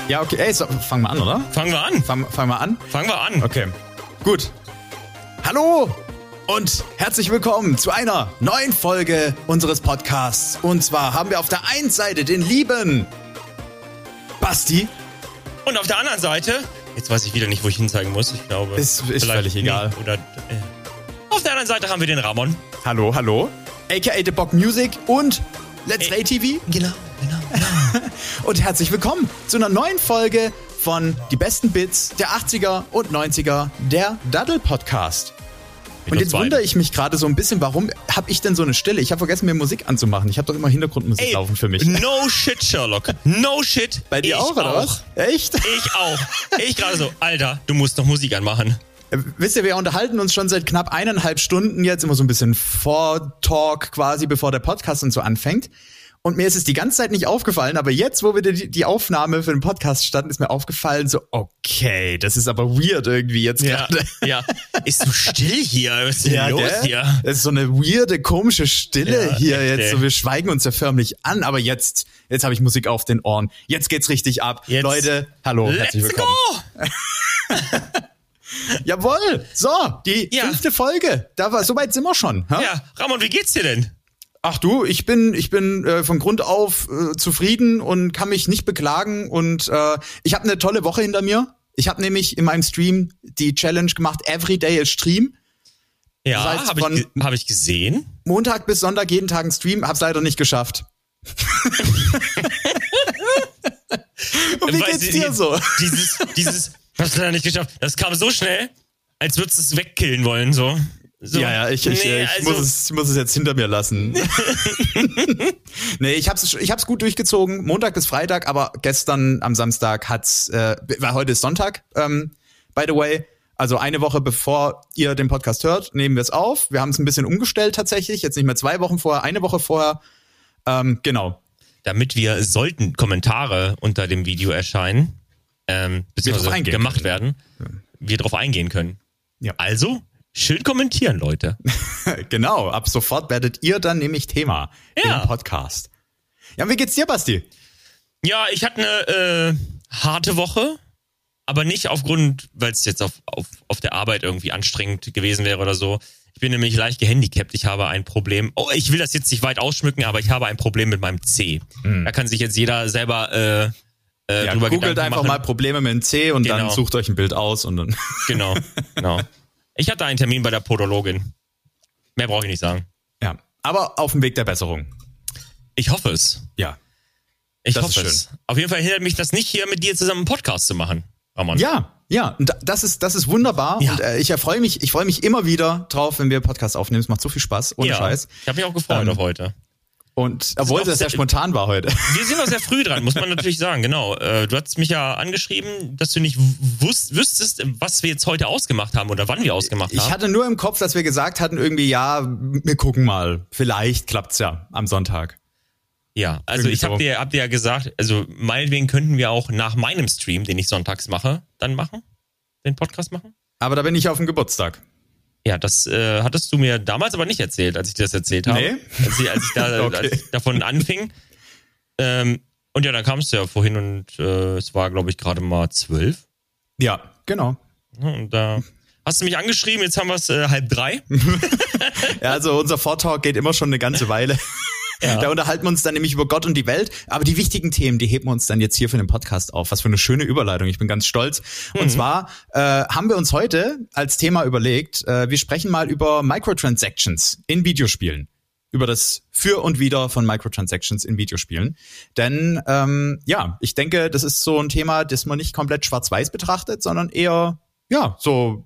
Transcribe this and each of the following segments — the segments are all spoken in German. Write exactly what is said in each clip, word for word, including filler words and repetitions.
Ja, okay. Ey, so, fangen wir an, oder? Fangen wir an. Fang, fangen wir an? Fangen wir an. Okay. Gut. Hallo und herzlich willkommen zu einer neuen Folge unseres Podcasts. Und zwar haben wir auf der einen Seite den lieben Basti. Und auf der anderen Seite, jetzt weiß ich wieder nicht, wo ich hinzeigen muss. Ich glaube, ist, ist völlig egal. Nee, oder, äh, auf der anderen Seite haben wir den Ramon. Hallo, hallo. A K A The Bock Music und Let's Play T V. Genau, genau, genau. Und herzlich willkommen zu einer neuen Folge von Die besten Bits der achtziger und neunziger, der Daddel Podcast. Mit Und jetzt beiden. wundere ich mich gerade so ein bisschen, warum habe ich denn so eine Stille? Ich habe vergessen, mir Musik anzumachen. Ich habe doch immer Hintergrundmusik Ey, laufen für mich. No shit, Sherlock. No shit. Bei dir ich auch, oder was? Echt? Ich auch. Ich gerade so, Alter, du musst noch Musik anmachen. Äh, Wisst ihr, wir unterhalten uns schon seit knapp eineinhalb Stunden jetzt, immer so ein bisschen Vortalk quasi, bevor der Podcast und so anfängt. Und mir ist es die ganze Zeit nicht aufgefallen, aber jetzt, wo wir die, die Aufnahme für den Podcast standen, ist mir aufgefallen, so, okay, das ist aber weird irgendwie jetzt Ja, gerade. ja. Ist so still hier? Was ist denn Ja, los gell? hier? Das ist so eine weirde, komische Stille Ja, hier echt, jetzt. ey. So, wir schweigen uns ja förmlich an, aber jetzt, jetzt habe ich Musik auf den Ohren. Jetzt geht's richtig ab. Jetzt. Leute, hallo, herzlich Let's willkommen. go! Jawohl, so, die Ja. fünfte Folge. Da war, so weit sind wir schon. Ha? Ja, Ramon, wie geht's dir denn? Ach du, ich bin, ich bin äh, von Grund auf äh, zufrieden und kann mich nicht beklagen. Und äh, ich habe eine tolle Woche hinter mir. Ich habe nämlich in meinem Stream die Challenge gemacht, Everyday a Stream. Ja, Das heißt, habe ich, von- ge- hab ich gesehen. Montag bis Sonntag jeden Tag einen Stream, hab's leider nicht geschafft. Und wie Weil geht's sie- dir so? Dieses, dieses, hast du leider nicht geschafft. Das kam so schnell, als würdest du es wegkillen wollen, so. so. Ja, ja, ich, ich, Nee, ich, also, muss es, ich muss es jetzt hinter mir lassen. Nee, ich hab's, ich hab's gut durchgezogen, Montag bis Freitag, aber gestern am Samstag hat's, äh, weil heute ist Sonntag, ähm, by the way. Also eine Woche bevor ihr den Podcast hört, nehmen wir es auf. Wir haben es ein bisschen umgestellt tatsächlich, jetzt nicht mehr zwei Wochen vorher, eine Woche vorher. Ähm, genau. damit wir, sollten Kommentare unter dem Video erscheinen, ähm, drauf beziehungsweise eingehen gemacht können. werden, wir drauf eingehen können. Ja. Also, schön kommentieren, Leute. Genau, ab sofort werdet ihr dann nämlich Thema Ja. im Podcast. Ja, und wie geht's dir, Basti? Ja, ich hatte eine äh, harte Woche, aber nicht aufgrund, weil es jetzt auf, auf, auf der Arbeit irgendwie anstrengend gewesen wäre oder so. Ich bin nämlich leicht gehandicapt. Ich habe ein Problem. Oh, ich will das jetzt nicht weit ausschmücken, aber ich habe ein Problem mit meinem C. Hm. Da kann sich jetzt jeder selber äh, äh, Ja, drüber googelt Gedanken einfach machen. mal Probleme mit dem C und dann Genau. sucht euch ein Bild aus und dann. Genau, genau. Ich hatte einen Termin bei der Podologin. Mehr brauche ich nicht sagen. Ja, aber auf dem Weg der Besserung. Ich hoffe es. Ja. Ich Das hoffe ist es. Auf jeden Fall hindert mich das nicht, hier mit dir zusammen einen Podcast zu machen, Ramon. Ja, ja, und da- das ist das ist wunderbar Ja. und äh, ich erfreue mich, ich freue mich immer wieder drauf, wenn wir Podcast aufnehmen. Es macht so viel Spaß, ohne ja. Scheiß. Ich habe mich auch gefreut Ähm, auf heute. Und obwohl auch das sehr sehr- spontan war heute. Wir sind noch sehr früh dran, muss man natürlich sagen, genau. Äh, du hast mich ja angeschrieben, dass du nicht wusst, wüsstest, was wir jetzt heute ausgemacht haben oder wann wir ausgemacht Ich haben. hatte nur im Kopf, dass wir gesagt hatten, irgendwie, ja, wir gucken mal. Vielleicht klappt's ja am Sonntag. Ja, also Irgendwie ich habe so. dir, hab dir ja gesagt, also meinetwegen könnten wir auch nach meinem Stream, den ich sonntags mache, dann machen, den Podcast machen. Aber da bin ich auf dem Geburtstag. Ja, das äh, hattest du mir damals aber nicht erzählt, als ich dir das erzählt habe. Nee? Als ich, als ich, da, Okay. als ich davon anfing. Ähm, und ja, dann kamst du ja vorhin und äh, es war, glaube ich, gerade mal zwölf. Ja, genau. Und da hast du mich angeschrieben, jetzt haben wir es äh, halb drei. Ja, also unser Vortalk geht immer schon eine ganze Weile. Ja. Da unterhalten wir uns dann nämlich über Gott und die Welt. Aber die wichtigen Themen, die heben wir uns dann jetzt hier für den Podcast auf. Was für eine schöne Überleitung. Ich bin ganz stolz. Und Mhm. zwar äh, haben wir uns heute als Thema überlegt, äh, wir sprechen mal über Microtransactions in Videospielen. Über das Für und Wider von Microtransactions in Videospielen. Denn ähm, ja, ich denke, das ist so ein Thema, das man nicht komplett schwarz-weiß betrachtet, sondern eher, ja, so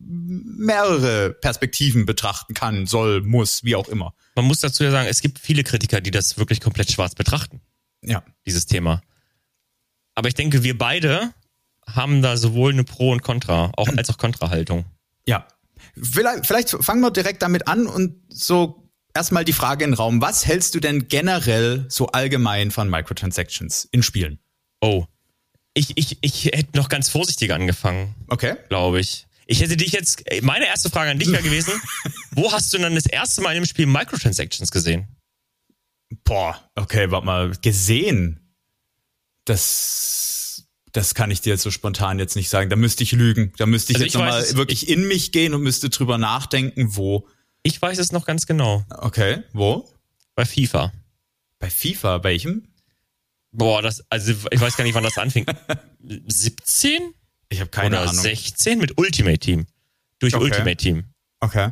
mehrere Perspektiven betrachten kann, soll, muss, wie auch immer. Man muss dazu ja sagen, es gibt viele Kritiker, die das wirklich komplett schwarz betrachten, Ja. dieses Thema. Aber ich denke, wir beide haben da sowohl eine Pro- und Contra, auch als auch Kontrahaltung. Ja. Vielleicht, vielleicht fangen wir direkt damit an und so erstmal die Frage in den Raum. Was hältst du denn generell so allgemein von Microtransactions in Spielen? Oh. Ich, ich, ich hätte noch ganz vorsichtig angefangen, Okay. glaube ich. Ich hätte dich jetzt, meine erste Frage an dich wäre gewesen, wo hast du dann das erste Mal in dem Spiel Microtransactions gesehen? Boah, okay, warte mal, gesehen. Das Das kann ich dir jetzt so spontan jetzt nicht sagen. Da müsste ich lügen. Da müsste ich also jetzt nochmal wirklich ich, in mich gehen und müsste drüber nachdenken, wo. Ich weiß es noch ganz genau. Okay, wo? Bei FIFA. Bei FIFA, welchem? Boah, das, also ich weiß gar nicht, wann das anfing. siebzehn? Ich habe keine Oder Ahnung. sechzehn mit Ultimate Team. Durch okay. Ultimate Team. Okay.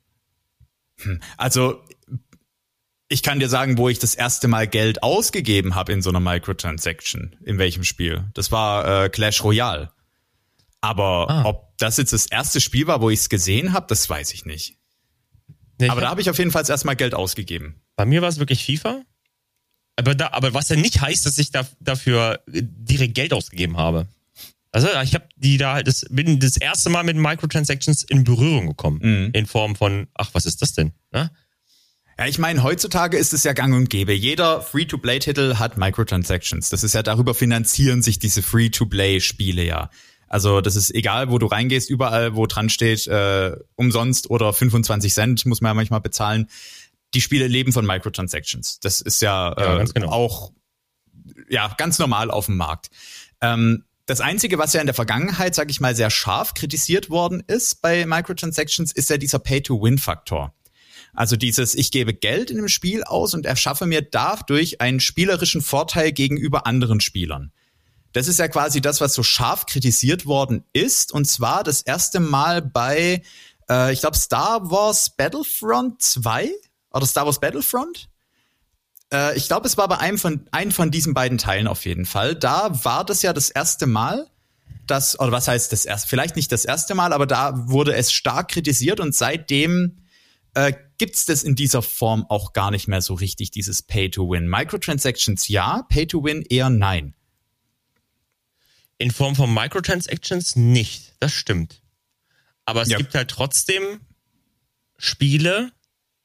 Hm. Also, ich kann dir sagen, wo ich das erste Mal Geld ausgegeben habe in so einer Microtransaction. In welchem Spiel? Das war äh, Clash Royale. Aber ah. ob das jetzt das erste Spiel war, wo ich es gesehen habe, das weiß ich nicht. Nee, aber hab, da habe ich auf jeden Fall erst mal Geld ausgegeben. Bei mir war es wirklich FIFA. Aber, da, aber was ja nicht heißt, dass ich da, dafür direkt Geld ausgegeben habe. Also ich habe die da halt, das, bin das erste Mal mit Microtransactions in Berührung gekommen. Mhm. In Form von, ach, was ist das denn? Na? Ja, ich meine, heutzutage ist es ja gang und gäbe. Jeder Free-to-Play-Titel hat Microtransactions. Das ist ja, darüber finanzieren sich diese Free-to-Play-Spiele ja. Also das ist egal, wo du reingehst, überall, wo dran steht, äh, umsonst oder fünfundzwanzig Cent muss man ja manchmal bezahlen. Die Spiele leben von Microtransactions. Das ist ja, ja äh, genau. auch ja ganz normal auf dem Markt. Ähm, das Einzige, was ja in der Vergangenheit, sag ich mal, sehr scharf kritisiert worden ist bei Microtransactions, ist ja dieser Pay-to-Win-Faktor. Also dieses, ich gebe Geld in dem Spiel aus und erschaffe mir dadurch einen spielerischen Vorteil gegenüber anderen Spielern. Das ist ja quasi das, was so scharf kritisiert worden ist. Und zwar das erste Mal bei, äh, ich glaube, Star Wars Battlefront zwei oder Star Wars Battlefront. Äh, ich glaube, es war bei einem von, einem von diesen beiden Teilen auf jeden Fall. Da war das ja das erste Mal, dass, oder was heißt das erste, vielleicht nicht das erste Mal, aber da wurde es stark kritisiert und seitdem äh, gibt's das in dieser Form auch gar nicht mehr so richtig, dieses Pay-to-Win. Microtransactions ja, Pay-to-Win eher nein. In Form von Microtransactions nicht, das stimmt. Aber es ja. gibt halt trotzdem Spiele,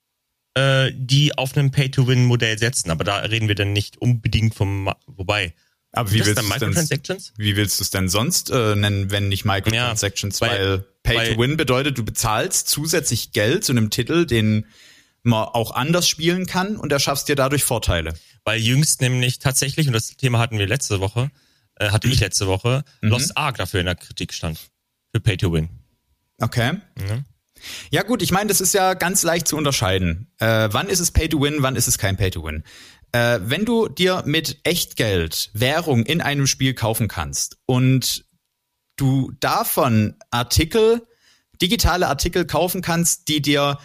äh, die auf einem Pay-to-Win-Modell setzen. Aber da reden wir dann nicht unbedingt vom, Ma- wobei. Aber wie willst, denn, wie willst du es denn sonst äh, nennen, wenn nicht Microtransactions? Ja, weil, weil Pay-to-Win bedeutet, du bezahlst zusätzlich Geld zu einem Titel, den man auch anders spielen kann und erschaffst dir dadurch Vorteile. Weil jüngst nämlich tatsächlich, und das Thema hatten wir letzte Woche, äh, hatte ich letzte Woche, mhm. Lost Ark dafür in der Kritik stand. Für Pay-to-Win. Okay. Ja, ja gut, ich meine, das ist ja ganz leicht zu unterscheiden. Äh, wann ist es Pay-to-Win, wann ist es kein Pay-to-Win? Äh, wenn du dir mit Echtgeld Währung in einem Spiel kaufen kannst und du davon Artikel, digitale Artikel kaufen kannst, die dir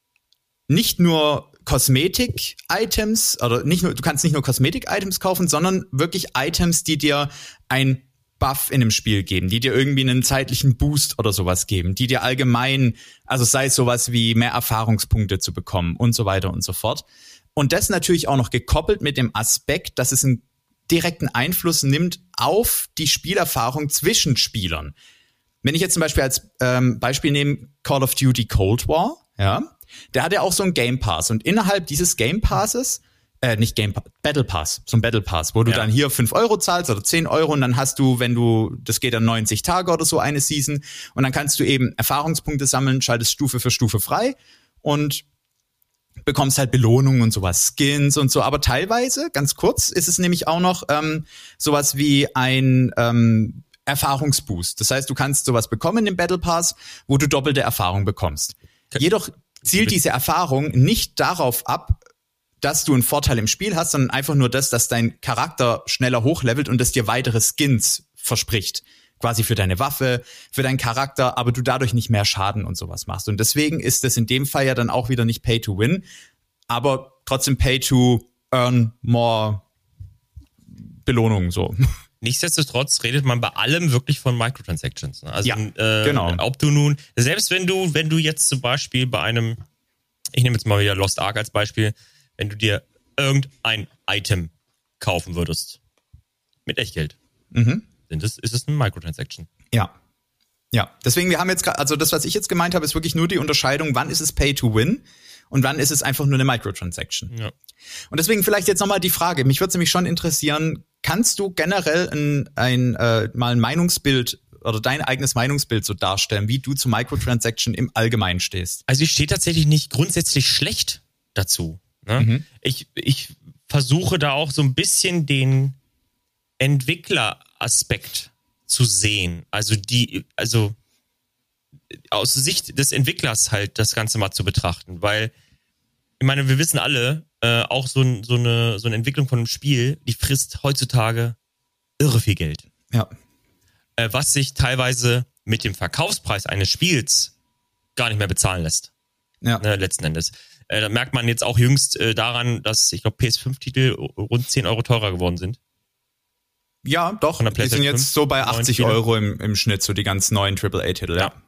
nicht nur Kosmetik-Items, oder nicht nur, du kannst nicht nur Kosmetik-Items kaufen, sondern wirklich Items, die dir ein Buff in dem Spiel geben, die dir irgendwie einen zeitlichen Boost oder sowas geben, die dir allgemein, also sei es sowas wie mehr Erfahrungspunkte zu bekommen und so weiter und so fort. Und das natürlich auch noch gekoppelt mit dem Aspekt, dass es einen direkten Einfluss nimmt auf die Spielerfahrung zwischen Spielern. Wenn ich jetzt zum Beispiel als ähm, Beispiel nehme Call of Duty Cold War, ja, der hat ja auch so einen Game Pass und innerhalb dieses Game Passes, äh, nicht Game Pass, Battle Pass, so ein Battle Pass, wo du ja. dann hier fünf Euro zahlst oder zehn Euro und dann hast du, wenn du, das geht dann neunzig Tage oder so eine Season und dann kannst du eben Erfahrungspunkte sammeln, schaltest Stufe für Stufe frei und bekommst halt Belohnungen und sowas, Skins und so, aber teilweise, ganz kurz, ist es nämlich auch noch ähm, sowas wie ein ähm, Erfahrungsboost. Das heißt, du kannst sowas bekommen im Battle Pass, wo du doppelte Erfahrung bekommst. Jedoch zielt diese Erfahrung nicht darauf ab, dass du einen Vorteil im Spiel hast, sondern einfach nur das, dass dein Charakter schneller hochlevelt und es dir weitere Skins verspricht. Quasi für deine Waffe, für deinen Charakter, aber du dadurch nicht mehr Schaden und sowas machst. Und deswegen ist das in dem Fall ja dann auch wieder nicht Pay to Win, aber trotzdem Pay to Earn more Belohnung, so. Nichtsdestotrotz redet man bei allem wirklich von Microtransactions. Also, ja, äh, genau. Ob du nun, selbst wenn du, wenn du jetzt zum Beispiel bei einem, ich nehme jetzt mal wieder Lost Ark als Beispiel, wenn du dir irgendein Item kaufen würdest, mit Echtgeld, mhm. sind es, ist es eine Microtransaction. Ja. Ja, deswegen, wir haben jetzt gerade, also das, was ich jetzt gemeint habe, ist wirklich nur die Unterscheidung, wann ist es Pay to Win und wann ist es einfach nur eine Microtransaction. Ja. Und deswegen vielleicht jetzt nochmal die Frage, mich würde es nämlich schon interessieren, kannst du generell ein, ein äh, mal ein Meinungsbild oder dein eigenes Meinungsbild so darstellen, wie du zu Microtransaction im Allgemeinen stehst? Also ich stehe tatsächlich nicht grundsätzlich schlecht dazu. Ne? Mhm. Ich, ich versuche da auch so ein bisschen den Entwickler Aspekt zu sehen. Also die, also aus Sicht des Entwicklers halt das Ganze mal zu betrachten, weil ich meine, wir wissen alle, äh, auch so, ein, so, eine, so eine Entwicklung von einem Spiel, die frisst heutzutage irre viel Geld. Ja. Äh, was sich teilweise mit dem Verkaufspreis eines Spiels gar nicht mehr bezahlen lässt. Ja. Ne, letzten Endes. Äh, da merkt man jetzt auch jüngst äh, daran, dass, ich glaube, P S fünf Titel rund zehn Euro teurer geworden sind. Ja, doch. Die sind jetzt so bei achtzig Euro im, im Schnitt, so die ganz neuen Triple A Titel, ja. ja.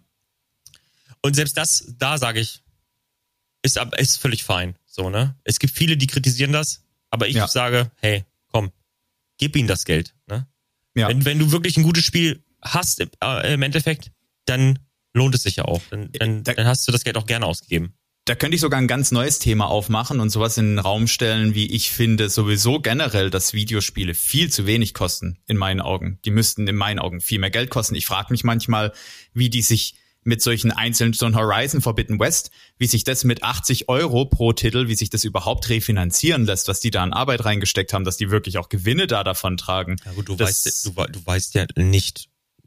Und selbst das, da sage ich, ist, ist völlig fein. So, ne? Es gibt viele, die kritisieren das, aber ich ja. sage, hey, komm, gib ihnen das Geld. Ne? Ja. Wenn, wenn du wirklich ein gutes Spiel hast im, äh, im Endeffekt, dann lohnt es sich ja auch. Dann, dann, da, dann hast du das Geld auch gerne ausgegeben. Da könnte ich sogar ein ganz neues Thema aufmachen und sowas in den Raum stellen, wie ich finde sowieso generell, dass Videospiele viel zu wenig kosten, in meinen Augen. Die müssten in meinen Augen viel mehr Geld kosten. Ich frage mich manchmal, wie die sich mit solchen einzelnen, so ein Horizon Forbidden West, wie sich das mit achtzig Euro pro Titel, wie sich das überhaupt refinanzieren lässt, was die da an Arbeit reingesteckt haben, dass die wirklich auch Gewinne da davon tragen. Ja gut, du, weißt, du, du weißt ja nicht,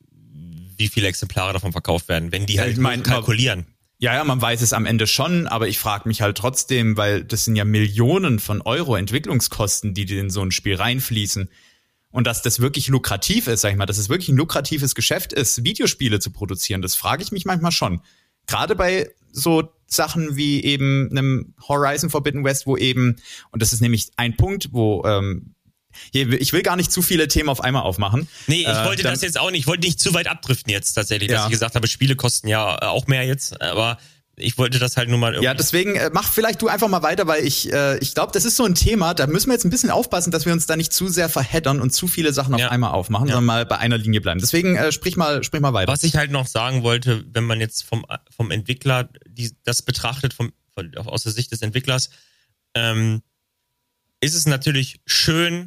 wie viele Exemplare davon verkauft werden, wenn die halt ich mein, kalkulieren. Ja, ja, man weiß es am Ende schon, aber ich frage mich halt trotzdem, weil das sind ja Millionen von Euro Entwicklungskosten, die in so ein Spiel reinfließen. Und dass das wirklich lukrativ ist, sag ich mal, dass es wirklich ein lukratives Geschäft ist, Videospiele zu produzieren, das frage ich mich manchmal schon. Gerade bei so Sachen wie eben einem Horizon Forbidden West, wo eben, und das ist nämlich ein Punkt, wo, ähm, ich will gar nicht zu viele Themen auf einmal aufmachen. Nee, ich wollte äh, dann, das jetzt auch nicht, ich wollte nicht zu weit abdriften jetzt tatsächlich, dass ja. ich gesagt habe, Spiele kosten ja auch mehr jetzt, aber ich wollte das halt nur mal irgendwie. Ja, deswegen äh, mach vielleicht du einfach mal weiter, weil ich äh, ich glaube, das ist so ein Thema, da müssen wir jetzt ein bisschen aufpassen, dass wir uns da nicht zu sehr verheddern und zu viele Sachen auf ja. einmal aufmachen, ja. sondern mal bei einer Linie bleiben. Deswegen äh, sprich mal sprich mal weiter. Was ich halt noch sagen wollte, wenn man jetzt vom vom Entwickler die, das betrachtet, vom, von, aus der Sicht des Entwicklers, ähm, ist es natürlich schön,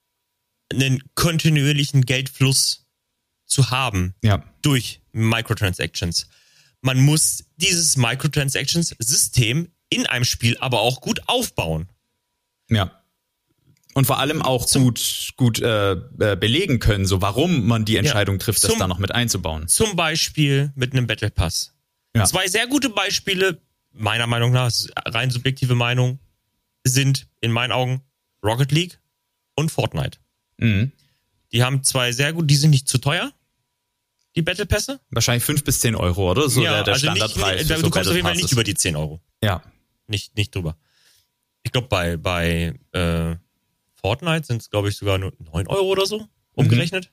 einen kontinuierlichen Geldfluss zu haben ja. durch Microtransactions. Man muss dieses Microtransactions-System in einem Spiel aber auch gut aufbauen. Ja. Und vor allem auch zum, gut gut äh, belegen können, so warum man die Entscheidung ja, trifft, zum, das da noch mit einzubauen. Zum Beispiel mit einem Battle Pass. Ja. Zwei sehr gute Beispiele, meiner Meinung nach, rein subjektive Meinung, sind in meinen Augen Rocket League und Fortnite. Mhm. Die haben zwei sehr gut, die sind nicht zu teuer. Die Battle Pässe? Wahrscheinlich fünf bis zehn Euro, oder? So ja, der, der also Standardpreis. Nicht, du so kommst auf jeden Fall nicht über die zehn Euro. Ja. Nicht, nicht drüber. Ich glaube, bei, bei äh, Fortnite sind es, glaube ich, sogar nur neun Euro oder so, umgerechnet.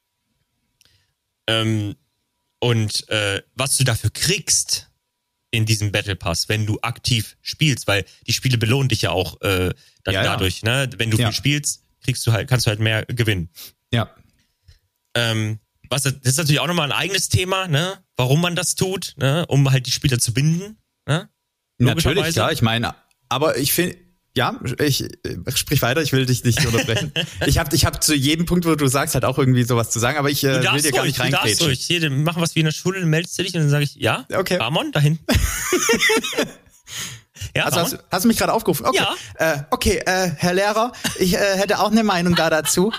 Mhm. Ähm, und äh, was du dafür kriegst in diesem Battle Pass, wenn du aktiv spielst, weil die Spiele belohnen dich ja auch äh, dann ja, dadurch, ja. ne? Wenn du ja. viel spielst, kriegst du halt, kannst du halt mehr gewinnen. Ja. Ähm, Was, das ist natürlich auch nochmal ein eigenes Thema, ne? Warum man das tut, ne? Um halt die Spieler zu binden. Ne? Natürlich, klar, ich meine, aber ich finde, ja, ich, ich sprich weiter, ich will dich nicht unterbrechen. ich habe ich hab zu jedem Punkt, wo du sagst, halt auch irgendwie sowas zu sagen, aber ich äh, will dir gar nicht reingrätschen. Du darfst ruhig, machen was wie in der Schule, dann meldest du dich und dann sage ich, ja, okay. Ramon, da hinten. Ja, also hast, hast du mich gerade aufgerufen? Okay, ja. äh, okay äh, Herr Lehrer, ich äh, hätte auch eine Meinung da dazu.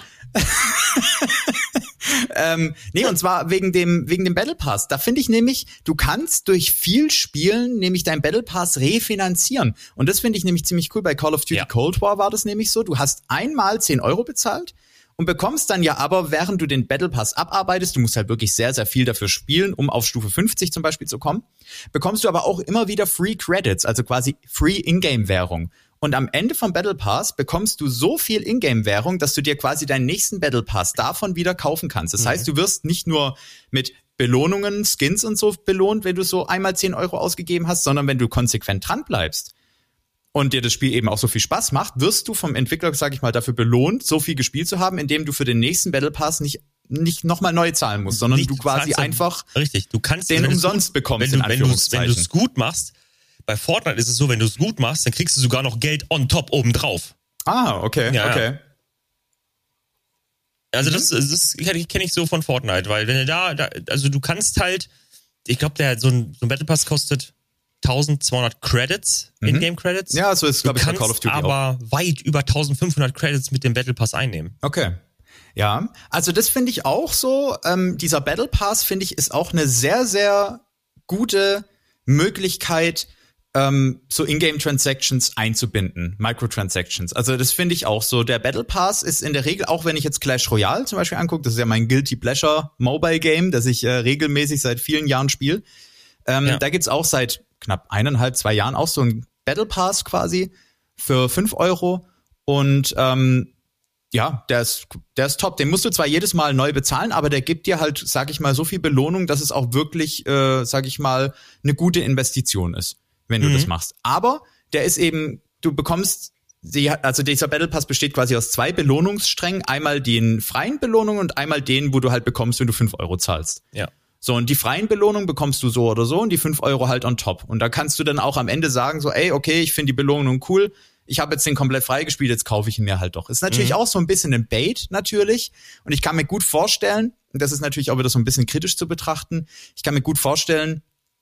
ähm, nee, und zwar wegen dem wegen dem Battle Pass. Da finde ich nämlich, du kannst durch viel Spielen nämlich dein Battle Pass refinanzieren. Und das finde ich nämlich ziemlich cool. Bei Call of Duty ja. Cold War war das nämlich so. Du hast einmal zehn Euro bezahlt und bekommst dann ja aber, während du den Battle Pass abarbeitest, du musst halt wirklich sehr, sehr viel dafür spielen, um auf Stufe fünfzig zum Beispiel zu kommen, bekommst du aber auch immer wieder Free Credits, also quasi Free Ingame-Währung. Und am Ende vom Battle Pass bekommst du so viel Ingame-Währung, dass du dir quasi deinen nächsten Battle Pass davon wieder kaufen kannst. Das mhm. heißt, du wirst nicht nur mit Belohnungen, Skins und so belohnt, wenn du so einmal zehn Euro ausgegeben hast, sondern wenn du konsequent dran bleibst und dir das Spiel eben auch so viel Spaß macht, wirst du vom Entwickler, sag ich mal, dafür belohnt, so viel gespielt zu haben, indem du für den nächsten Battle Pass nicht nicht nochmal neu zahlen musst, sondern nicht, du quasi du einfach richtig, du kannst den umsonst bekommst, wenn du, in Anführungszeichen. Wenn du es gut machst. Bei Fortnite ist es so, wenn du es gut machst, dann kriegst du sogar noch Geld on top oben drauf. Ah, okay, ja, okay. Ja. Also mhm. das, das kenne ich so von Fortnite, weil wenn du da, da also du kannst halt, ich glaube, der so ein, so ein Battle Pass kostet zwölfhundert Credits, mhm. In-Game Credits. Ja, so ist, glaube ich, bei Call of Duty aber auch. weit über eintausendfünfhundert Credits mit dem Battle Pass einnehmen. Okay. Ja, also das finde ich auch so. Ähm, dieser Battle Pass, finde ich, ist auch eine sehr, sehr gute Möglichkeit, ähm, so Ingame-Transactions einzubinden, Microtransactions. Also das finde ich auch so. Der Battle Pass ist in der Regel, auch wenn ich jetzt Clash Royale zum Beispiel angucke, das ist ja mein Guilty Pleasure Mobile Game, das ich äh, regelmäßig seit vielen Jahren spiele. Ähm, ja. Da gibt's auch seit knapp eineinhalb, zwei Jahren auch so einen Battle Pass quasi für fünf Euro. Und ähm, ja, der ist, der ist top. Den musst du zwar jedes Mal neu bezahlen, aber der gibt dir halt, sag ich mal, so viel Belohnung, dass es auch wirklich, äh, sag ich mal, eine gute Investition ist, wenn du mhm. das machst. Aber der ist eben, du bekommst, die, also dieser Battle Pass besteht quasi aus zwei Belohnungssträngen. Einmal den freien Belohnungen und einmal den, wo du halt bekommst, wenn du fünf Euro zahlst. Ja. So, und die freien Belohnungen bekommst du so oder so und die fünf Euro halt on top. Und da kannst du dann auch am Ende sagen so, ey, okay, ich finde die Belohnung cool. Ich habe jetzt den komplett freigespielt, jetzt kaufe ich ihn mir halt doch. Ist natürlich mhm. auch so ein bisschen ein Bait, natürlich. Und ich kann mir gut vorstellen, und das ist natürlich auch wieder so ein bisschen kritisch zu betrachten, ich kann mir gut vorstellen,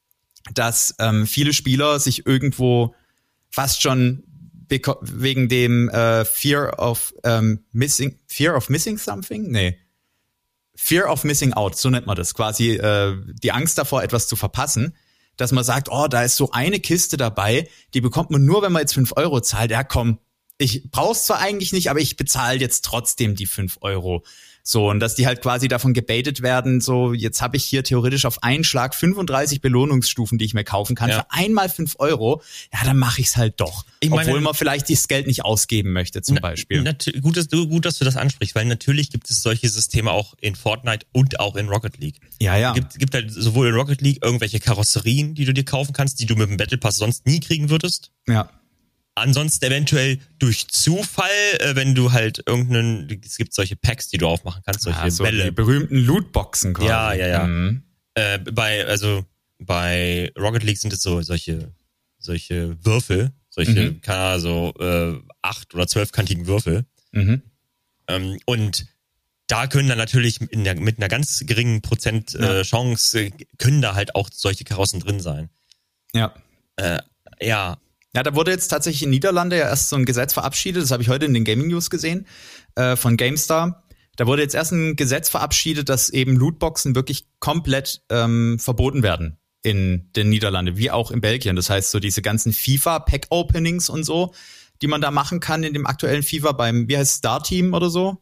dass ähm, viele Spieler sich irgendwo fast schon beko- wegen dem äh, Fear of ähm, Missing, Fear of Missing Something? Nee. Fear of Missing Out, so nennt man das. Quasi äh, die Angst davor, etwas zu verpassen. Dass man sagt, oh, da ist so eine Kiste dabei, die bekommt man nur, wenn man jetzt fünf Euro zahlt. Ja, komm, ich brauch's zwar eigentlich nicht, aber ich bezahle jetzt trotzdem die fünf Euro. So, und dass die halt quasi davon gebaitet werden, so, jetzt habe ich hier theoretisch auf einen Schlag fünfunddreißig Belohnungsstufen, die ich mir kaufen kann, ja. für einmal fünf Euro, ja, dann mache ich's halt doch. Ich meine, obwohl man vielleicht das Geld nicht ausgeben möchte, zum na, Beispiel. Nat- gut, dass du, gut, dass du das ansprichst, weil natürlich gibt es solche Systeme auch in Fortnite und auch in Rocket League. Ja, ja. Es gibt, gibt halt sowohl in Rocket League irgendwelche Karosserien, die du dir kaufen kannst, die du mit dem Battle Pass sonst nie kriegen würdest. Ja. Ansonsten eventuell durch Zufall, äh, wenn du halt irgendeinen, es gibt solche Packs, die du aufmachen kannst, solche ah, so Bälle. Die berühmten Lootboxen quasi. Ja, ja, ja. Mhm. Äh, bei, also bei Rocket League sind es so solche, solche Würfel, solche, mhm. keine Ahnung, so äh, acht- oder zwölfkantigen Würfel. Mhm. Ähm, und da können dann natürlich in der, mit einer ganz geringen Prozent äh, Chance, äh, können da halt auch solche Karossen drin sein. Ja. Äh, ja. Ja, da wurde jetzt tatsächlich in Niederlande ja erst so ein Gesetz verabschiedet, das habe ich heute in den Gaming News gesehen, äh, von GameStar. Da wurde jetzt erst ein Gesetz verabschiedet, dass eben Lootboxen wirklich komplett ähm, verboten werden in den Niederlanden, wie auch in Belgien. Das heißt, so diese ganzen FIFA-Pack-Openings und so, die man da machen kann in dem aktuellen FIFA beim, wie heißt es, Star Team oder so?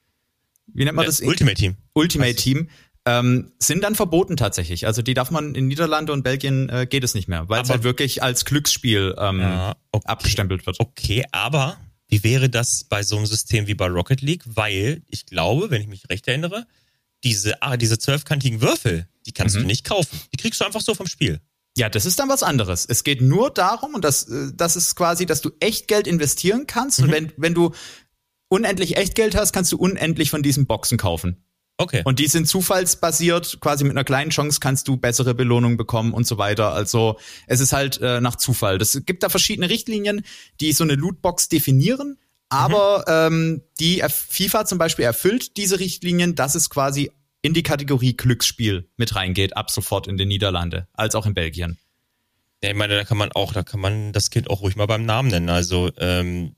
Wie nennt man ja, das? Ultimate Team. Ultimate Team. Ähm, sind dann verboten tatsächlich. Also die darf man in Niederlande und Belgien äh, geht es nicht mehr, weil es halt wirklich als Glücksspiel ähm, ja, okay. abgestempelt wird. Okay, aber wie wäre das bei so einem System wie bei Rocket League? Weil ich glaube, wenn ich mich recht erinnere, diese ah, diese zwölfkantigen Würfel, die kannst mhm. du nicht kaufen. Die kriegst du einfach so vom Spiel. Ja, das ist dann was anderes. Es geht nur darum, und das, das ist quasi, dass du echt Geld investieren kannst. Mhm. Und wenn, wenn du unendlich Echtgeld hast, kannst du unendlich von diesen Boxen kaufen. Okay. Und die sind zufallsbasiert, quasi mit einer kleinen Chance kannst du bessere Belohnung bekommen und so weiter. Also es ist halt äh, nach Zufall. Es gibt da verschiedene Richtlinien, die so eine Lootbox definieren, aber mhm. ähm, die FIFA zum Beispiel erfüllt diese Richtlinien, dass es quasi in die Kategorie Glücksspiel mit reingeht, ab sofort in den Niederlanden, als auch in Belgien. Ja, ich meine, da kann man auch, da kann man das Kind auch ruhig mal beim Namen nennen. Also ähm,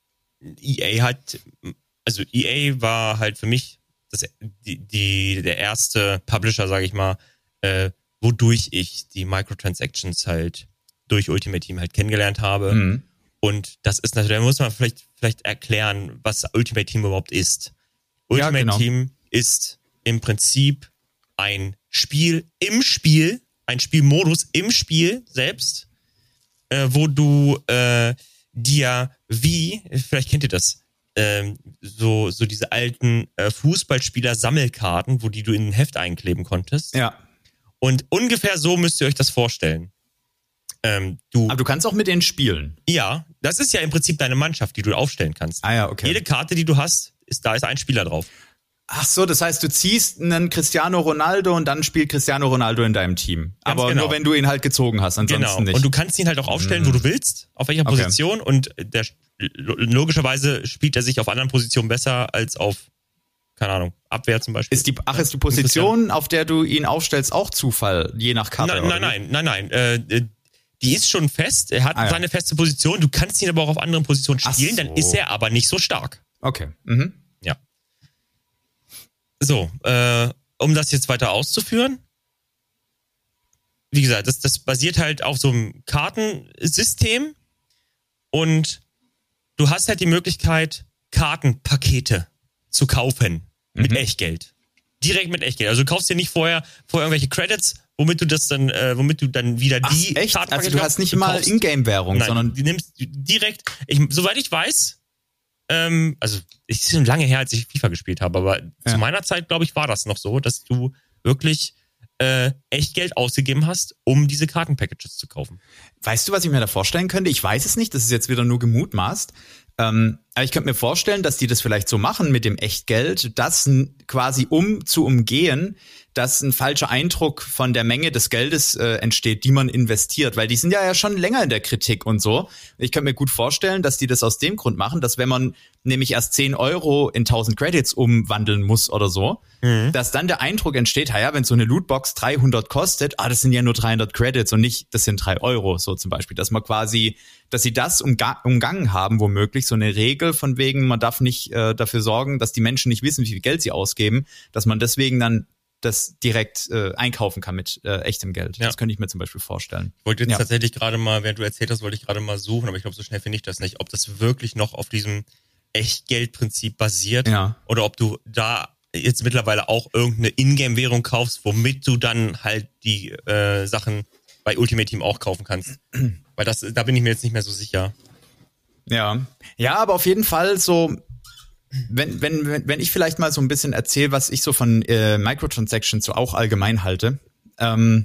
E A hat, also E A war halt für mich das, die, die, der erste Publisher, sage ich mal, äh, wodurch ich die Microtransactions halt durch Ultimate Team halt kennengelernt habe. Mhm. Und das ist natürlich, da muss man vielleicht, vielleicht erklären, was Ultimate Team überhaupt ist. Ultimate ja, genau. Team ist im Prinzip ein Spiel im Spiel, ein Spielmodus im Spiel selbst, äh, wo du äh, dir wie, vielleicht kennt ihr das, ähm, so so diese alten äh, Fußballspieler-Sammelkarten, wo die du in ein Heft einkleben konntest. Ja. Und ungefähr so müsst ihr euch das vorstellen. Ähm, du, Aber du kannst auch mit denen spielen. Ja, das ist ja im Prinzip deine Mannschaft, die du aufstellen kannst. Ah ja, okay. Jede Karte, die du hast, ist da ist ein Spieler drauf. Ach so, das heißt, du ziehst einen Cristiano Ronaldo und dann spielt Cristiano Ronaldo in deinem Team. Ganz Aber genau. Nur wenn du ihn halt gezogen hast, ansonsten genau. nicht. Und du kannst ihn halt auch aufstellen, mhm. wo du willst, auf welcher okay. Position. Und der logischerweise spielt er sich auf anderen Positionen besser als auf, keine Ahnung, Abwehr zum Beispiel. Ist die, ach, ist die Position, auf der du ihn aufstellst, auch Zufall, je nach Karte? Nein, nein, nein, nein, nein. Äh, die ist schon fest. Er hat ah, ja. seine feste Position. Du kannst ihn aber auch auf anderen Positionen spielen, so. Dann ist er aber nicht so stark. Okay. Mhm. Ja. So, äh, um das jetzt weiter auszuführen, wie gesagt, das, das basiert halt auf so einem Kartensystem und du hast halt die Möglichkeit, Kartenpakete zu kaufen mit mhm. Echtgeld. Direkt mit Echtgeld. Also du kaufst dir nicht vorher, vorher irgendwelche Credits, womit du das dann, äh, womit du dann wieder Ach, die echt? Kartenpakete Also du hast nicht mal Ingame-Währung, sondern du nimmst direkt, ich, soweit ich weiß, ähm, also es ist schon lange her, als ich FIFA gespielt habe, aber ja. zu meiner Zeit, glaube ich, war das noch so, dass du wirklich äh, Echtgeld ausgegeben hast, um diese Kartenpackages zu kaufen. Weißt du, was ich mir da vorstellen könnte? Ich weiß es nicht, das ist jetzt wieder nur gemutmaßt. Ähm, aber ich könnte mir vorstellen, dass die das vielleicht so machen mit dem Echtgeld, das quasi um zu umgehen, dass ein falscher Eindruck von der Menge des Geldes äh, entsteht, die man investiert, weil die sind ja, ja schon länger in der Kritik und so. Ich könnte mir gut vorstellen, dass die das aus dem Grund machen, dass wenn man nämlich erst zehn Euro in tausend Credits umwandeln muss oder so, mhm. dass dann der Eindruck entsteht, ja, wenn so eine Lootbox dreihundert kostet, ah, das sind ja nur dreihundert Credits und nicht, das sind drei Euro, so zum Beispiel, dass man quasi, dass sie das umga- umgangen haben, womöglich, so eine Regel von wegen, man darf nicht äh, dafür sorgen, dass die Menschen nicht wissen, wie viel Geld sie ausgeben, dass man deswegen dann das direkt äh, einkaufen kann mit äh, echtem Geld. Ja. Das könnte ich mir zum Beispiel vorstellen. Ich wollte jetzt ja. tatsächlich gerade mal, während du erzählt hast, wollte ich gerade mal suchen, aber ich glaube, so schnell finde ich das nicht, ob das wirklich noch auf diesem Echtgeldprinzip basiert ja. oder ob du da jetzt mittlerweile auch irgendeine Ingame-Währung kaufst, womit du dann halt die äh, Sachen bei Ultimate Team auch kaufen kannst. Weil das, da bin ich mir jetzt nicht mehr so sicher. Ja, ja, aber auf jeden Fall so, wenn wenn wenn ich vielleicht mal so ein bisschen erzähle, was ich so von äh, Microtransactions so auch allgemein halte. Ähm,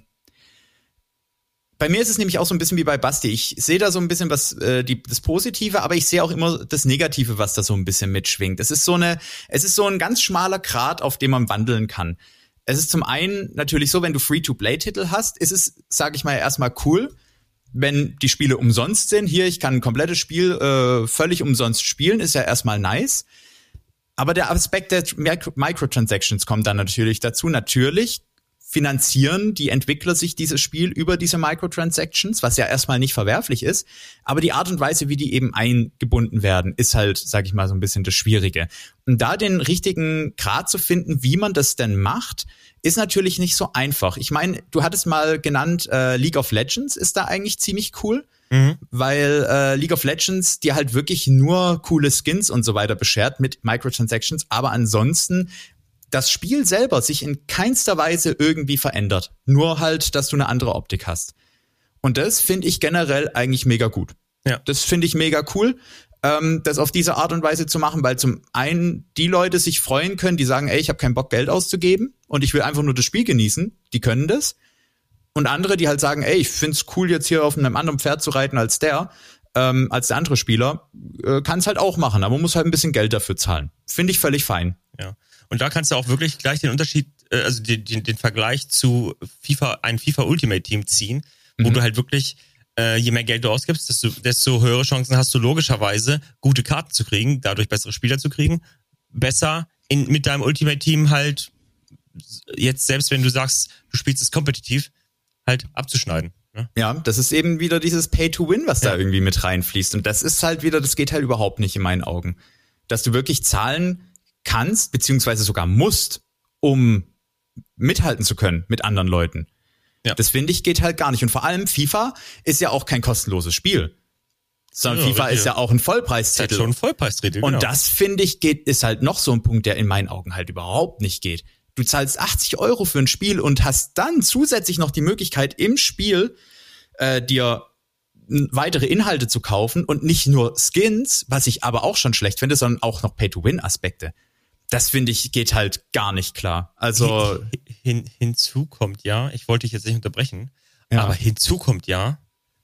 bei mir ist es nämlich auch so ein bisschen wie bei Basti. Ich sehe da so ein bisschen was äh, die, das Positive, aber ich sehe auch immer das Negative, was da so ein bisschen mitschwingt. Es ist so eine, es ist so ein ganz schmaler Grat, auf dem man wandeln kann. Es ist zum einen natürlich so, wenn du Free-to-Play-Titel hast, ist es, sage ich mal, erstmal cool, wenn die Spiele umsonst sind. Hier, ich kann ein komplettes Spiel äh, völlig umsonst spielen, ist ja erstmal nice. Aber der Aspekt der Microtransactions kommt dann natürlich dazu. Natürlich finanzieren die Entwickler sich dieses Spiel über diese Microtransactions, was ja erstmal nicht verwerflich ist. Aber die Art und Weise, wie die eben eingebunden werden, ist halt, sag ich mal, so ein bisschen das Schwierige. Und da den richtigen Grad zu finden, wie man das denn macht, ist natürlich nicht so einfach. Ich meine, du hattest mal genannt, äh, League of Legends ist da eigentlich ziemlich cool. Mhm. Weil äh, League of Legends dir halt wirklich nur coole Skins und so weiter beschert mit Microtransactions, aber ansonsten das Spiel selber sich in keinster Weise irgendwie verändert. Nur halt, dass du eine andere Optik hast. Und das finde ich generell eigentlich mega gut. Ja. Das finde ich mega cool, ähm, das auf diese Art und Weise zu machen, weil zum einen die Leute sich freuen können, die sagen, ey, ich habe keinen Bock, Geld auszugeben und ich will einfach nur das Spiel genießen. Die können das. Und andere, die halt sagen, ey, ich find's cool, jetzt hier auf einem anderen Pferd zu reiten als der, ähm, als der andere Spieler, äh, kann es halt auch machen, aber man muss halt ein bisschen Geld dafür zahlen. Finde ich völlig fein. Ja. Und da kannst du auch wirklich gleich den Unterschied, äh, also den, den, den Vergleich zu FIFA, ein FIFA Ultimate Team ziehen, wo mhm. du halt wirklich, äh, je mehr Geld du ausgibst, desto, desto höhere Chancen hast du logischerweise, gute Karten zu kriegen, dadurch bessere Spieler zu kriegen, besser in, mit deinem Ultimate Team halt, jetzt selbst wenn du sagst, du spielst es kompetitiv, halt abzuschneiden. Ne? Ja, das ist eben wieder dieses Pay-to-Win, was ja. da irgendwie mit reinfließt. Und das ist halt wieder, das geht halt überhaupt nicht in meinen Augen. Dass du wirklich zahlen kannst, beziehungsweise sogar musst, um mithalten zu können mit anderen Leuten. Ja. Das finde ich geht halt gar nicht. Und vor allem FIFA ist ja auch kein kostenloses Spiel. Sondern ja, FIFA richtig. Ist ja auch ein Vollpreistitel. Ist halt schon ein Vollpreistitel, genau. Und das, finde ich, geht, ist halt noch so ein Punkt, der in meinen Augen halt überhaupt nicht geht. Du zahlst achtzig Euro für ein Spiel und hast dann zusätzlich noch die Möglichkeit, im Spiel äh, dir weitere Inhalte zu kaufen und nicht nur Skins, was ich aber auch schon schlecht finde, sondern auch noch Pay-to-Win-Aspekte. Das, finde ich, geht halt gar nicht klar. Also hin, hin, hinzu kommt ja, ich wollte dich jetzt nicht unterbrechen, ja. aber hinzu kommt ja,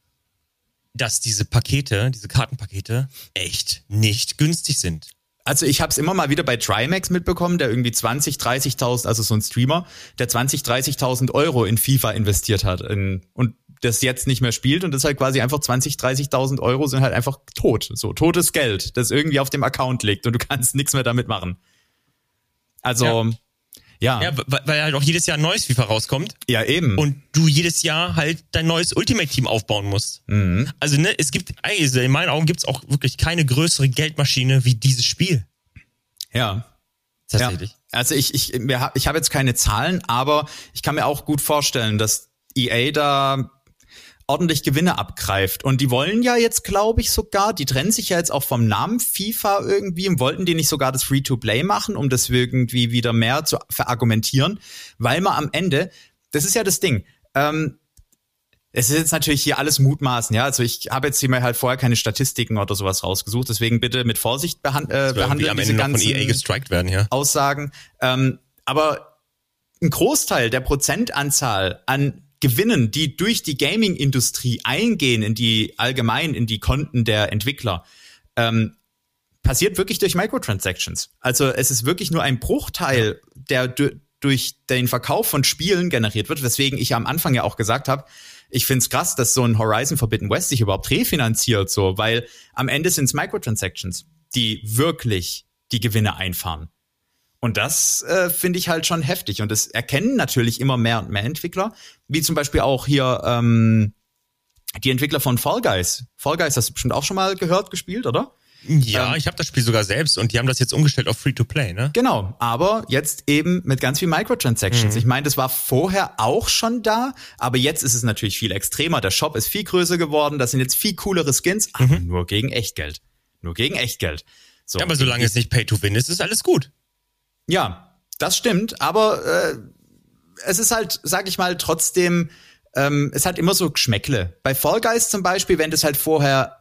dass diese Pakete, diese Kartenpakete echt nicht günstig sind. Also ich habe es immer mal wieder bei Trimax mitbekommen, der irgendwie zwanzig, dreißigtausend, also so ein Streamer, der zwanzig, dreißigtausend Euro in FIFA investiert hat in, und das jetzt nicht mehr spielt und das halt quasi einfach zwanzig, dreißigtausend Euro sind halt einfach tot. So, totes Geld, das irgendwie auf dem Account liegt und du kannst nichts mehr damit machen. Also, ja. Ja, ja weil, weil halt auch jedes Jahr ein neues FIFA rauskommt. Ja, eben. Und du jedes Jahr halt dein neues Ultimate-Team aufbauen musst. Mhm. Also, ne, es gibt, also in meinen Augen gibt's auch wirklich keine größere Geldmaschine wie dieses Spiel. Ja. Tatsächlich. Ja. Also ich, ich, ich habe jetzt keine Zahlen, aber ich kann mir auch gut vorstellen, dass E A da ordentlich Gewinne abgreift. Und die wollen ja jetzt, glaube ich, sogar, die trennen sich ja jetzt auch vom Namen FIFA irgendwie und wollten die nicht sogar das Free-to-Play machen, um das irgendwie wieder mehr zu verargumentieren, weil man am Ende, das ist ja das Ding, ähm, es ist jetzt natürlich hier alles Mutmaßen, ja, also ich habe jetzt hier mal halt vorher keine Statistiken oder sowas rausgesucht, deswegen bitte mit Vorsicht behand- äh, behandeln diese ganzen E A gestrikt werden, ja. Aussagen. Ähm, aber ein Großteil der Prozentanzahl an Gewinnen, die durch die Gaming-Industrie eingehen in die allgemein in die Konten der Entwickler, ähm, passiert wirklich durch Microtransactions. Also es ist wirklich nur ein Bruchteil, der d- durch den Verkauf von Spielen generiert wird, weswegen ich am Anfang ja auch gesagt habe, ich find's krass, dass so ein Horizon Forbidden West sich überhaupt refinanziert, so, weil am Ende sind's Microtransactions, die wirklich die Gewinne einfahren. Und das äh, finde ich halt schon heftig. Und das erkennen natürlich immer mehr und mehr Entwickler, wie zum Beispiel auch hier ähm, die Entwickler von Fall Guys. Fall Guys hast du bestimmt auch schon mal gehört, gespielt, oder? Ja, ähm, ich habe das Spiel sogar selbst und die haben das jetzt umgestellt auf Free-to-Play, ne? Genau, aber jetzt eben mit ganz viel Microtransactions. Mhm. Ich meine, das war vorher auch schon da, aber jetzt ist es natürlich viel extremer. Der Shop ist viel größer geworden, das sind jetzt viel coolere Skins, aber mhm. nur gegen Echtgeld. Nur gegen Echtgeld. So. Ja, aber solange es nicht Pay-to-Win ist, ist alles gut. Ja, das stimmt, aber äh, es ist halt, sag ich mal, trotzdem, ähm, es hat immer so Geschmäckle. Bei Fall Guys zum Beispiel, wenn das halt vorher,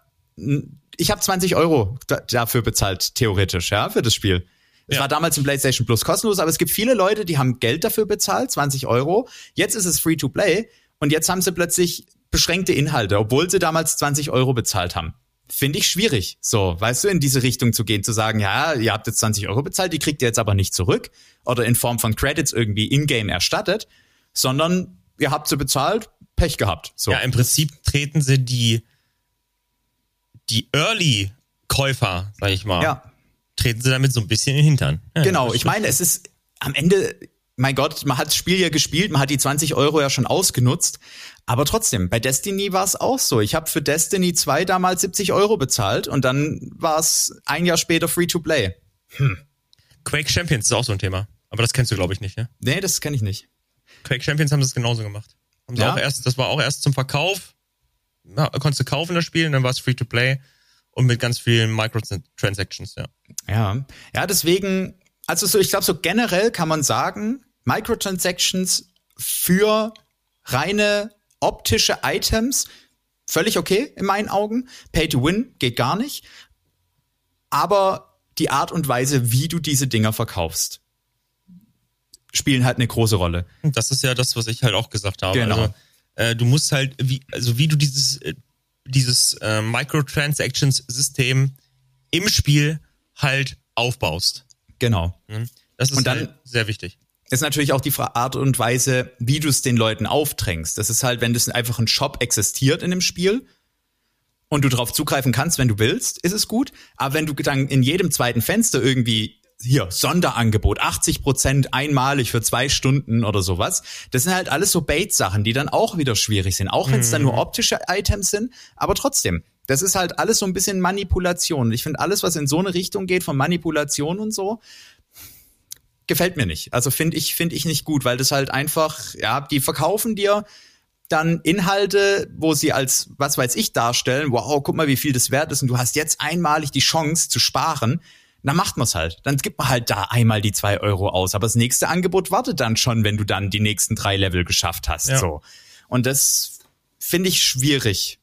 ich habe zwanzig Euro da, dafür bezahlt, theoretisch, ja, für das Spiel. Es ja. war damals im PlayStation Plus kostenlos, aber es gibt viele Leute, die haben Geld dafür bezahlt, zwanzig Euro. Jetzt ist es Free-to-Play und jetzt haben sie plötzlich beschränkte Inhalte, obwohl sie damals zwanzig Euro bezahlt haben. Finde ich schwierig, so, weißt du, in diese Richtung zu gehen, zu sagen, ja, ihr habt jetzt zwanzig Euro bezahlt, die kriegt ihr jetzt aber nicht zurück oder in Form von Credits irgendwie in-game erstattet, sondern ihr habt sie bezahlt, Pech gehabt. So. Ja, im Prinzip treten sie die die Early-Käufer, sag ich mal, ja. treten sie damit so ein bisschen in den Hintern. Ja, genau, ich meine, es ist am Ende, mein Gott, man hat das Spiel ja gespielt, man hat die zwanzig Euro ja schon ausgenutzt, aber trotzdem, bei Destiny war es auch so. Ich habe für Destiny zwei damals siebzig Euro bezahlt und dann war es ein Jahr später Free-to-Play. Hm. Quake Champions ist auch so ein Thema, aber das kennst du, glaube ich, nicht, ne? Nee, das kenne ich nicht. Quake Champions haben das genauso gemacht. Haben sie ja? auch erst, das war auch erst zum Verkauf, ja, konntest du kaufen das Spiel und dann war es Free-to-Play und mit ganz vielen Microtransactions, ja. Ja, ja, deswegen, also so, ich glaube, so generell kann man sagen, Microtransactions für reine optische Items, völlig okay in meinen Augen. Pay-to-Win geht gar nicht. Aber die Art und Weise, wie du diese Dinger verkaufst, spielen halt eine große Rolle. Das ist ja das, was ich halt auch gesagt habe. Genau. Also, äh, du musst halt, wie, also wie du dieses, äh, dieses äh, Microtransactions-System im Spiel halt aufbaust. Genau. Das ist und dann halt sehr wichtig. Ist natürlich auch die Art und Weise, wie du es den Leuten aufdrängst. Das ist halt, wenn das einfach ein Shop existiert in dem Spiel und du drauf zugreifen kannst, wenn du willst, ist es gut. Aber wenn du dann in jedem zweiten Fenster irgendwie, hier, Sonderangebot, achtzig Prozent einmalig für zwei Stunden oder sowas, das sind halt alles so Bait-Sachen, die dann auch wieder schwierig sind. Auch wenn es mhm. dann nur optische Items sind, aber trotzdem. Das ist halt alles so ein bisschen Manipulation. Ich finde, alles, was in so eine Richtung geht, von Manipulation und so, gefällt mir nicht. Also finde ich, finde ich nicht gut, weil das halt einfach, ja, die verkaufen dir dann Inhalte, wo sie als, was weiß ich, darstellen, wow, guck mal, wie viel das wert ist und du hast jetzt einmalig die Chance zu sparen. Dann macht man's halt. Dann gibt man halt da einmal die zwei Euro aus. Aber das nächste Angebot wartet dann schon, wenn du dann die nächsten drei Level geschafft hast. Ja. So. Und das finde ich schwierig.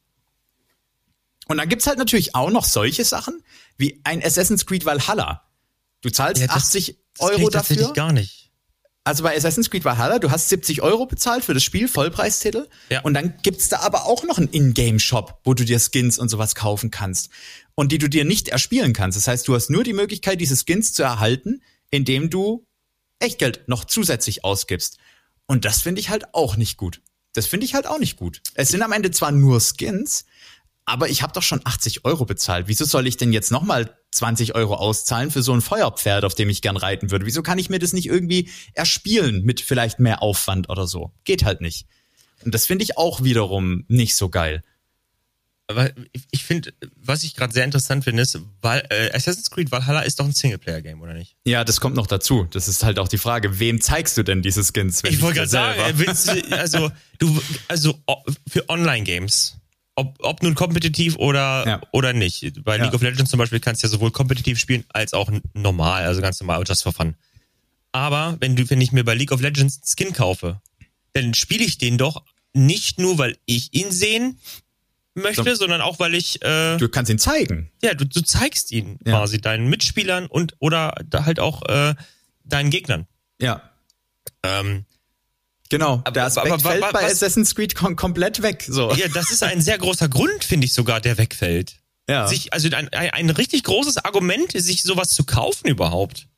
Und dann gibt's halt natürlich auch noch solche Sachen, wie ein Assassin's Creed Valhalla. Du zahlst ja, das, achtzig Euro dafür. Tatsächlich gar nicht. Also bei Assassin's Creed Valhalla, du hast siebzig Euro bezahlt für das Spiel, Vollpreistitel. Ja. Und dann gibt's da aber auch noch einen Ingame-Shop, wo du dir Skins und sowas kaufen kannst. Und die du dir nicht erspielen kannst. Das heißt, du hast nur die Möglichkeit, diese Skins zu erhalten, indem du Echtgeld noch zusätzlich ausgibst. Und das finde ich halt auch nicht gut. Das finde ich halt auch nicht gut. Es sind am Ende zwar nur Skins, aber ich habe doch schon achtzig Euro bezahlt. Wieso soll ich denn jetzt nochmal zwanzig Euro auszahlen für so ein Feuerpferd, auf dem ich gern reiten würde? Wieso kann ich mir das nicht irgendwie erspielen mit vielleicht mehr Aufwand oder so? Geht halt nicht. Und das finde ich auch wiederum nicht so geil. Aber ich finde, was ich gerade sehr interessant finde, ist, weil äh, Assassin's Creed Valhalla ist doch ein Singleplayer-Game, oder nicht? Ja, das kommt noch dazu. Das ist halt auch die Frage, wem zeigst du denn diese Skins? Wenn ich wollte gerade selber? sagen, willst du, also du, also für Online-Games, ob, ob nun kompetitiv oder ja. oder nicht. Bei ja. League of Legends zum Beispiel kannst du ja sowohl kompetitiv spielen als auch normal, also ganz normal, just for fun. Aber wenn du, wenn ich mir bei League of Legends einen Skin kaufe, dann spiele ich den doch nicht nur, weil ich ihn sehen möchte, so, sondern auch, weil ich... Äh, du kannst ihn zeigen. Ja, du, du zeigst ihn ja. quasi deinen Mitspielern und oder da halt auch äh, deinen Gegnern. Ja. Ähm, genau, aber, der Aspekt aber, aber, fällt was, bei Assassin's Creed kom- komplett weg. So. Ja, das ist ein sehr großer Grund, finde ich sogar, der wegfällt. Ja. Sich, also ein, ein, ein richtig großes Argument, sich sowas zu kaufen überhaupt.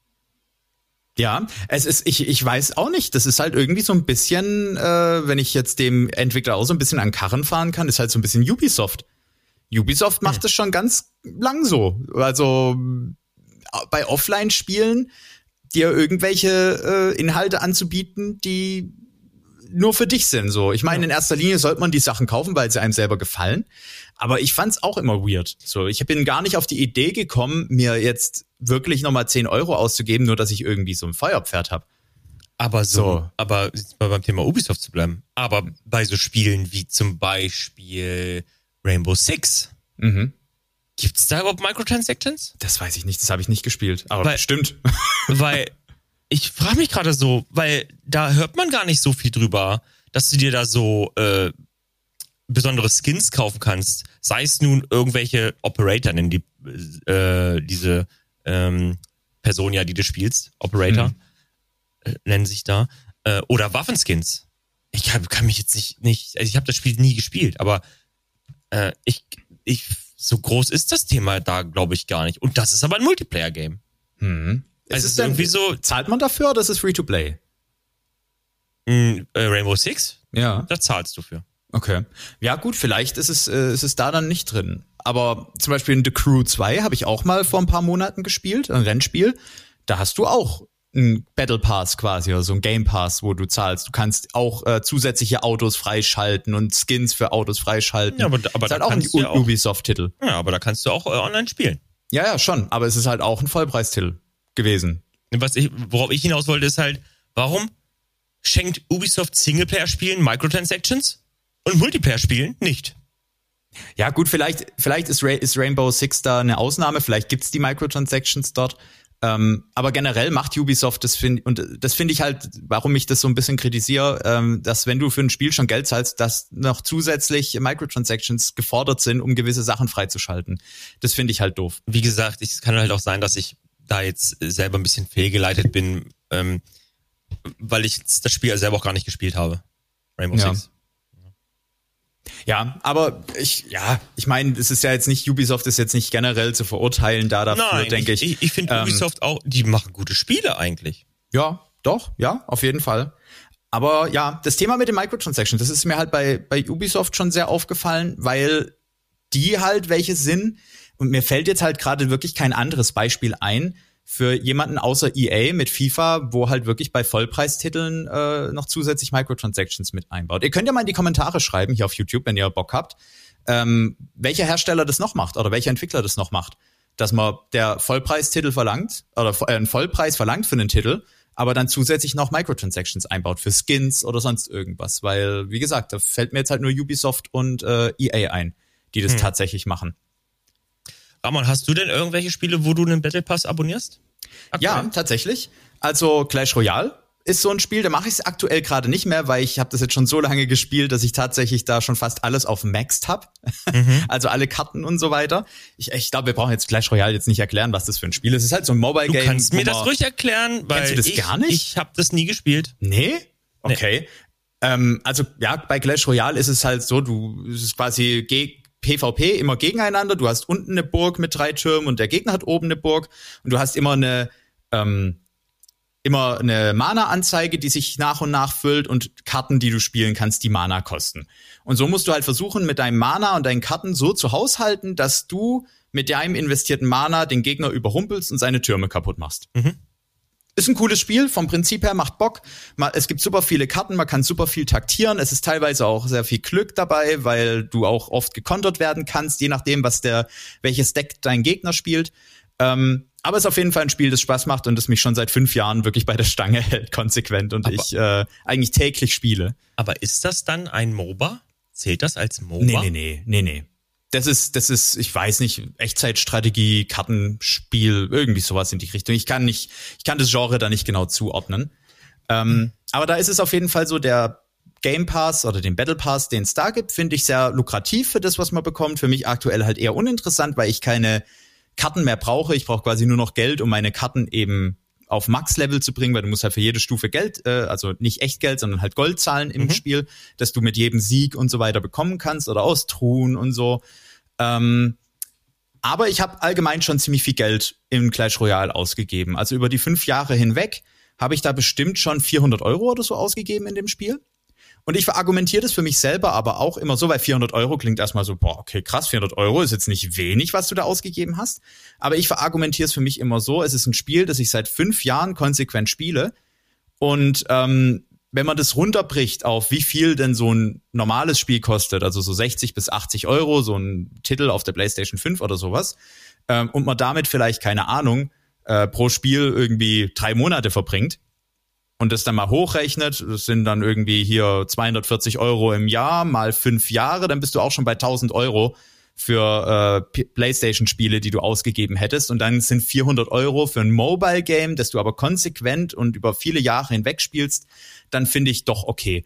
Ja, es ist, ich, ich weiß auch nicht, das ist halt irgendwie so ein bisschen, äh, wenn ich jetzt dem Entwickler auch so ein bisschen an Karren fahren kann, ist halt so ein bisschen Ubisoft. Ubisoft macht es hm. schon ganz lang so. Also bei Offline-Spielen dir irgendwelche äh, Inhalte anzubieten, die nur für dich sind. So, ich meine, in erster Linie sollte man die Sachen kaufen, weil sie einem selber gefallen. Aber ich fand's auch immer weird. So, ich bin gar nicht auf die Idee gekommen, mir jetzt wirklich nochmal zehn Euro auszugeben, nur dass ich irgendwie so ein Feuerpferd habe. Aber so, so, aber jetzt mal beim Thema Ubisoft zu bleiben. Aber bei so Spielen wie zum Beispiel Rainbow Six, mhm. gibt's da überhaupt Microtransactions? Das weiß ich nicht, das habe ich nicht gespielt. Aber weil, bestimmt. Weil ich frage mich gerade so, weil da hört man gar nicht so viel drüber, dass du dir da so äh, besondere Skins kaufen kannst. Sei es nun irgendwelche Operator, nennen die äh, diese ähm, Person ja, die du spielst. Operator mhm. äh, nennen sich da. Äh, oder Waffenskins. Ich kann, kann mich jetzt nicht, nicht also ich habe das Spiel nie gespielt, aber äh, ich, ich so groß ist das Thema da, glaube ich, gar nicht. Und das ist aber ein Multiplayer-Game. Mhm. Also es ist irgendwie so. Zahlt man dafür oder ist es Free-to-Play? Äh, Rainbow Six? Ja. Da zahlst du für. Okay. Ja gut, vielleicht ist es, äh, ist es da dann nicht drin. Aber zum Beispiel in The Crew zwei habe ich auch mal vor ein paar Monaten gespielt, ein Rennspiel. Da hast du auch einen Battle Pass quasi, oder so ein Game Pass, wo du zahlst. Du kannst auch äh, zusätzliche Autos freischalten und Skins für Autos freischalten. Ja, aber, aber das ist da halt auch ein U- ja Ubisoft-Titel. Ja, aber da kannst du auch äh, online spielen. Ja, ja, schon. Aber es ist halt auch ein Vollpreistitel gewesen. Was ich, worauf ich hinaus wollte, ist halt, warum schenkt Ubisoft Singleplayer-Spielen Microtransactions und Multiplayer-Spielen nicht? Ja gut, vielleicht vielleicht ist, Ra- ist Rainbow Six da eine Ausnahme, vielleicht gibt's die Microtransactions dort. Ähm, aber generell macht Ubisoft das, find, und das finde ich halt, warum ich das so ein bisschen kritisiere, ähm, dass wenn du für ein Spiel schon Geld zahlst, dass noch zusätzlich Microtransactions gefordert sind, um gewisse Sachen freizuschalten. Das finde ich halt doof. Wie gesagt, es kann halt auch sein, dass ich da jetzt selber ein bisschen fehlgeleitet bin, ähm, weil ich das Spiel selber auch gar nicht gespielt habe. Rainbow ja. Six. Ja, aber ich, ja, ich meine, es ist ja jetzt nicht, Ubisoft ist jetzt nicht generell zu verurteilen da dafür, Nein, denke ich. Ich, ich finde ähm, Ubisoft auch, die machen gute Spiele eigentlich. Ja, doch, ja, auf jeden Fall. Aber ja, das Thema mit den Microtransactions, das ist mir halt bei, bei Ubisoft schon sehr aufgefallen, weil die halt welche sind, und mir fällt jetzt halt gerade wirklich kein anderes Beispiel ein, für jemanden außer E A mit FIFA, wo halt wirklich bei Vollpreistiteln äh, noch zusätzlich Microtransactions mit einbaut. Ihr könnt ja mal in die Kommentare schreiben, hier auf YouTube, wenn ihr Bock habt, ähm, welcher Hersteller das noch macht oder welcher Entwickler das noch macht. Dass man der Vollpreistitel verlangt, oder äh, einen Vollpreis verlangt für einen Titel, aber dann zusätzlich noch Microtransactions einbaut für Skins oder sonst irgendwas. Weil, wie gesagt, da fällt mir jetzt halt nur Ubisoft und äh, E A ein, die das hm. tatsächlich machen. Ramon, hast du denn irgendwelche Spiele, wo du einen Battle Pass abonnierst? Aktuell? Ja, tatsächlich. Also Clash Royale ist so ein Spiel, da mache ich es aktuell gerade nicht mehr, weil ich habe das jetzt schon so lange gespielt, dass ich tatsächlich da schon fast alles auf Maxed habe. Mhm. Also alle Karten und so weiter. Ich, ich glaube, wir brauchen jetzt Clash Royale jetzt nicht erklären, was das für ein Spiel ist. Es ist halt so ein Mobile-Game. Du kannst mir das ruhig erklären, weil kennst du das ich, gar nicht? ich habe das nie gespielt. Nee? Okay. Nee. Ähm, also ja, bei Clash Royale ist es halt so, du es ist quasi ge- PvP immer gegeneinander. Du hast unten eine Burg mit drei Türmen und der Gegner hat oben eine Burg. Und du hast immer eine ähm, immer eine Mana-Anzeige, die sich nach und nach füllt und Karten, die du spielen kannst, die Mana kosten. Und so musst du halt versuchen, mit deinem Mana und deinen Karten so zu haushalten, dass du mit deinem investierten Mana den Gegner überrumpelst und seine Türme kaputt machst. Mhm. ist ein cooles Spiel, vom Prinzip her macht Bock. Es gibt super viele Karten, man kann super viel taktieren. Es ist teilweise auch sehr viel Glück dabei, weil du auch oft gekontert werden kannst, je nachdem, was der, welches Deck dein Gegner spielt. Ähm, aber es ist auf jeden Fall ein Spiel, das Spaß macht und das mich schon seit fünf Jahren wirklich bei der Stange hält, konsequent und aber, ich äh, eigentlich täglich spiele. Aber ist das dann ein MOBA? Zählt das als MOBA? Nee, nee, nee, nee, nee. Das ist, das ist, ich weiß nicht, Echtzeitstrategie, Kartenspiel, irgendwie sowas in die Richtung. Ich kann nicht, ich kann das Genre da nicht genau zuordnen. Ähm, aber da ist es auf jeden Fall so, der Game Pass oder den Battle Pass, den es da gibt, finde ich sehr lukrativ für das, was man bekommt. Für mich aktuell halt eher uninteressant, weil ich keine Karten mehr brauche. Ich brauche quasi nur noch Geld, um meine Karten eben auf Max-Level zu bringen, weil du musst halt für jede Stufe Geld, äh, also nicht echt Geld, sondern halt Gold zahlen im mhm. Spiel, dass du mit jedem Sieg und so weiter bekommen kannst oder aus Truhen und so. Ähm, aber ich habe allgemein schon ziemlich viel Geld im Clash Royale ausgegeben. Also über die fünf Jahre hinweg habe ich da bestimmt schon vierhundert Euro oder so ausgegeben in dem Spiel. Und ich verargumentiere das für mich selber aber auch immer so, weil vierhundert Euro klingt erstmal so, boah, okay, krass, vierhundert Euro ist jetzt nicht wenig, was du da ausgegeben hast. Aber ich verargumentiere es für mich immer so, es ist ein Spiel, das ich seit fünf Jahren konsequent spiele. Und ähm, wenn man das runterbricht auf wie viel denn so ein normales Spiel kostet, also so sechzig bis achtzig Euro, so ein Titel auf der PlayStation fünf oder sowas, ähm, und man damit vielleicht, keine Ahnung, äh, pro Spiel irgendwie drei Monate verbringt, und das dann mal hochrechnet, das sind dann irgendwie hier zweihundertvierzig Euro im Jahr mal fünf Jahre, dann bist du auch schon bei tausend Euro für äh, PlayStation-Spiele, die du ausgegeben hättest. Und dann sind vierhundert Euro für ein Mobile-Game, das du aber konsequent und über viele Jahre hinweg spielst, dann finde ich doch okay.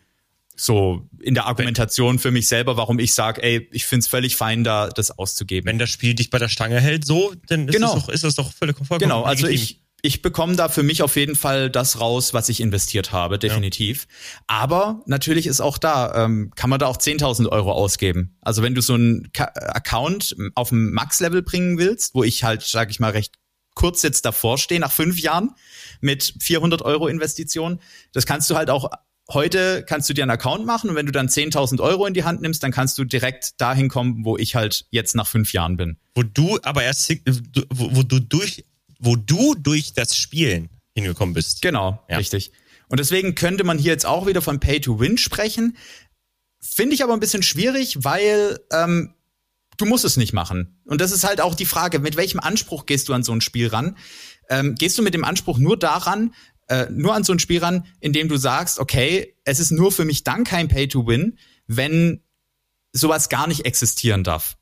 So in der Argumentation für mich selber, warum ich sage, ey, ich find's völlig fein, da das auszugeben. Wenn das Spiel dich bei der Stange hält, so, dann ist, genau. das, doch, ist das doch völlig vollkommen Genau, also legitim. ich Ich bekomme da für mich auf jeden Fall das raus, was ich investiert habe, definitiv. Ja. Aber natürlich ist auch da, ähm, kann man da auch zehntausend Euro ausgeben. Also wenn du so einen Ka- Account auf dem Max-Level bringen willst, wo ich halt, sag ich mal, recht kurz jetzt davor stehe, nach fünf Jahren mit vierhundert Euro Investition, das kannst du halt auch, heute kannst du dir einen Account machen und wenn du dann zehntausend Euro in die Hand nimmst, dann kannst du direkt dahin kommen, wo ich halt jetzt nach fünf Jahren bin. Wo du aber erst, wo, wo du durch wo du durch das Spielen hingekommen bist. Genau, ja. Richtig. Und deswegen könnte man hier jetzt auch wieder von Pay-to-Win sprechen. Finde ich aber ein bisschen schwierig, weil ähm, du musst es nicht machen. Und das ist halt auch die Frage, mit welchem Anspruch gehst du an so ein Spiel ran? Ähm, gehst du mit dem Anspruch nur daran, äh, nur an so ein Spiel ran, indem du sagst, okay, es ist nur für mich dann kein Pay-to-Win, wenn sowas gar nicht existieren darf.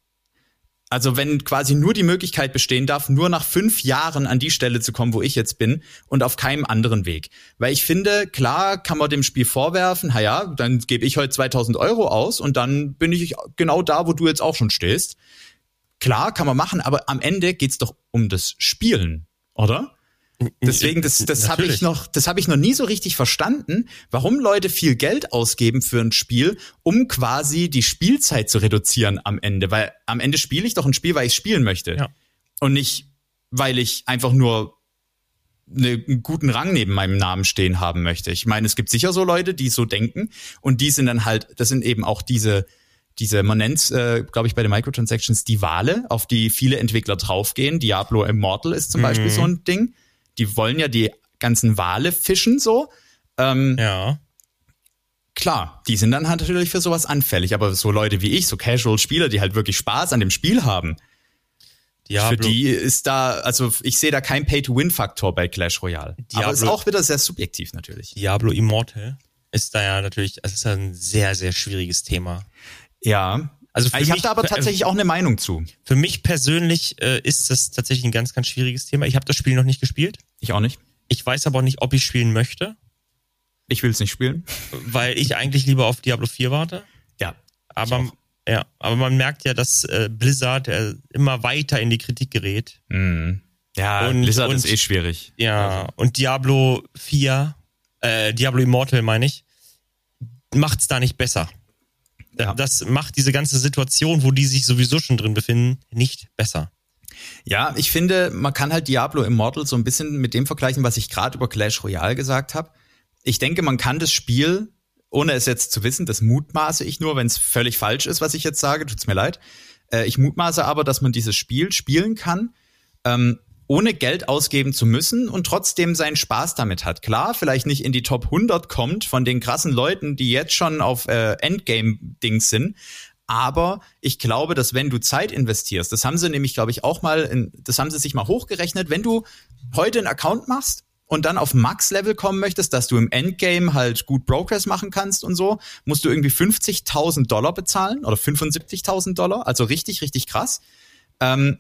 Also wenn quasi nur die Möglichkeit bestehen darf, nur nach fünf Jahren an die Stelle zu kommen, wo ich jetzt bin und auf keinem anderen Weg. Weil ich finde, klar kann man dem Spiel vorwerfen, na ja, dann gebe ich heute zweitausend Euro aus und dann bin ich genau da, wo du jetzt auch schon stehst. Klar, kann man machen, aber am Ende geht's doch um das Spielen, oder? Deswegen, das, das habe ich noch, das habe ich noch nie so richtig verstanden, warum Leute viel Geld ausgeben für ein Spiel, um quasi die Spielzeit zu reduzieren am Ende. Weil am Ende spiele ich doch ein Spiel, weil ich spielen möchte. Ja. Und nicht, weil ich einfach nur eine, einen guten Rang neben meinem Namen stehen haben möchte. Ich meine, es gibt sicher so Leute, die so denken und die sind dann halt, das sind eben auch diese, diese, man nennt's, äh, glaube ich, bei den Microtransactions die Wale, auf die viele Entwickler draufgehen. Diablo Immortal ist zum mhm. Beispiel so ein Ding. Die wollen ja die ganzen Wale fischen so. Ähm, ja. Klar, die sind dann halt natürlich für sowas anfällig. Aber so Leute wie ich, so Casual-Spieler, die halt wirklich Spaß an dem Spiel haben, Diablo. Für die ist da, also ich sehe da keinen Pay-to-Win-Faktor bei Clash Royale. Diablo. Aber ist auch wieder sehr subjektiv natürlich. Diablo Immortal ist da ja natürlich, es ist ein sehr, sehr schwieriges Thema. Ja. Also für ich habe da aber tatsächlich auch eine Meinung zu. Für mich persönlich äh, ist das tatsächlich ein ganz, ganz schwieriges Thema. Ich habe das Spiel noch nicht gespielt. Ich auch nicht. Ich weiß aber auch nicht, ob ich spielen möchte. Ich will es nicht spielen. Weil ich eigentlich lieber auf Diablo vier warte. Ja. Aber, ja, aber man merkt ja, dass äh, Blizzard äh, immer weiter in die Kritik gerät. Mhm. Ja, und, Blizzard und, ist eh schwierig. Ja, also. Und Diablo vier, äh, Diablo Immortal meine ich, macht's da nicht besser. Ja. Das macht diese ganze Situation, wo die sich sowieso schon drin befinden, nicht besser. Ja, ich finde, man kann halt Diablo Immortal so ein bisschen mit dem vergleichen, was ich gerade über Clash Royale gesagt habe. Ich denke, man kann das Spiel, ohne es jetzt zu wissen, das mutmaße ich nur, wenn es völlig falsch ist, was ich jetzt sage, tut's mir leid. Äh, ich mutmaße aber, dass man dieses Spiel spielen kann, ähm, ohne Geld ausgeben zu müssen und trotzdem seinen Spaß damit hat. Klar, vielleicht nicht in die Top hundert kommt von den krassen Leuten, die jetzt schon auf äh, Endgame-Dings sind, aber ich glaube, dass wenn du Zeit investierst, das haben sie nämlich, glaube ich, auch mal, in, das haben sie sich mal hochgerechnet, wenn du heute einen Account machst und dann auf Max-Level kommen möchtest, dass du im Endgame halt gut Progress machen kannst und so, musst du irgendwie fünfzigtausend Dollar bezahlen oder fünfundsiebzigtausend Dollar, also richtig, richtig krass. Ähm,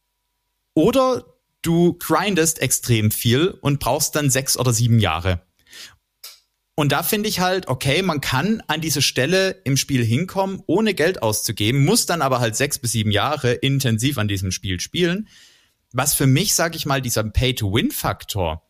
oder du grindest extrem viel und brauchst dann sechs oder sieben Jahre. Und da finde ich halt, okay, man kann an diese Stelle im Spiel hinkommen, ohne Geld auszugeben, muss dann aber halt sechs bis sieben Jahre intensiv an diesem Spiel spielen. Was für mich, sag ich mal, dieser Pay-to-Win-Faktor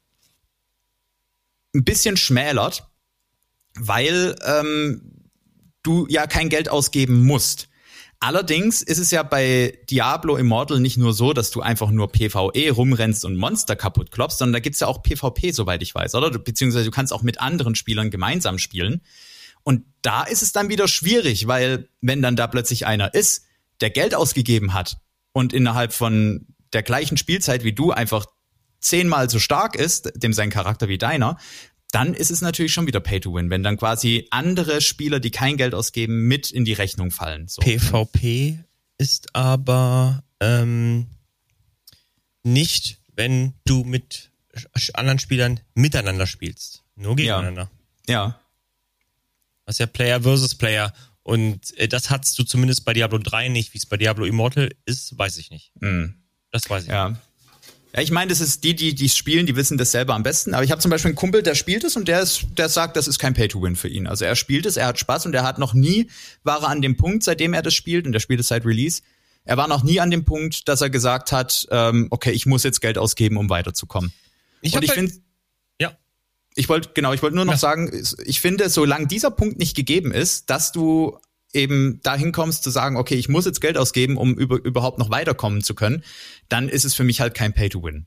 ein bisschen schmälert, weil ähm, du ja kein Geld ausgeben musst. Allerdings ist es ja bei Diablo Immortal nicht nur so, dass du einfach nur PvE rumrennst und Monster kaputt klopfst, sondern da gibt's ja auch PvP, soweit ich weiß, oder? Beziehungsweise du kannst auch mit anderen Spielern gemeinsam spielen. Und da ist es dann wieder schwierig, weil wenn dann da plötzlich einer ist, der Geld ausgegeben hat und innerhalb von der gleichen Spielzeit wie du einfach zehnmal so stark ist, dem sein Charakter wie deiner, dann ist es natürlich schon wieder Pay to Win, wenn dann quasi andere Spieler, die kein Geld ausgeben, mit in die Rechnung fallen. So. PvP ist aber ähm, nicht, wenn du mit anderen Spielern miteinander spielst. Nur gegeneinander. Ja. ja. Das ist ja Player versus Player. Und äh, das hattest du zumindest bei Diablo drei nicht. Wie es bei Diablo Immortal ist, weiß ich nicht. Mhm. Das weiß ich ja. nicht. Ja, ich meine, das ist die, die die spielen, die wissen das selber am besten. Aber ich habe zum Beispiel einen Kumpel, der spielt es und der ist, der sagt, das ist kein Pay-to-Win für ihn. Also er spielt es, er hat Spaß und er hat noch nie, war er an dem Punkt, seitdem er das spielt, und er spielt es seit Release, er war noch nie an dem Punkt, dass er gesagt hat, ähm, okay, ich muss jetzt Geld ausgeben, um weiterzukommen. Ich und ich halt, finde, ja, ich wollte genau, ich wollte nur noch ja. sagen, ich finde, solange dieser Punkt nicht gegeben ist, dass du eben dahin kommst zu sagen, okay, ich muss jetzt Geld ausgeben, um über, überhaupt noch weiterkommen zu können, dann ist es für mich halt kein Pay-to-Win.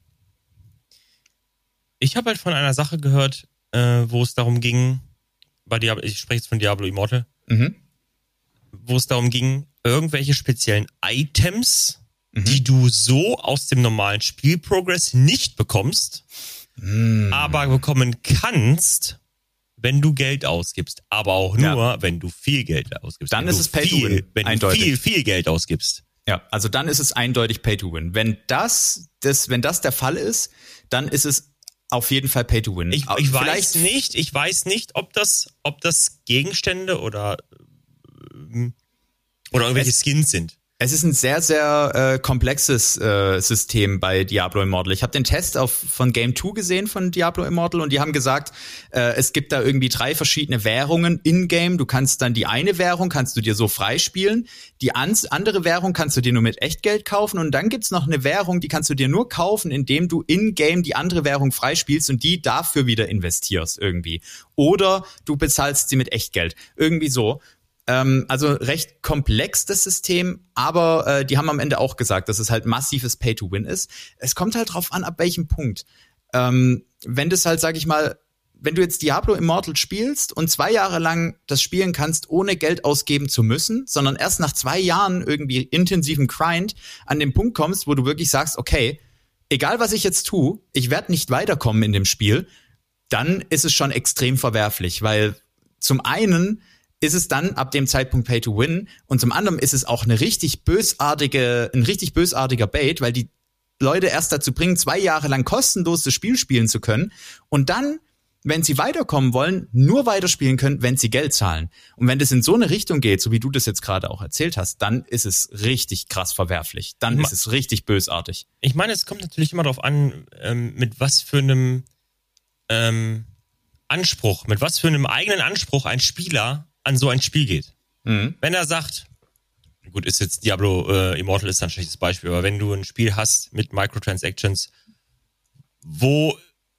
Ich habe halt von einer Sache gehört, äh, wo es darum ging, bei Diablo, ich spreche jetzt von Diablo Immortal, mhm. wo es darum ging, irgendwelche speziellen Items, mhm. die du so aus dem normalen Spielprogress nicht bekommst, mhm. aber bekommen kannst, wenn du Geld ausgibst. Aber auch nur, ja. wenn du viel Geld ausgibst. Dann wenn ist es Pay-to-Win. Wenn eindeutig. du viel, viel Geld ausgibst. Ja, also dann ist es eindeutig Pay-to-Win. Wenn das, das, wenn das der Fall ist, dann ist es auf jeden Fall Pay-to-Win. Ich, ich weiß nicht, ich weiß nicht, ob das, ob das Gegenstände oder, oder irgendwelche es, Skins sind. Es ist ein sehr, sehr äh, komplexes äh, System bei Diablo Immortal. Ich habe den Test auf, von Game zwei gesehen von Diablo Immortal und die haben gesagt, äh, es gibt da irgendwie drei verschiedene Währungen in-game. Du kannst dann die eine Währung, kannst du dir so freispielen. Die ans- andere Währung kannst du dir nur mit Echtgeld kaufen und dann gibt's noch eine Währung, die kannst du dir nur kaufen, indem du in-game die andere Währung freispielst und die dafür wieder investierst irgendwie. Oder du bezahlst sie mit Echtgeld. Irgendwie so. Also recht komplex das System, aber äh, die haben am Ende auch gesagt, dass es halt massives Pay-to-Win ist. Es kommt halt drauf an, ab welchem Punkt. Ähm, wenn das halt, sag ich mal, wenn du jetzt Diablo Immortal spielst und zwei Jahre lang das spielen kannst, ohne Geld ausgeben zu müssen, sondern erst nach zwei Jahren irgendwie intensiven Grind an den Punkt kommst, wo du wirklich sagst, okay, egal was ich jetzt tue, ich werde nicht weiterkommen in dem Spiel, dann ist es schon extrem verwerflich, weil zum einen ist es dann ab dem Zeitpunkt Pay to Win und zum anderen ist es auch eine richtig bösartige, ein richtig bösartiger Bait, weil die Leute erst dazu bringen, zwei Jahre lang kostenlos das Spiel spielen zu können und dann, wenn sie weiterkommen wollen, nur weiterspielen können, wenn sie Geld zahlen. Und wenn das in so eine Richtung geht, so wie du das jetzt gerade auch erzählt hast, dann ist es richtig krass verwerflich. Dann ist es richtig bösartig. Ich meine, es kommt natürlich immer darauf an, ähm, mit was für einem ähm, Anspruch, mit was für einem eigenen Anspruch ein Spieler an so ein Spiel geht. Mhm. Wenn er sagt, gut, ist jetzt Diablo äh, Immortal ist ein schlechtes Beispiel, aber wenn du ein Spiel hast mit Microtransactions, wo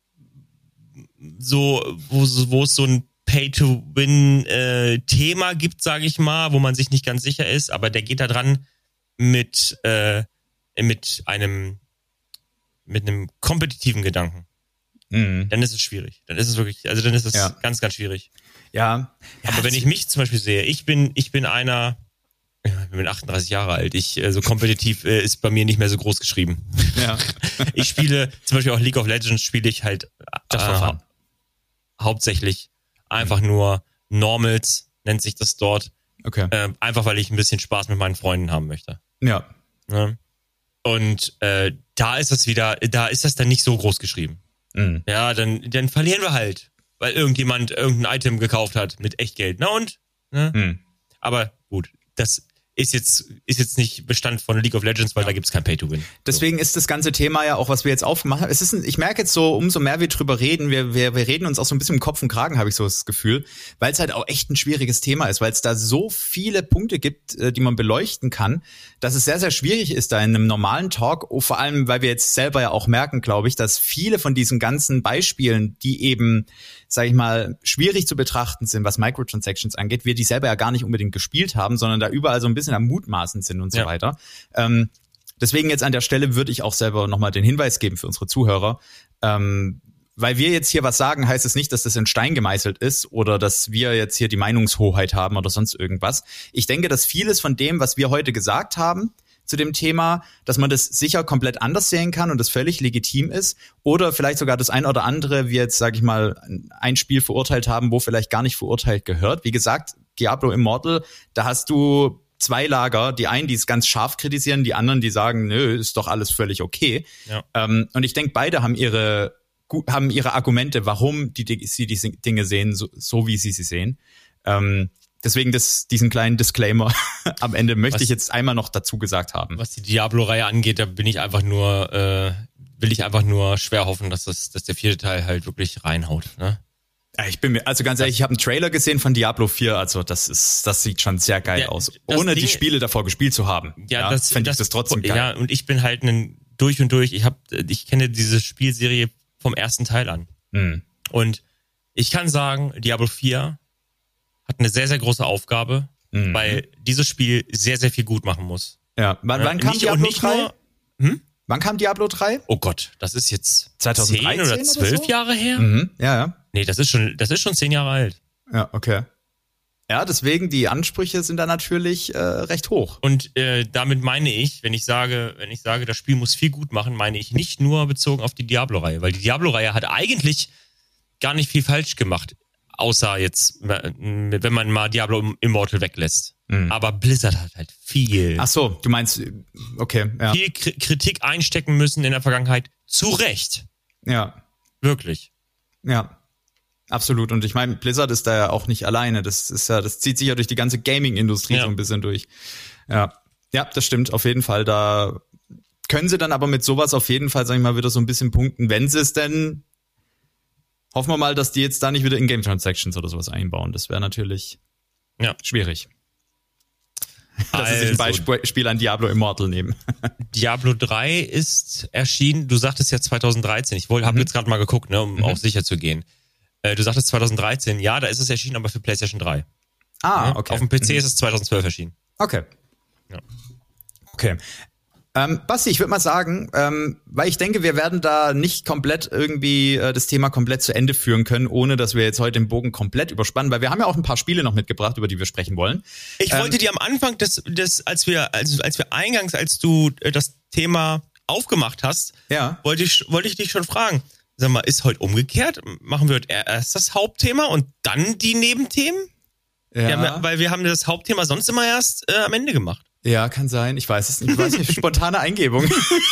so, wo, wo es so ein Pay-to-Win-Thema äh, gibt, sage ich mal, wo man sich nicht ganz sicher ist, aber der geht da dran mit äh, mit einem mit einem kompetitiven Gedanken. Mhm. Dann ist es schwierig. Dann ist es wirklich, also dann ist es ja. ganz, ganz schwierig. Ja. Aber ja, wenn ich mich zum Beispiel sehe, ich bin, ich bin einer, Ja, ich bin achtunddreißig Jahre alt. Ich, äh, so kompetitiv äh, ist bei mir nicht mehr so groß geschrieben. Ja. Ich spiele, zum Beispiel auch League of Legends spiele ich halt äh, hau- hauptsächlich einfach nur Normals, nennt sich das dort. Okay. Äh, einfach weil ich ein bisschen Spaß mit meinen Freunden haben möchte. Ja. Ne? Und äh, da ist das wieder, da ist das dann nicht so groß geschrieben. Mhm. Ja, dann, dann verlieren wir halt, weil irgendjemand irgendein Item gekauft hat mit Echtgeld. Na und? Ne? Mhm. Aber gut, das ist jetzt, ist jetzt nicht Bestand von League of Legends, weil ja. da gibt's kein Pay-to-Win. Deswegen so. Ist das ganze Thema ja auch, was wir jetzt aufgemacht haben. Es ist ein, ich merke jetzt so, umso mehr wir drüber reden, wir, wir, wir reden uns auch so ein bisschen im Kopf und Kragen, habe ich so das Gefühl, weil es halt auch echt ein schwieriges Thema ist, weil es da so viele Punkte gibt, die man beleuchten kann, dass es sehr, sehr schwierig ist, da in einem normalen Talk, vor allem, weil wir jetzt selber ja auch merken, glaube ich, dass viele von diesen ganzen Beispielen, die eben, sage ich mal, schwierig zu betrachten sind, was Microtransactions angeht, wir die selber ja gar nicht unbedingt gespielt haben, sondern da überall so ein bisschen am Mutmaßen sind und so ja. weiter. Ähm, deswegen jetzt an der Stelle würde ich auch selber nochmal den Hinweis geben für unsere Zuhörer. Ähm, weil wir jetzt hier was sagen, heißt es nicht, dass das in Stein gemeißelt ist oder dass wir jetzt hier die Meinungshoheit haben oder sonst irgendwas. Ich denke, dass vieles von dem, was wir heute gesagt haben, zu dem Thema, dass man das sicher komplett anders sehen kann und das völlig legitim ist oder vielleicht sogar das ein oder andere, wie jetzt, sage ich mal, ein Spiel verurteilt haben, wo vielleicht gar nicht verurteilt gehört. Wie gesagt, Diablo Immortal, da hast du zwei Lager, die einen, die es ganz scharf kritisieren, die anderen, die sagen, nö, ist doch alles völlig okay. Ja. Ähm, und ich denke, beide haben ihre haben ihre Argumente, warum die, die, sie die Dinge sehen, so, so wie sie sie sehen. Ähm, deswegen das, diesen kleinen Disclaimer am Ende möchte was, ich jetzt einmal noch dazu gesagt haben. Was die Diablo-Reihe angeht, da bin ich einfach nur, äh, will ich einfach nur schwer hoffen, dass das, dass der vierte Teil halt wirklich reinhaut, ne? Ja, ich bin mir, also ganz ehrlich, ich habe einen Trailer gesehen von Diablo vier, also das ist, das sieht schon sehr geil ja, aus, ohne Ding, die Spiele davor gespielt zu haben. Ja, ja das fände ich das trotzdem geil. Ja, und ich bin halt ein durch und durch, ich habe, ich kenne diese Spielserie vom ersten Teil an. Mhm. Und ich kann sagen, Diablo vier hat eine sehr, sehr große Aufgabe, mhm. weil dieses Spiel sehr, sehr viel gut machen muss. Ja, wann, wann kam nicht, Diablo nicht drei? Nur, hm? Wann kam Diablo drei? Oh Gott, das ist jetzt zehn oder zwölf so? Jahre her? Mhm. Ja, ja. Nee, das ist schon, das ist schon zehn Jahre alt. Ja, okay. Ja, deswegen, die Ansprüche sind da natürlich äh, recht hoch. Und äh, damit meine ich, wenn ich sage, wenn ich sage, das Spiel muss viel gut machen, meine ich nicht nur bezogen auf die Diablo-Reihe, weil die Diablo-Reihe hat eigentlich gar nicht viel falsch gemacht, außer jetzt, wenn man mal Diablo Immortal weglässt. Mhm. Aber Blizzard hat halt viel. Ach so, du meinst, okay, ja. Viel K- Kritik einstecken müssen in der Vergangenheit. Zu Recht. Ja. Wirklich. Ja. Absolut. Und ich meine, Blizzard ist da ja auch nicht alleine. Das ist ja, das zieht sich ja durch die ganze Gaming-Industrie ja. so ein bisschen durch. Ja. Ja, das stimmt auf jeden Fall. Da können sie dann aber mit sowas auf jeden Fall, sag ich mal, wieder so ein bisschen punkten, wenn sie es denn. Hoffen wir mal, dass die jetzt da nicht wieder In-Game-Transactions oder sowas einbauen. Das wäre natürlich ja. schwierig. Dass also, sie sich ein Beispiel an Diablo Immortal nehmen. Diablo drei ist erschienen, du sagtest ja zwanzig dreizehn. Ich wollte, habe Mhm. jetzt gerade mal geguckt, ne, um Mhm. auch sicher zu gehen. Äh, du sagtest zwanzig dreizehn, ja, da ist es erschienen, aber für PlayStation drei. Ah, ja? okay. Auf dem P C mhm. ist es zwanzig zwölf erschienen. Okay. Ja. Okay. Ähm, Basti, ich würde mal sagen, ähm, weil ich denke, wir werden da nicht komplett irgendwie äh, das Thema komplett zu Ende führen können, ohne dass wir jetzt heute den Bogen komplett überspannen, weil wir haben ja auch ein paar Spiele noch mitgebracht, über die wir sprechen wollen. Ich ähm, wollte dir am Anfang des, des als wir, als, als wir eingangs, als du äh, das Thema aufgemacht hast, ja. wollte ich, wollte ich dich schon fragen. Sag mal, ist heute umgekehrt? Machen wir erst das Hauptthema und dann die Nebenthemen? Ja. Ja, weil wir haben das Hauptthema sonst immer erst äh, am Ende gemacht. Ja, kann sein. Ich weiß es nicht. Ich weiß nicht. Spontane Eingebung.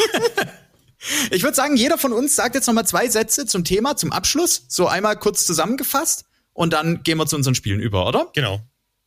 Ich würde sagen, jeder von uns sagt jetzt noch mal zwei Sätze zum Thema, zum Abschluss. So einmal kurz zusammengefasst. Und dann gehen wir zu unseren Spielen über, oder? Genau.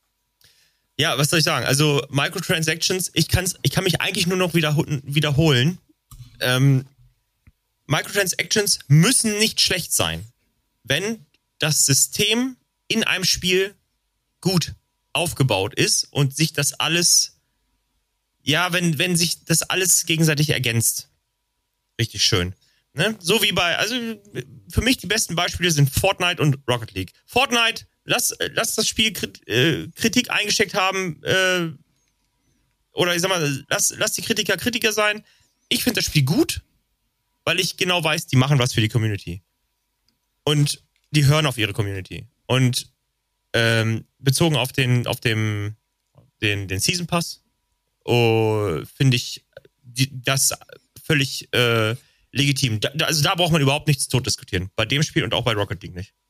Ja, was soll ich sagen? Also Microtransactions, ich, kann's, ich kann mich eigentlich nur noch wiederho- wiederholen. Ähm, Microtransactions müssen nicht schlecht sein, wenn das System in einem Spiel gut aufgebaut ist und sich das alles Ja, wenn, wenn sich das alles gegenseitig ergänzt. Richtig schön. Ne? So wie bei, also für mich die besten Beispiele sind Fortnite und Rocket League. Fortnite, lass, lass das Spiel Krit, äh, Kritik eingesteckt haben, äh, oder ich sag mal, lass, lass die Kritiker Kritiker sein. Ich finde das Spiel gut, weil ich genau weiß, die machen was für die Community. Und die hören auf ihre Community. Und ähm, bezogen auf den, auf dem den, den Season Pass. Oh, finde ich die, das völlig äh, legitim. Da, also da braucht man überhaupt nichts tot diskutieren. Bei dem Spiel und auch bei Rocket League nicht.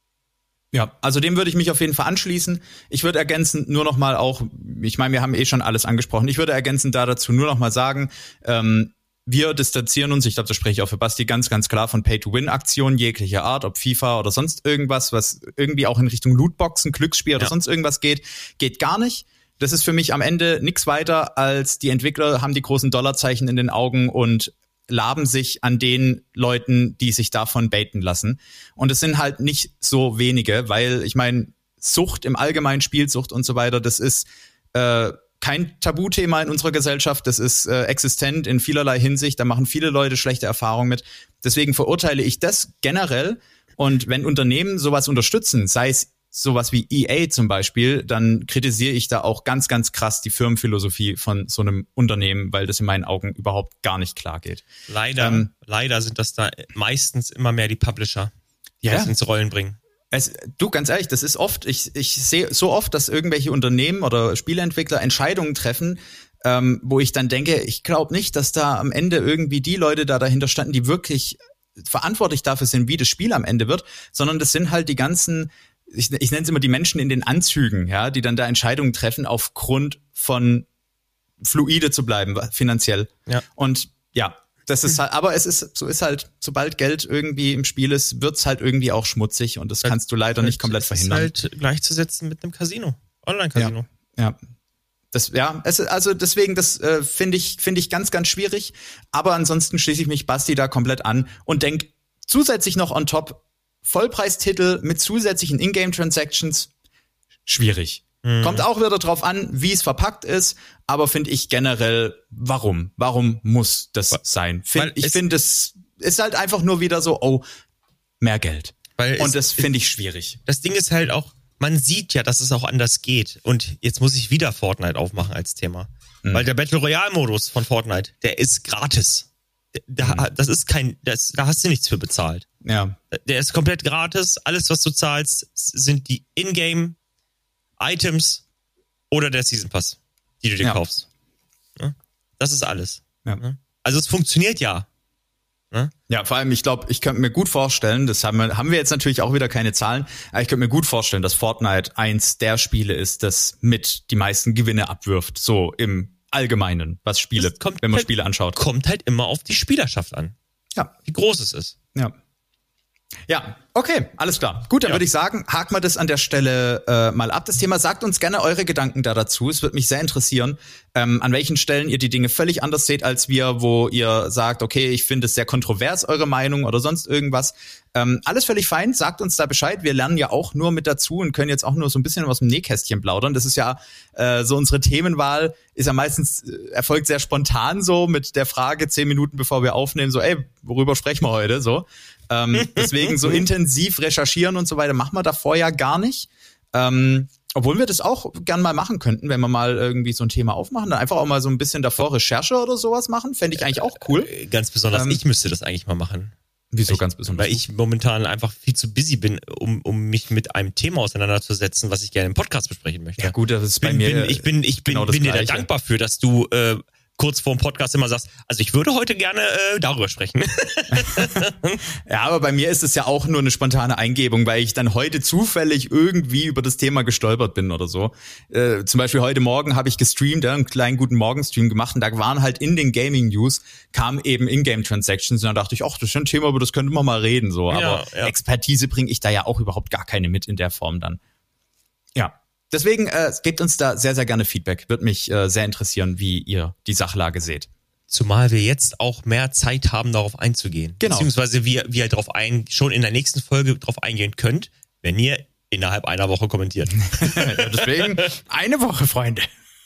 Ja, also dem würde ich mich auf jeden Fall anschließen. Ich würde ergänzend nur noch mal auch, ich meine, wir haben eh schon alles angesprochen, ich würde ergänzend da dazu nur noch mal sagen, ähm, wir distanzieren uns, ich glaube, das spreche ich auch für Basti, ganz, ganz klar von Pay-to-Win-Aktionen jeglicher Art, ob FIFA oder sonst irgendwas, was irgendwie auch in Richtung Lootboxen, Glücksspiel oder ja. sonst irgendwas geht, geht gar nicht. Das ist für mich am Ende nichts weiter, als die Entwickler haben die großen Dollarzeichen in den Augen und laben sich an den Leuten, die sich davon baiten lassen. Und es sind halt nicht so wenige, weil ich meine, Sucht im Allgemeinen, Spielsucht und so weiter, das ist äh, kein Tabuthema in unserer Gesellschaft, das ist äh, existent in vielerlei Hinsicht, da machen viele Leute schlechte Erfahrungen mit. Deswegen verurteile ich das generell. Und wenn Unternehmen sowas unterstützen, sei es sowas wie E A zum Beispiel, dann kritisiere ich da auch ganz, ganz krass die Firmenphilosophie von so einem Unternehmen, weil das in meinen Augen überhaupt gar nicht klar geht. Leider, ähm, leider sind das da meistens immer mehr die Publisher, die ja. das ins Rollen bringen. Es, du, ganz ehrlich, das ist oft, ich, ich sehe so oft, dass irgendwelche Unternehmen oder Spieleentwickler Entscheidungen treffen, ähm, wo ich dann denke, ich glaube nicht, dass da am Ende irgendwie die Leute da dahinter standen, die wirklich verantwortlich dafür sind, wie das Spiel am Ende wird, sondern das sind halt die ganzen Ich, ich nenne es immer die Menschen in den Anzügen, ja, die dann da Entscheidungen treffen aufgrund von fluide zu bleiben, finanziell. Ja. Und ja, das ist halt, aber es ist, so ist halt, sobald Geld irgendwie im Spiel ist, wird's halt irgendwie auch schmutzig und das kannst du leider nicht komplett verhindern. Das ist halt gleichzusetzen mit einem Casino, Online-Casino. Ja, ja. Das, ja, es ist, also deswegen, das äh, finde ich, finde ich ganz, ganz schwierig. Aber ansonsten schließe ich mich Basti da komplett an und denk zusätzlich noch on top, Vollpreistitel mit zusätzlichen Ingame-Transactions, schwierig. Mhm. Kommt auch wieder drauf an, wie es verpackt ist, aber finde ich generell, warum? Warum muss das sein? Find, ich finde, es ist halt einfach nur wieder so, oh, mehr Geld. Weil Und das finde ich schwierig. Das Ding ist halt auch, man sieht ja, dass es auch anders geht. Und jetzt muss ich wieder Fortnite aufmachen als Thema. Mhm. Weil der Battle Royale-Modus von Fortnite, der ist gratis. Da, das ist kein, das, da hast du nichts für bezahlt. Ja. Der ist komplett gratis. Alles, was du zahlst, sind die Ingame-Items oder der Season Pass, die du dir ja. kaufst. Das ist alles. Ja. Also es funktioniert ja. Ja, vor allem, ich glaube, ich könnte mir gut vorstellen, das haben wir, haben wir jetzt natürlich auch wieder keine Zahlen, aber ich könnte mir gut vorstellen, dass Fortnite eins der Spiele ist, das mit die meisten Gewinne abwirft, so im Allgemeinen, was Spiele, wenn man halt, Spiele anschaut. Kommt halt immer auf die Spielerschaft an. Ja. Wie groß es ist. Ja. Ja, okay, alles klar. Gut, dann ja. würde ich sagen, haken wir das an der Stelle äh, mal ab. Das Thema, sagt uns gerne eure Gedanken da dazu. Es würde mich sehr interessieren, ähm, an welchen Stellen ihr die Dinge völlig anders seht als wir, wo ihr sagt, okay, ich finde es sehr kontrovers, eure Meinung oder sonst irgendwas. Ähm, alles völlig fein, sagt uns da Bescheid. Wir lernen ja auch nur mit dazu und können jetzt auch nur so ein bisschen aus dem Nähkästchen plaudern. Das ist ja äh, so, unsere Themenwahl ist ja meistens, äh, erfolgt sehr spontan so mit der Frage zehn Minuten bevor wir aufnehmen, so ey, worüber sprechen wir heute? So. Ähm, deswegen so intensiv recherchieren und so weiter machen wir davor ja gar nicht. Ähm, obwohl wir das auch gern mal machen könnten, wenn wir mal irgendwie so ein Thema aufmachen. Dann einfach auch mal so ein bisschen davor Recherche oder sowas machen. Fände ich eigentlich auch cool. Äh, ganz besonders, ähm, ich müsste das eigentlich mal machen. Wieso ich, ganz besonders? Weil ich momentan einfach viel zu busy bin, um, um mich mit einem Thema auseinanderzusetzen, was ich gerne im Podcast besprechen möchte. Ja gut, das ist bei bin, mir bin, Ich bin, ich bin, genau bin dir da dankbar für, dass du äh, kurz vor dem Podcast immer sagst, also ich würde heute gerne äh, darüber sprechen. Ja, aber bei mir ist es ja auch nur eine spontane Eingebung, weil ich dann heute zufällig irgendwie über das Thema gestolpert bin oder so. Äh, zum Beispiel heute Morgen habe ich gestreamt, ja, einen kleinen guten Morgenstream gemacht und da waren halt in den Gaming News, kamen eben Ingame-Transactions und dann dachte ich, ach, das ist ja ein Thema, über das könnte man mal reden. So. Aber ja, ja. Expertise bringe ich da ja auch überhaupt gar keine mit in der Form dann. Ja. Deswegen äh, gebt uns da sehr, sehr gerne Feedback. Würde mich äh, sehr interessieren, wie ihr die Sachlage seht. Zumal wir jetzt auch mehr Zeit haben, darauf einzugehen. Genau. Beziehungsweise wir, wir darauf ein, schon in der nächsten Folge darauf eingehen könnt, wenn ihr innerhalb einer Woche kommentiert. Ja, deswegen eine Woche, Freunde.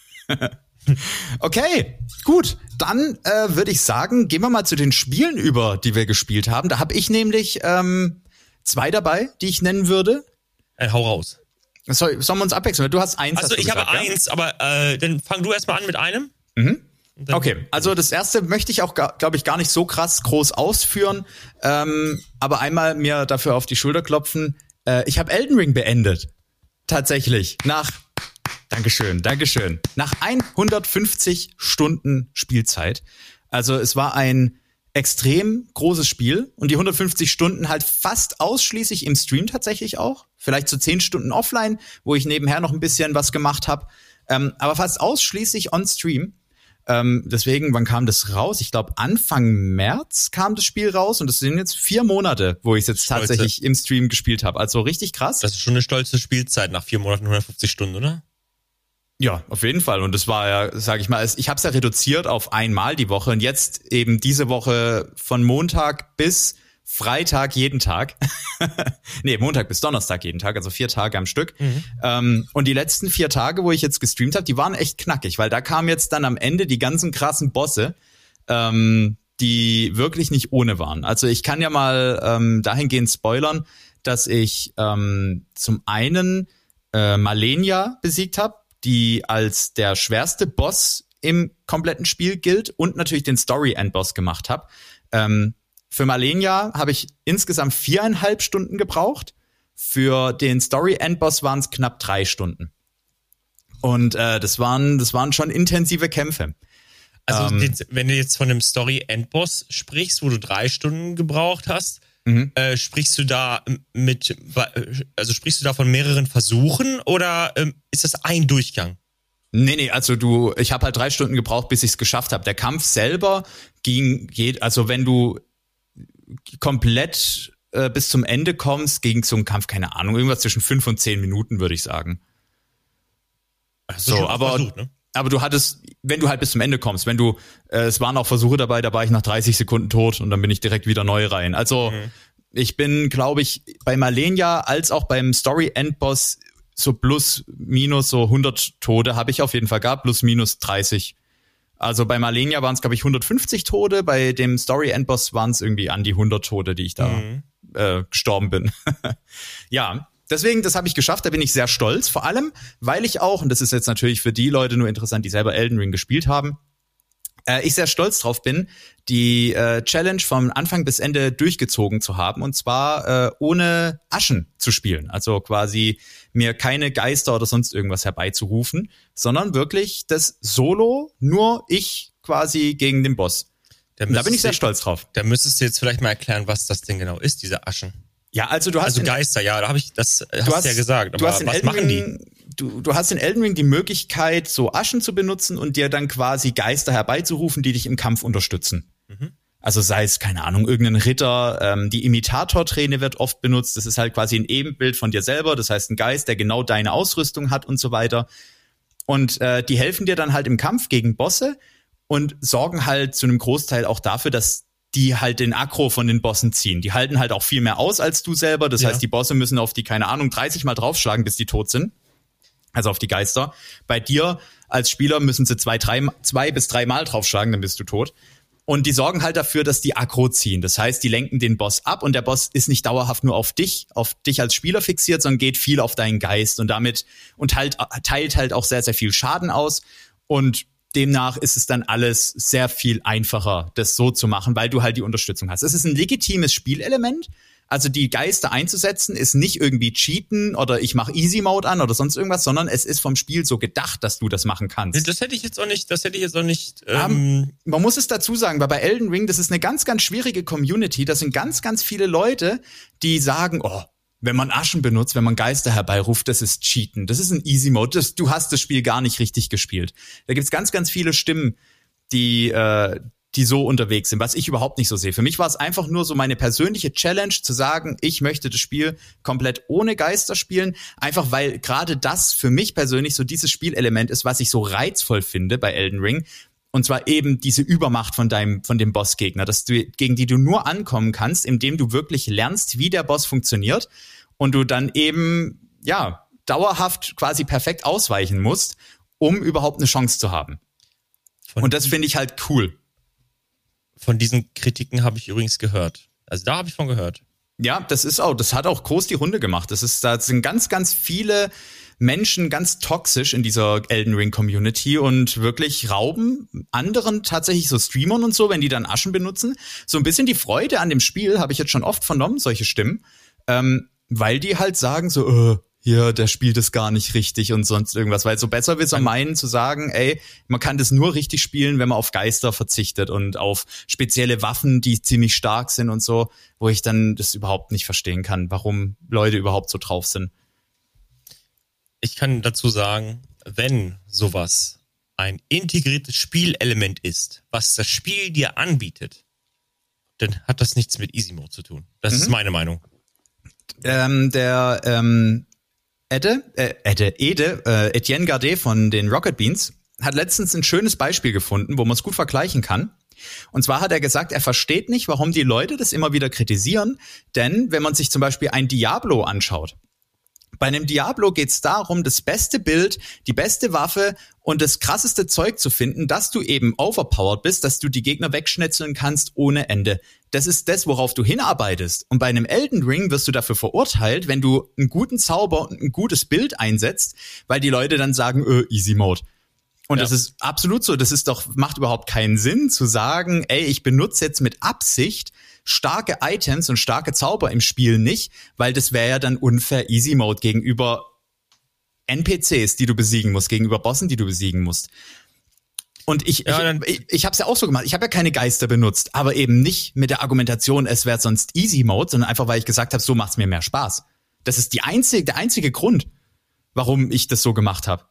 Okay, gut. Dann äh, würde ich sagen, gehen wir mal zu den Spielen über, die wir gespielt haben. Da habe ich nämlich ähm, zwei dabei, die ich nennen würde. Äh, hau raus. Soll, sollen wir uns abwechseln? Du hast eins. Also ich gesagt, habe ja? eins, aber äh, dann fang du erstmal an mit einem. Mhm. Okay, also das erste möchte ich auch, glaube ich, gar nicht so krass groß ausführen, ähm, aber einmal mir dafür auf die Schulter klopfen. Äh, ich habe Elden Ring beendet. Tatsächlich. Nach Dankeschön, Dankeschön. Nach hundertfünfzig Stunden Spielzeit. Also es war ein extrem großes Spiel und die hundertfünfzig Stunden halt fast ausschließlich im Stream tatsächlich auch. Vielleicht so zehn Stunden offline, wo ich nebenher noch ein bisschen was gemacht habe. Ähm, aber fast ausschließlich on Stream. Ähm, deswegen, wann kam das raus? Ich glaube, Anfang März kam das Spiel raus und das sind jetzt vier Monate, wo ich es jetzt Stolze. tatsächlich im Stream gespielt habe. Also richtig krass. Das ist schon eine stolze Spielzeit nach vier Monaten hundertfünfzig Stunden, oder? Ja, auf jeden Fall. Und das war ja, sage ich mal, ich habe es ja reduziert auf einmal die Woche und jetzt eben diese Woche von Montag bis Freitag jeden Tag. Nee, Montag bis Donnerstag jeden Tag, also vier Tage am Stück. Mhm. Ähm, und die letzten vier Tage, wo ich jetzt gestreamt habe, die waren echt knackig, weil da kamen jetzt dann am Ende die ganzen krassen Bosse, ähm, die wirklich nicht ohne waren. Also ich kann ja mal ähm, dahingehend spoilern, dass ich ähm, zum einen äh, Malenia besiegt habe, die als der schwerste Boss im kompletten Spiel gilt und natürlich den Story-Endboss gemacht habe. Ähm, für Malenia habe ich insgesamt viereinhalb Stunden gebraucht. Für den Story-Endboss waren es knapp drei Stunden. Und äh, das waren das waren schon intensive Kämpfe. Also ähm, den, wenn du jetzt von dem Story-Endboss sprichst, wo du drei Stunden gebraucht hast, mhm. äh, sprichst du da mit, also sprichst du da von mehreren Versuchen oder ähm, ist das ein Durchgang? Nee, nee, also du, ich habe halt drei Stunden gebraucht, bis ich es geschafft habe. Der Kampf selber ging, geht, also wenn du komplett äh, bis zum Ende kommst, ging so ein Kampf, keine Ahnung, irgendwas zwischen fünf und zehn Minuten, würde ich sagen. So, so aber, versucht, ne? aber du hattest, wenn du halt bis zum Ende kommst, wenn du, äh, es waren auch Versuche dabei, da war ich nach dreißig Sekunden tot und dann bin ich direkt wieder neu rein. Also mhm. ich bin, glaube ich, bei Malenia als auch beim Story-Endboss so plus, minus so hundert Tode habe ich auf jeden Fall gehabt, plus, minus dreißig. Also bei Malenia waren es, glaube ich, hundertfünfzig Tode, bei dem Story-Endboss waren es irgendwie an die hundert Tode, die ich da mhm. äh, gestorben bin. Ja, deswegen, das habe ich geschafft, da bin ich sehr stolz. Vor allem, weil ich auch, und das ist jetzt natürlich für die Leute nur interessant, die selber Elden Ring gespielt haben, äh, ich sehr stolz drauf bin, die äh, Challenge vom Anfang bis Ende durchgezogen zu haben. Und zwar äh, ohne Aschen zu spielen. Also quasi mir keine Geister oder sonst irgendwas herbeizurufen, sondern wirklich das Solo, nur ich quasi gegen den Boss. Da, da bin ich sehr stolz drauf. Da müsstest du jetzt vielleicht mal erklären, was das denn genau ist, diese Aschen. Ja, also du hast also Geister, ja, da habe ich das hast du hast ja gesagt, aber was Elden machen die? Ring, du du hast in Elden Ring die Möglichkeit, so Aschen zu benutzen und dir dann quasi Geister herbeizurufen, die dich im Kampf unterstützen. Mhm. Also sei es, keine Ahnung, irgendein Ritter, ähm, die Imitator-Träne wird oft benutzt, das ist halt quasi ein Ebenbild von dir selber, das heißt ein Geist, der genau deine Ausrüstung hat und so weiter. Und äh, die helfen dir dann halt im Kampf gegen Bosse und sorgen halt zu einem Großteil auch dafür, dass die halt den Aggro von den Bossen ziehen. Die halten halt auch viel mehr aus als du selber. Das ja. heißt, die Bosse müssen auf die, keine Ahnung, dreißig Mal draufschlagen, bis die tot sind. Also auf die Geister. Bei dir als Spieler müssen sie zwei, drei, zwei bis drei Mal draufschlagen, dann bist du tot. Und die sorgen halt dafür, dass die Aggro ziehen. Das heißt, die lenken den Boss ab und der Boss ist nicht dauerhaft nur auf dich, auf dich als Spieler fixiert, sondern geht viel auf deinen Geist und damit und halt, teilt halt auch sehr, sehr viel Schaden aus. Und demnach ist es dann alles sehr viel einfacher, das so zu machen, weil du halt die Unterstützung hast. Es ist ein legitimes Spielelement. Also die Geister einzusetzen ist nicht irgendwie Cheaten oder ich mache Easy Mode an oder sonst irgendwas, sondern es ist vom Spiel so gedacht, dass du das machen kannst. Das hätte ich jetzt auch nicht, das hätte ich jetzt auch nicht. Ähm um, man muss es dazu sagen, weil bei Elden Ring, das ist eine ganz, ganz schwierige Community. Das sind ganz, ganz viele Leute, die sagen, oh, wenn man Aschen benutzt, wenn man Geister herbeiruft, das ist Cheaten. Das ist ein Easy Mode. Das, du hast das Spiel gar nicht richtig gespielt. Da gibt's ganz, ganz viele Stimmen, die äh, die so unterwegs sind, was ich überhaupt nicht so sehe. Für mich war es einfach nur so meine persönliche Challenge, zu sagen, ich möchte das Spiel komplett ohne Geister spielen, einfach weil gerade das für mich persönlich so dieses Spielelement ist, was ich so reizvoll finde bei Elden Ring. Und zwar eben diese Übermacht von deinem, von dem Bossgegner, dass du, gegen die du nur ankommen kannst, indem du wirklich lernst, wie der Boss funktioniert und du dann eben, ja, dauerhaft quasi perfekt ausweichen musst, um überhaupt eine Chance zu haben. Von und das finde ich halt cool. Von diesen Kritiken habe ich übrigens gehört. Also da habe ich von gehört. Ja, das ist auch, das hat auch groß die Runde gemacht. Das ist, da sind ganz, ganz viele Menschen ganz toxisch in dieser Elden Ring Community und wirklich rauben anderen tatsächlich so Streamern und so, wenn die dann Aschen benutzen. So ein bisschen die Freude an dem Spiel habe ich jetzt schon oft vernommen, solche Stimmen, ähm, weil die halt sagen so, äh, hier, der spielt es gar nicht richtig und sonst irgendwas. Weil so Besserwisser meinen zu sagen, ey, man kann das nur richtig spielen, wenn man auf Geister verzichtet und auf spezielle Waffen, die ziemlich stark sind und so, wo ich dann das überhaupt nicht verstehen kann, warum Leute überhaupt so drauf sind. Ich kann dazu sagen, wenn sowas ein integriertes Spielelement ist, was das Spiel dir anbietet, dann hat das nichts mit Easy Mode zu tun. Das mhm. ist meine Meinung. Ähm, der ähm, Ede, äh, Ede, Ede, äh, Etienne Gardet von den Rocket Beans hat letztens ein schönes Beispiel gefunden, wo man es gut vergleichen kann. Und zwar hat er gesagt, er versteht nicht, warum die Leute das immer wieder kritisieren, denn wenn man sich zum Beispiel ein Diablo anschaut, bei einem Diablo geht's darum, das beste Bild, die beste Waffe und das krasseste Zeug zu finden, dass du eben overpowered bist, dass du die Gegner wegschnetzeln kannst ohne Ende. Das ist das, worauf du hinarbeitest. Und bei einem Elden Ring wirst du dafür verurteilt, wenn du einen guten Zauber und ein gutes Bild einsetzt, weil die Leute dann sagen, äh, Easy Mode. Und ja. Das ist absolut so. Das ist doch, macht überhaupt keinen Sinn zu sagen, ey, ich benutze jetzt mit Absicht starke Items und starke Zauber im Spiel nicht, weil das wäre ja dann unfair Easy Mode gegenüber N P Cs, die du besiegen musst, gegenüber Bossen, die du besiegen musst. Und ich, ja, ich, ich, ich habe es ja auch so gemacht. Ich habe ja keine Geister benutzt, aber eben nicht mit der Argumentation, es wäre sonst Easy Mode, sondern einfach, weil ich gesagt habe, so macht's mir mehr Spaß. Das ist die einzige, der einzige Grund, warum ich das so gemacht habe.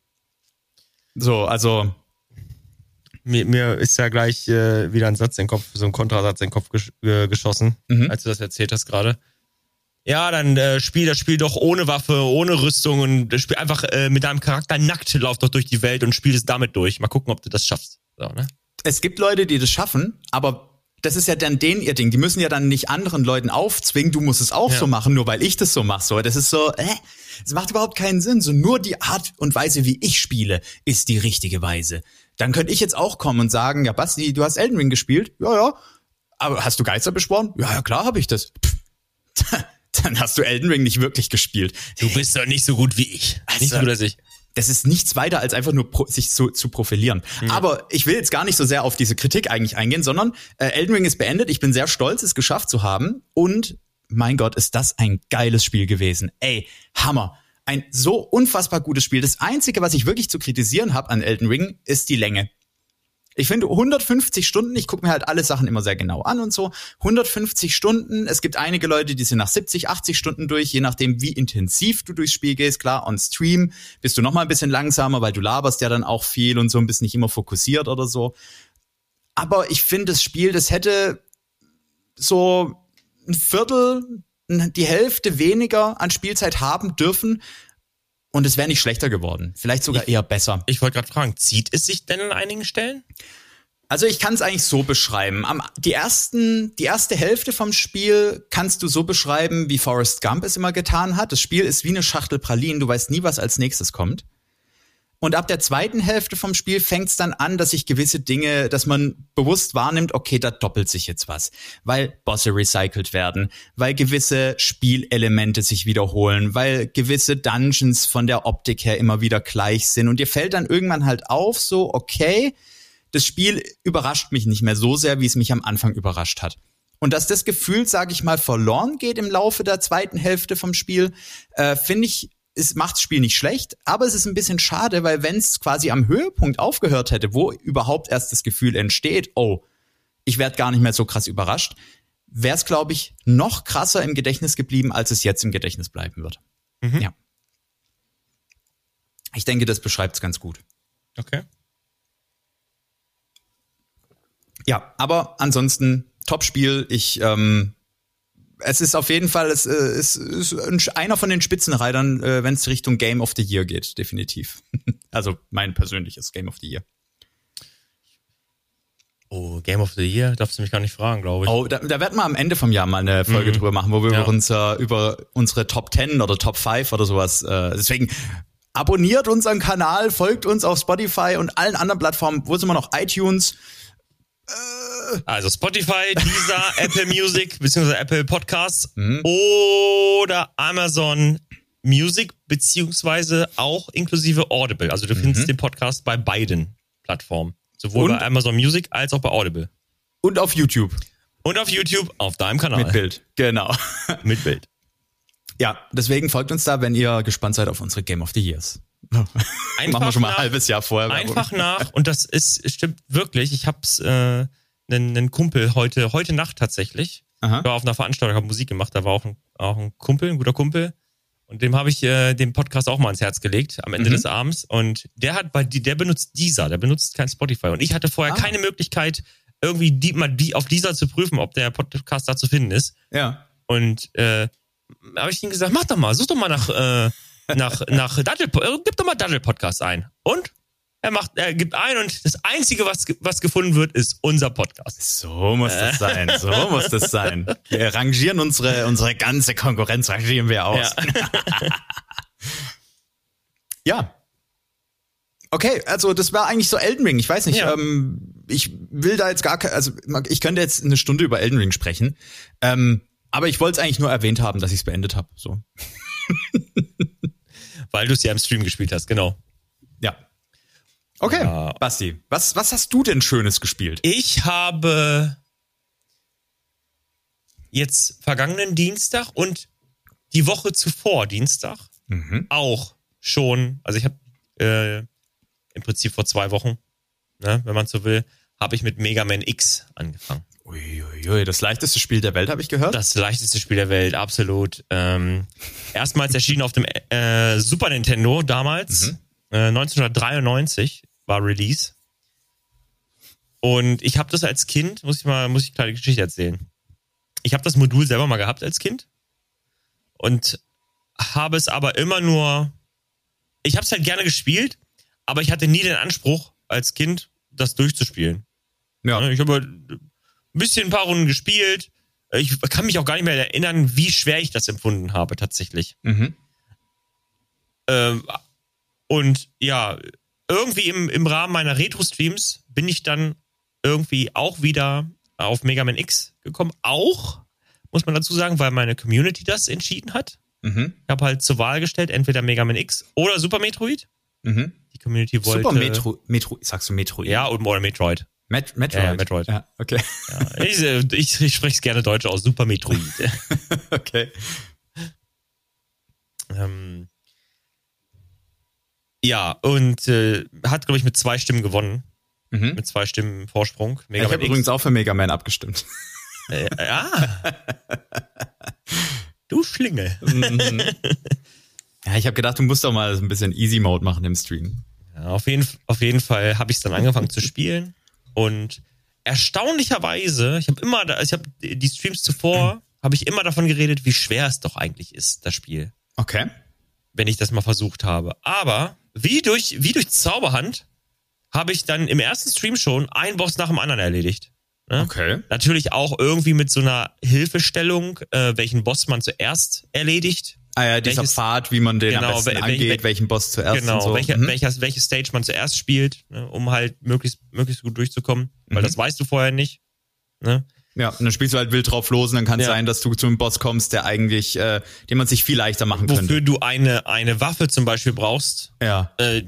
So, also Mir, mir ist ja gleich äh, wieder ein Satz in den Kopf, so ein Kontrasatz in den Kopf gesch- äh, geschossen, mhm. als du das erzählt hast gerade. Ja, dann äh, spiel das Spiel doch ohne Waffe, ohne Rüstung und das Spiel einfach äh, mit deinem Charakter nackt, lauf doch durch die Welt und spiel es damit durch. Mal gucken, ob du das schaffst. So, ne? Es gibt Leute, die das schaffen, aber das ist ja dann denen ihr Ding. Die müssen ja dann nicht anderen Leuten aufzwingen, du musst es auch ja. so machen, nur weil ich das so mache. So, das ist so, äh, das macht überhaupt keinen Sinn. So nur die Art und Weise, wie ich spiele, ist die richtige Weise. Dann könnte ich jetzt auch kommen und sagen, ja Basti, du hast Elden Ring gespielt? Ja, ja. Aber hast du Geister beschworen? Ja, ja, klar habe ich das. Pff, dann hast du Elden Ring nicht wirklich gespielt. Du bist doch nicht so gut wie ich. Also, nicht so gut als ich. Das ist nichts weiter, als einfach nur pro, sich zu, zu profilieren. Mhm. Aber ich will jetzt gar nicht so sehr auf diese Kritik eigentlich eingehen, sondern äh, Elden Ring ist beendet. Ich bin sehr stolz, es geschafft zu haben. Und mein Gott, ist das ein geiles Spiel gewesen. Ey, Hammer. Ein so unfassbar gutes Spiel. Das Einzige, was ich wirklich zu kritisieren habe an Elden Ring, ist die Länge. Ich finde hundertfünfzig Stunden, ich gucke mir halt alle Sachen immer sehr genau an und so, hundertfünfzig Stunden, es gibt einige Leute, die sind nach siebzig, achtzig Stunden durch, je nachdem, wie intensiv du durchs Spiel gehst. Klar, on Stream bist du noch mal ein bisschen langsamer, weil du laberst ja dann auch viel und so und bist nicht immer fokussiert oder so. Aber ich finde, das Spiel, das hätte so ein Viertel, die Hälfte weniger an Spielzeit haben dürfen und es wäre nicht schlechter geworden. Vielleicht sogar ich, eher besser. Ich wollte gerade fragen, zieht es sich denn an einigen Stellen? Also ich kann es eigentlich so beschreiben. Am, die, ersten, die erste Hälfte vom Spiel kannst du so beschreiben, wie Forrest Gump es immer getan hat. Das Spiel ist wie eine Schachtel Pralinen. Du weißt nie, was als nächstes kommt. Und ab der zweiten Hälfte vom Spiel fängt es dann an, dass sich gewisse Dinge, dass man bewusst wahrnimmt, okay, da doppelt sich jetzt was. Weil Bosse recycelt werden, weil gewisse Spielelemente sich wiederholen, weil gewisse Dungeons von der Optik her immer wieder gleich sind. Und dir fällt dann irgendwann halt auf, so, okay, das Spiel überrascht mich nicht mehr so sehr, wie es mich am Anfang überrascht hat. Und dass das Gefühl, sage ich mal, verloren geht im Laufe der zweiten Hälfte vom Spiel, äh, finde ich, es macht das Spiel nicht schlecht, aber es ist ein bisschen schade, weil wenn es quasi am Höhepunkt aufgehört hätte, wo überhaupt erst das Gefühl entsteht, oh, ich werde gar nicht mehr so krass überrascht, wäre es, glaube ich, noch krasser im Gedächtnis geblieben, als es jetzt im Gedächtnis bleiben wird. Mhm. Ja. Ich denke, das beschreibt es ganz gut. Okay. Ja, aber ansonsten Top-Spiel. Ich ähm, Es ist auf jeden Fall, es ist, ist einer von den Spitzenreitern, äh, wenn es Richtung Game of the Year geht, definitiv. Also mein persönliches Game of the Year. Oh, Game of the Year? Darfst du mich gar nicht fragen, glaube ich. Oh, da, da werden wir am Ende vom Jahr mal eine Folge mhm. drüber machen, wo wir ja. über, unser, über unsere Top zehn oder Top fünf oder sowas, äh, deswegen abonniert unseren Kanal, folgt uns auf Spotify und allen anderen Plattformen, wo sind wir noch? iTunes, Also Spotify, Deezer, Apple Music, beziehungsweise Apple Podcasts mhm. oder Amazon Music, beziehungsweise auch inklusive Audible. Also du findest mhm. den Podcast bei beiden Plattformen. Sowohl und? bei Amazon Music als auch bei Audible. Und auf YouTube. Und auf YouTube, auf deinem Kanal. Mit Bild, genau. Mit Bild. Ja, deswegen folgt uns da, wenn ihr gespannt seid auf unsere Game of the Years. Machen wir schon mal nach, ein halbes Jahr vorher. Einfach nach, und das ist stimmt wirklich, ich hab's äh, einen, einen Kumpel heute, heute Nacht tatsächlich, Aha. ich war auf einer Veranstaltung, habe Musik gemacht, da war auch ein, auch ein Kumpel, ein guter Kumpel, und dem habe ich äh, den Podcast auch mal ans Herz gelegt, am Ende mhm. des Abends, und der hat bei der benutzt Deezer, der benutzt kein Spotify, und ich hatte vorher ah. keine Möglichkeit, irgendwie die, mal die auf Deezer zu prüfen, ob der Podcast da zu finden ist. Ja. Und äh, habe ich ihm gesagt, mach doch mal, such doch mal nach äh, nach nach Daddel, gib doch mal Daddel Podcast ein. Und er macht, er gibt ein, und das Einzige, was was gefunden wird, ist unser Podcast. So muss das sein, so muss das sein. Wir rangieren unsere unsere ganze Konkurrenz, rangieren wir aus. Ja. Ja. Okay, also das war eigentlich so Elden Ring. Ich weiß nicht, ja. ähm, ich will da jetzt gar keine, also ich könnte jetzt eine Stunde über Elden Ring sprechen, ähm, aber ich wollte es eigentlich nur erwähnt haben, dass ich es beendet habe. So. Weil du es ja im Stream gespielt hast, genau. Ja. Okay, ja. Basti, was, was hast du denn Schönes gespielt? Ich habe jetzt vergangenen Dienstag und die Woche zuvor Dienstag mhm. auch schon, also ich habe äh, im Prinzip vor zwei Wochen, ne, wenn man so will, habe ich mit Mega Man X angefangen. Uiuiui, das leichteste Spiel der Welt, habe ich gehört. Das leichteste Spiel der Welt, absolut. Ähm, erstmals erschienen auf dem äh, Super Nintendo damals, mhm. äh, neunzehnhundertdreiundneunzig war Release. Und ich habe das als Kind, muss ich mal, muss ich eine kleine Geschichte erzählen. Ich habe das Modul selber mal gehabt als Kind und habe es aber immer nur, ich habe es halt gerne gespielt, aber ich hatte nie den Anspruch, als Kind das durchzuspielen. Ja. Ich habe ein bisschen ein paar Runden gespielt. Ich kann mich auch gar nicht mehr erinnern, wie schwer ich das empfunden habe, tatsächlich. Mhm. Ähm, und ja, irgendwie im, im Rahmen meiner Retro-Streams bin ich dann irgendwie auch wieder auf Mega Man X gekommen. Auch, muss man dazu sagen, weil meine Community das entschieden hat. Mhm. Ich habe halt zur Wahl gestellt, entweder Mega Man X oder Super Metroid. Mhm. Die Community wollte... Super Metro... Metro sagst du Metroid? Ja, oder Metroid. Met- Metroid? Ja, ja, Metroid. Ja, okay. Ja, ich ich, ich spreche es gerne Deutsch aus. Super Metroid. Okay. Ähm, ja, und äh, hat, glaube ich, mit zwei Stimmen gewonnen. Mhm. Mit zwei Stimmen Vorsprung. Mega ja, ich habe übrigens auch für Mega Man abgestimmt. Äh, ja. Du Schlingel. Mhm. Ja, ich habe gedacht, du musst doch mal ein bisschen Easy Mode machen im Stream. Ja, auf jeden, auf jeden Fall habe ich es dann angefangen zu spielen. Und erstaunlicherweise, ich habe immer, ich habe die Streams zuvor, habe ich immer davon geredet, wie schwer es doch eigentlich ist, das Spiel. Okay. Wenn ich das mal versucht habe. Aber wie durch, wie durch Zauberhand habe ich dann im ersten Stream schon einen Boss nach dem anderen erledigt. Ne? Okay. Natürlich auch irgendwie mit so einer Hilfestellung, äh, welchen Boss man zuerst erledigt. Ah ja, dieser welches, Pfad, wie man den genau, am besten wel, angeht, wel, welchen Boss zuerst genau, und so. Welche, mhm. welches, welche Stage man zuerst spielt, ne, um halt möglichst möglichst gut durchzukommen. Weil mhm. das weißt du vorher nicht. Ne? Ja, und dann spielst du halt wild drauf los und dann kann es ja. sein, dass du zu einem Boss kommst, der eigentlich, äh, den man sich viel leichter machen Wofür könnte. Wofür du eine eine Waffe zum Beispiel brauchst. Ja. Äh,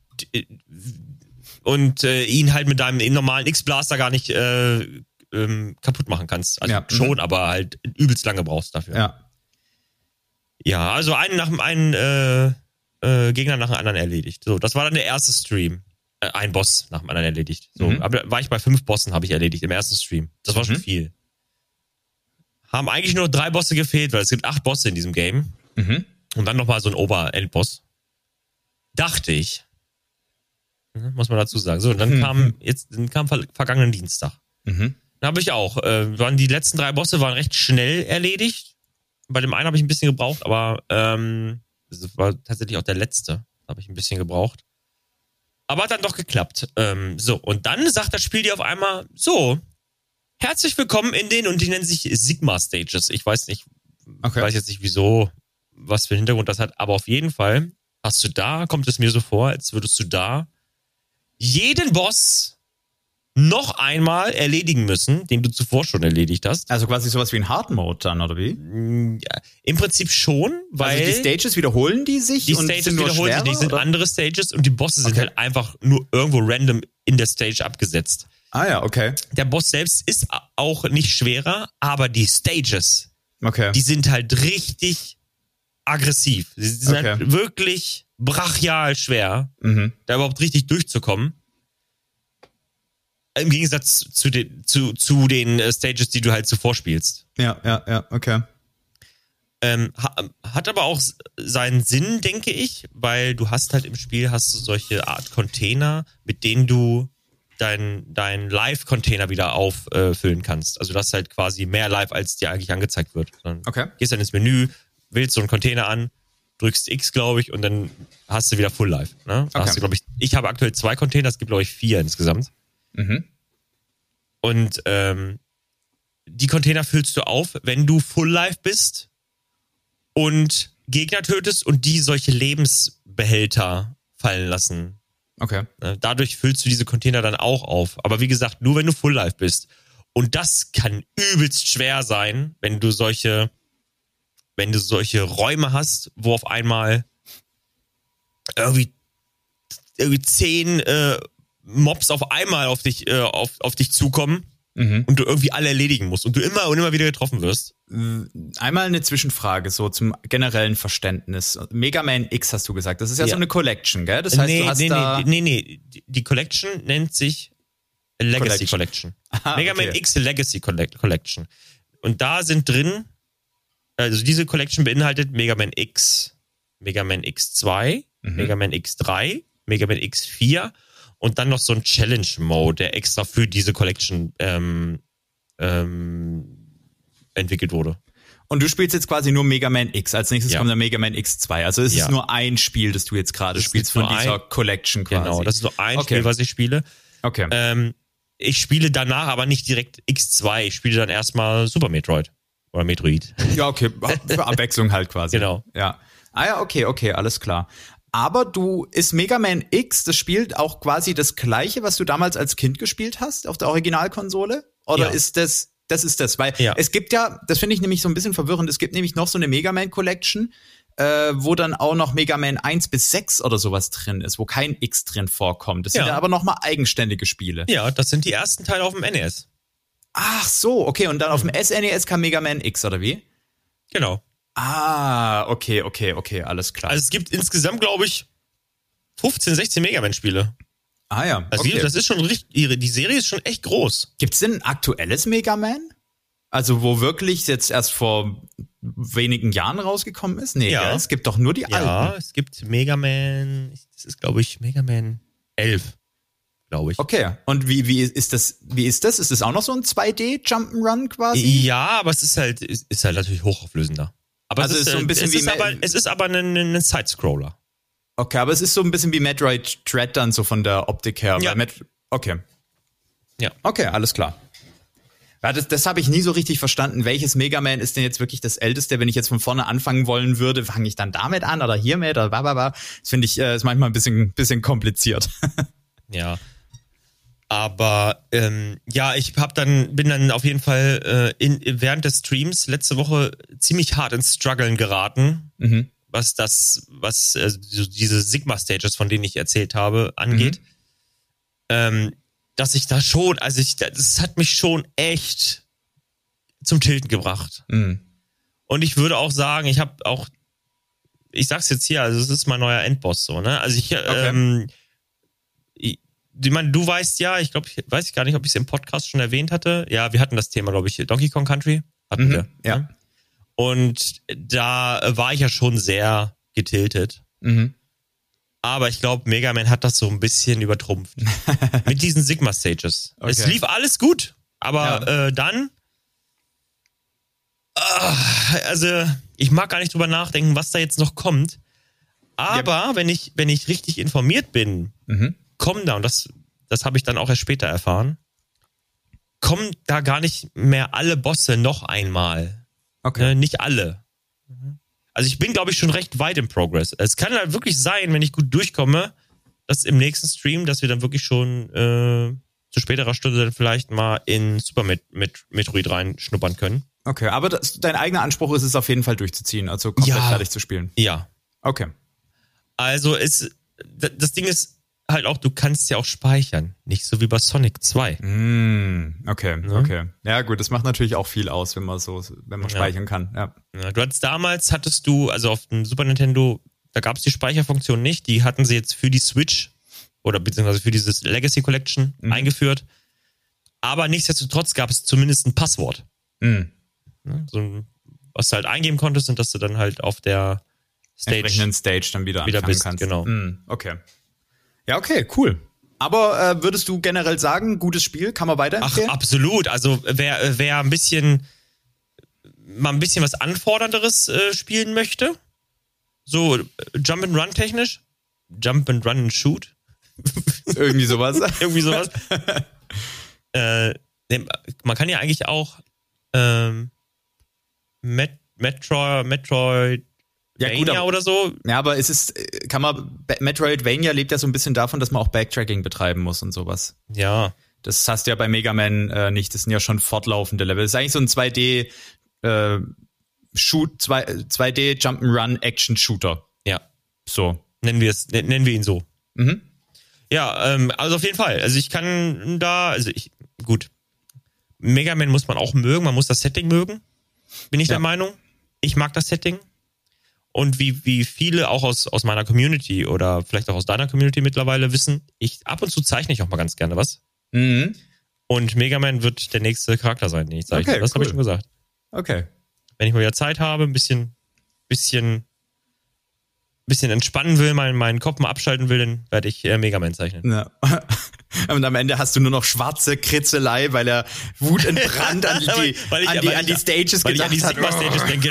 und äh, ihn halt mit deinem normalen X-Blaster gar nicht äh, ähm, kaputt machen kannst. Also ja. schon, mhm. aber halt übelst lange brauchst dafür. Ja. Ja, also einen nach dem einen äh, äh, Gegner nach dem anderen erledigt. So, das war dann der erste Stream. Äh, ein Boss nach dem anderen erledigt. So, mhm. aber war ich bei fünf Bossen, habe ich erledigt im ersten Stream. Das war mhm. schon viel. Haben eigentlich nur drei Bosse gefehlt, weil es gibt acht Bosse in diesem Game. Mhm. Und dann nochmal so ein Ober-Endboss. Dachte ich. Muss man dazu sagen. So, und dann mhm. kam jetzt dann kam ver- vergangenen Dienstag. Mhm. Dann habe ich auch. Äh, waren die letzten drei Bosse waren recht schnell erledigt. Bei dem einen habe ich ein bisschen gebraucht, aber ähm, das war tatsächlich auch der letzte. Da habe ich ein bisschen gebraucht. Aber hat dann doch geklappt. Ähm, so, und dann sagt das Spiel dir auf einmal, so, herzlich willkommen in den, und die nennen sich Sigma Stages. Ich weiß nicht, okay. weiß jetzt nicht wieso, was für einen Hintergrund das hat, aber auf jeden Fall hast du da, kommt es mir so vor, als würdest du da jeden Boss noch einmal erledigen müssen, den du zuvor schon erledigt hast. Also quasi sowas wie ein Hard Mode dann, oder wie? Ja, im Prinzip schon, weil... Also die Stages wiederholen die sich die und Stages sind nur wiederholen schwerer, sich, die sind oder? andere Stages und die Bosse sind okay. halt einfach nur irgendwo random in der Stage abgesetzt. Ah ja, okay. Der Boss selbst ist auch nicht schwerer, aber die Stages, okay. die sind halt richtig aggressiv. Sie sind Okay. halt wirklich brachial schwer, Mhm. da überhaupt richtig durchzukommen. Im Gegensatz zu den, zu, zu den äh, Stages, die du halt zuvor spielst. Ja, ja, ja, okay. Ähm, ha, hat aber auch seinen Sinn, denke ich, weil du hast halt im Spiel hast du solche Art Container, mit denen du dein, dein Live-Container wieder auffüllen äh, kannst. Also du hast halt quasi mehr Live, als dir eigentlich angezeigt wird. Dann Okay. gehst dann ins Menü, wählst so einen Container an, drückst X, glaube ich, und dann hast du wieder Full Live. Ne? Da Okay. hast du, glaube ich, ich habe aktuell zwei Container, es gibt, glaube ich, vier insgesamt. Mhm. Und ähm, die Container füllst du auf, wenn du Full Life bist und Gegner tötest und die solche Lebensbehälter fallen lassen. Okay. Dadurch füllst du diese Container dann auch auf. Aber wie gesagt, nur wenn du Full Life bist. Und das kann übelst schwer sein, wenn du solche, wenn du solche Räume hast, wo auf einmal irgendwie, irgendwie zehn äh, Mobs auf einmal auf dich, äh, auf, auf dich zukommen Mhm. und du irgendwie alle erledigen musst und du immer und immer wieder getroffen wirst. Einmal eine Zwischenfrage, so zum generellen Verständnis. Mega Man X hast du gesagt, das ist ja, Ja. so eine Collection, gell? Das heißt, nee, du hast nee, da... nee, nee, nee, die- die Collection nennt sich Legacy Collection. Collection. Aha, Mega okay. Man X Legacy Collect- Collection. Und da sind drin, also diese Collection beinhaltet Mega Man X, Mega Man X zwei, Mhm. Mega Man X drei, Mega Man X vier und dann noch so ein Challenge-Mode, der extra für diese Collection ähm, ähm, entwickelt wurde. Und du spielst jetzt quasi nur Mega Man X. Als nächstes Ja. kommt dann Mega Man X zwei. Also es Ja. ist nur ein Spiel, das du jetzt gerade Das spielst ist von nur dieser ein- Collection quasi. Genau, das ist so ein Okay. Spiel, was ich spiele. Okay. Ähm, ich spiele danach aber nicht direkt X zwei, ich spiele dann erstmal Super Metroid. Oder Metroid. Ja, okay. Für Abwechslung halt quasi. Genau. Ja. Ah ja, okay, okay, alles klar. Aber du, ist Mega Man X, das spielt auch quasi das Gleiche, was du damals als Kind gespielt hast auf der Originalkonsole? Oder Ja. ist das, das ist das? Weil Ja. es gibt ja, das finde ich nämlich so ein bisschen verwirrend, es gibt nämlich noch so eine Mega Man Collection, äh, wo dann auch noch Mega Man eins bis sechs oder sowas drin ist, wo kein X drin vorkommt. Das sind Ja. ja aber nochmal eigenständige Spiele. Ja, das sind die ersten Teile auf dem N E S. Ach so, okay, und dann auf dem S N E S kam Mega Man X, oder wie? Genau. Ah, okay, okay, okay, alles klar. Also es gibt insgesamt, glaube ich, fünfzehn, sechzehn Mega Man-Spiele. ah ja, Also okay. das ist schon richtig, ihre, die Serie ist schon echt groß. Gibt's denn ein aktuelles Mega Man? Also wo wirklich jetzt erst vor wenigen Jahren rausgekommen ist? Nee, Ja. gell? Es gibt doch nur die Ja, alten. es gibt Mega Man, das ist, glaube ich, Mega Man elf, glaube ich. Okay, und wie, wie ist das, wie ist das? Ist das auch noch so ein zwei D Jump'n'Run quasi? Ja, aber es ist halt, ist, ist halt natürlich hochauflösender. Aber Also es ist ist, so ein bisschen es wie ist Ma- aber, es ist aber ein, ein Side-Scroller. Okay, aber es ist so ein bisschen wie Metroid Dread dann so von der Optik her. Ja. Weil Met- okay. Ja. Okay, alles klar. Ja, das das habe ich nie so richtig verstanden. Welches Mega Man ist denn jetzt wirklich das älteste? Wenn ich jetzt von vorne anfangen wollen würde, fange ich dann damit an oder hiermit oder bababa. Das finde ich, äh, ist manchmal ein bisschen, bisschen kompliziert. Ja. Aber ähm, ja, ich hab dann, bin dann auf jeden Fall äh, in, während des Streams letzte Woche ziemlich hart ins Struggeln geraten, Mhm. was das, was äh, so diese Sigma-Stages, von denen ich erzählt habe, angeht. Ähm, dass ich da schon, also ich, das hat mich schon echt zum Tilten gebracht. Mhm. Und ich würde auch sagen, ich habe auch, ich sag's jetzt hier, also es ist mein neuer Endboss so, ne? Also ich, Okay. ähm, ich, ich meine, du weißt ja, ich glaube, ich weiß gar nicht, ob ich es im Podcast schon erwähnt hatte. Ja, wir hatten das Thema, glaube ich, Donkey Kong Country hatten Mhm, wir. ja. Ne? Und da war ich ja schon sehr getiltet. Mhm. Aber ich glaube, Mega Man hat das so ein bisschen übertrumpft. Mit diesen Sigma-Stages. Okay. Es lief alles gut, aber Ja. äh, dann. Ah, also, ich mag gar nicht drüber nachdenken, was da jetzt noch kommt. Aber wenn ich, wenn ich richtig informiert bin, Mhm. kommen da, und das, das habe ich dann auch erst später erfahren, kommen da gar nicht mehr alle Bosse noch einmal. Okay. Ne, nicht alle. Also ich bin, glaube ich, schon recht weit im Progress. Es kann halt wirklich sein, wenn ich gut durchkomme, dass im nächsten Stream, dass wir dann wirklich schon äh, zu späterer Stunde dann vielleicht mal in Super Met Met Metroid reinschnuppern können. Okay, aber das, dein eigener Anspruch ist es auf jeden Fall durchzuziehen, also komplett Ja. fertig zu spielen. Ja. Okay. Also es, d- das Ding ist, halt auch, du kannst ja auch speichern. Nicht so wie bei Sonic zwei. Mm, okay, Ja. okay. Ja gut, das macht natürlich auch viel aus, wenn man so, wenn man Ja. speichern kann. Ja. Ja, du hattest damals, hattest du, also auf dem Super Nintendo, da gab es die Speicherfunktion nicht. Die hatten sie jetzt für die Switch oder beziehungsweise für dieses Legacy Collection Mhm. eingeführt. Aber nichtsdestotrotz gab es zumindest ein Passwort. Mm. Ne? So ein, was du halt eingeben konntest und dass du dann halt auf der Stage Entsprechenden Stage dann wieder, wieder anfangen bist, kannst. genau. Mm, okay. Ja, okay, cool. Aber äh, würdest du generell sagen, gutes Spiel, kann man Ach, weiterempfehlen? absolut. Also wer, wer ein bisschen mal ein bisschen was Anfordernderes äh, spielen möchte, so äh, Jump and Run technisch, Jump and Run and Shoot, Irgendwie sowas. irgendwie sowas. äh, ne, man kann ja eigentlich auch ähm, Met, Metro, Metroid Ja, gut, aber- oder so. Ja, aber es ist, äh, kann man, Ba- Metroidvania lebt ja so ein bisschen davon, dass man auch Backtracking betreiben muss und sowas. Ja, Das hast du ja bei Mega Man äh, nicht, das sind ja schon fortlaufende Level. Das ist eigentlich so ein zwei D äh, Shoot, zwei D Jump'n'Run Action Shooter. ja. So. Nennen wir es, nennen wir ihn so. Mhm. Ja, ähm, also auf jeden Fall. Also ich kann da, also ich, gut. Mega Man muss man auch mögen, man muss das Setting mögen. Bin ich Ja. der Meinung. Ich mag das Setting. Und wie, wie viele auch aus, aus meiner Community oder vielleicht auch aus deiner Community mittlerweile wissen, ich ab und zu zeichne ich auch mal ganz gerne was. Mhm. Und Mega Man wird der nächste Charakter sein, den ich zeichne. Okay, das habe ich cool. schon gesagt. Okay. Wenn ich mal wieder Zeit habe, ein bisschen, bisschen, bisschen entspannen will, meinen, meinen Kopf mal abschalten will, dann werde ich äh, Mega Man zeichnen. Ja. Und am Ende hast du nur noch schwarze Kritzelei, weil er wutentbrannt an die, Weil- weil ich- an die, weil an die ich- Stages Weil ich an gedacht die Sigma hat. Stages denke.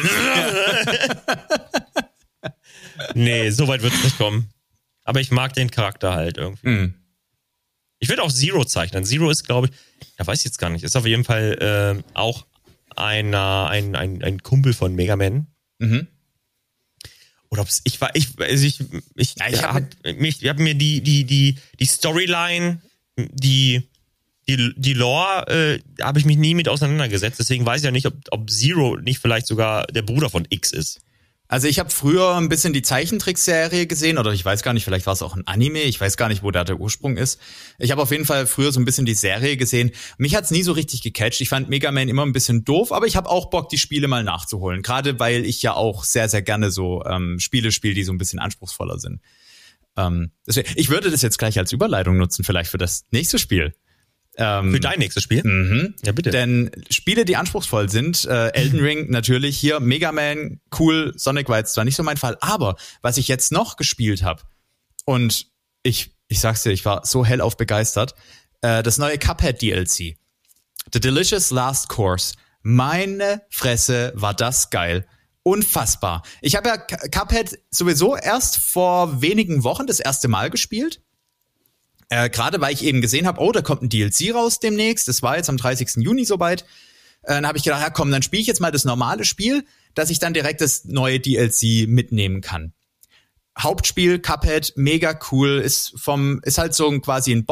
Nee, so weit wird es nicht kommen. Aber ich mag den Charakter halt irgendwie. Mhm. Ich würde auch Zero zeichnen. Zero ist, glaube ich, ja, weiß ich jetzt gar nicht, ist auf jeden Fall ähm, auch einer, ein, ein, ein Kumpel von Mega Man. Mhm. Oder ob's, ich war, ich, also ich, ich, Ja, ich ich hab habe mich, ich hab mir die, die, die, die Storyline, die, die, die Lore, äh, habe ich mich nie mit auseinandergesetzt. Deswegen weiß ich ja nicht, ob, ob Zero nicht vielleicht sogar der Bruder von X ist. Also ich habe früher ein bisschen die Zeichentrickserie gesehen, oder ich weiß gar nicht, vielleicht war es auch ein Anime, ich weiß gar nicht, wo da der Ursprung ist. Ich habe auf jeden Fall früher so ein bisschen die Serie gesehen. Mich hat's nie so richtig gecatcht. Ich fand Mega Man immer ein bisschen doof, aber ich habe auch Bock, die Spiele mal nachzuholen. Gerade weil ich ja auch sehr, sehr gerne so ähm, Spiele spiele, die so ein bisschen anspruchsvoller sind. Ähm, deswegen, ich würde das jetzt gleich als Überleitung nutzen, vielleicht für das nächste Spiel. Ähm, Für dein nächstes Spiel? Mhm. Ja, bitte. Denn Spiele, die anspruchsvoll sind, äh, Elden Ring natürlich, hier Mega Man, cool, Sonic war jetzt zwar nicht so mein Fall, aber was ich jetzt noch gespielt habe, und ich ich sag's dir, ich war so hellauf begeistert, äh, das neue Cuphead D L C. The Delicious Last Course. Meine Fresse, war das geil. Unfassbar. Ich habe ja Cu- Cuphead sowieso erst vor wenigen Wochen das erste Mal gespielt. Äh, Gerade weil ich eben gesehen habe, oh, da kommt ein D L C raus demnächst. Das war jetzt am dreißigsten Juni soweit. Äh, dann habe ich gedacht, ja komm, dann spiele ich jetzt mal das normale Spiel, dass ich dann direkt das neue D L C mitnehmen kann. Hauptspiel, Cuphead, mega cool, ist vom, ist halt so ein quasi ein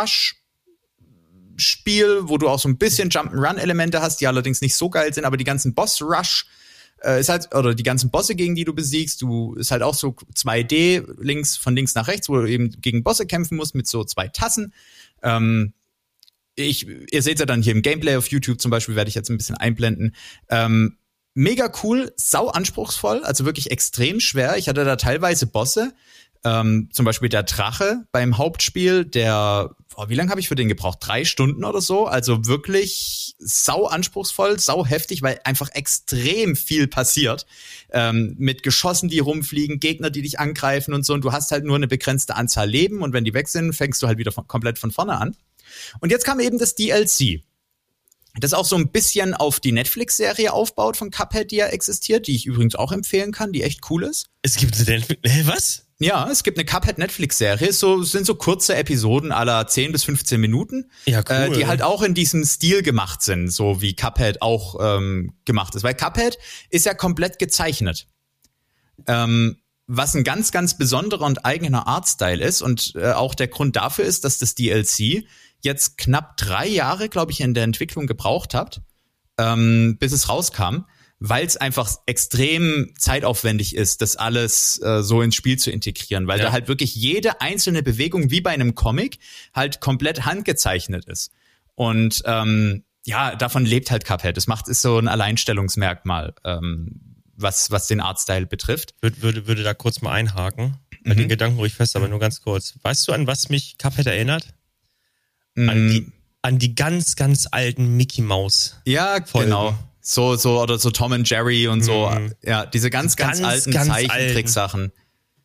Boss-Rush-Spiel, wo du auch so ein bisschen Jump'n'Run-Elemente hast, die allerdings nicht so geil sind, aber die ganzen Boss-Rush äh, ist halt, oder die ganzen Bosse, gegen die du besiegst, du, ist halt auch so zwei D, links, von links nach rechts, wo du eben gegen Bosse kämpfen musst mit so zwei Tassen. Ähm, ich, ihr seht ja dann hier im Gameplay auf YouTube zum Beispiel, werde ich jetzt ein bisschen einblenden. Ähm, mega cool, sau anspruchsvoll, also wirklich extrem schwer. Ich hatte da teilweise Bosse, ähm, zum Beispiel der Drache beim Hauptspiel, der, boah, wie lange habe ich für den gebraucht? Drei Stunden oder so, also wirklich sau anspruchsvoll, sau heftig, weil einfach extrem viel passiert, ähm, mit Geschossen, die rumfliegen, Gegner, die dich angreifen und so, und du hast halt nur eine begrenzte Anzahl Leben, und wenn die weg sind, fängst du halt wieder von, komplett von vorne an. Und jetzt kam eben das D L C. Das auch so ein bisschen auf die Netflix-Serie aufbaut von Cuphead, die ja existiert, die ich übrigens auch empfehlen kann, die echt cool ist. Es gibt eine, hä, was? Ja, es gibt eine Cuphead-Netflix-Serie, so sind so kurze Episoden aller zehn bis fünfzehn Minuten, Ja, cool. äh, die halt auch in diesem Stil gemacht sind, so wie Cuphead auch ähm, gemacht ist. Weil Cuphead ist ja komplett gezeichnet. Ähm, was ein ganz, ganz besonderer und eigener Artstyle ist, und äh, auch der Grund dafür ist, dass das D L C jetzt knapp drei Jahre, glaube ich, in der Entwicklung gebraucht hat, ähm, bis es rauskam, weil es einfach extrem zeitaufwendig ist, das alles äh, so ins Spiel zu integrieren, weil ja. da halt wirklich jede einzelne Bewegung wie bei einem Comic halt komplett handgezeichnet ist. Und ähm, ja, davon lebt halt Cuphead. Das macht ist so ein Alleinstellungsmerkmal, ähm, was was den Artstyle betrifft. Würde würde würde da kurz mal einhaken. Bei mhm. den Gedanken ruhig fest, aber nur ganz kurz. Weißt du, an was mich Cuphead erinnert? Mhm. An die an die ganz ganz alten Mickey Mouse. Ja, Folgen. Genau. So so oder so Tom and Jerry und so. Mhm. Ja, diese ganz ganz, ganz alten ganz Zeichentricksachen.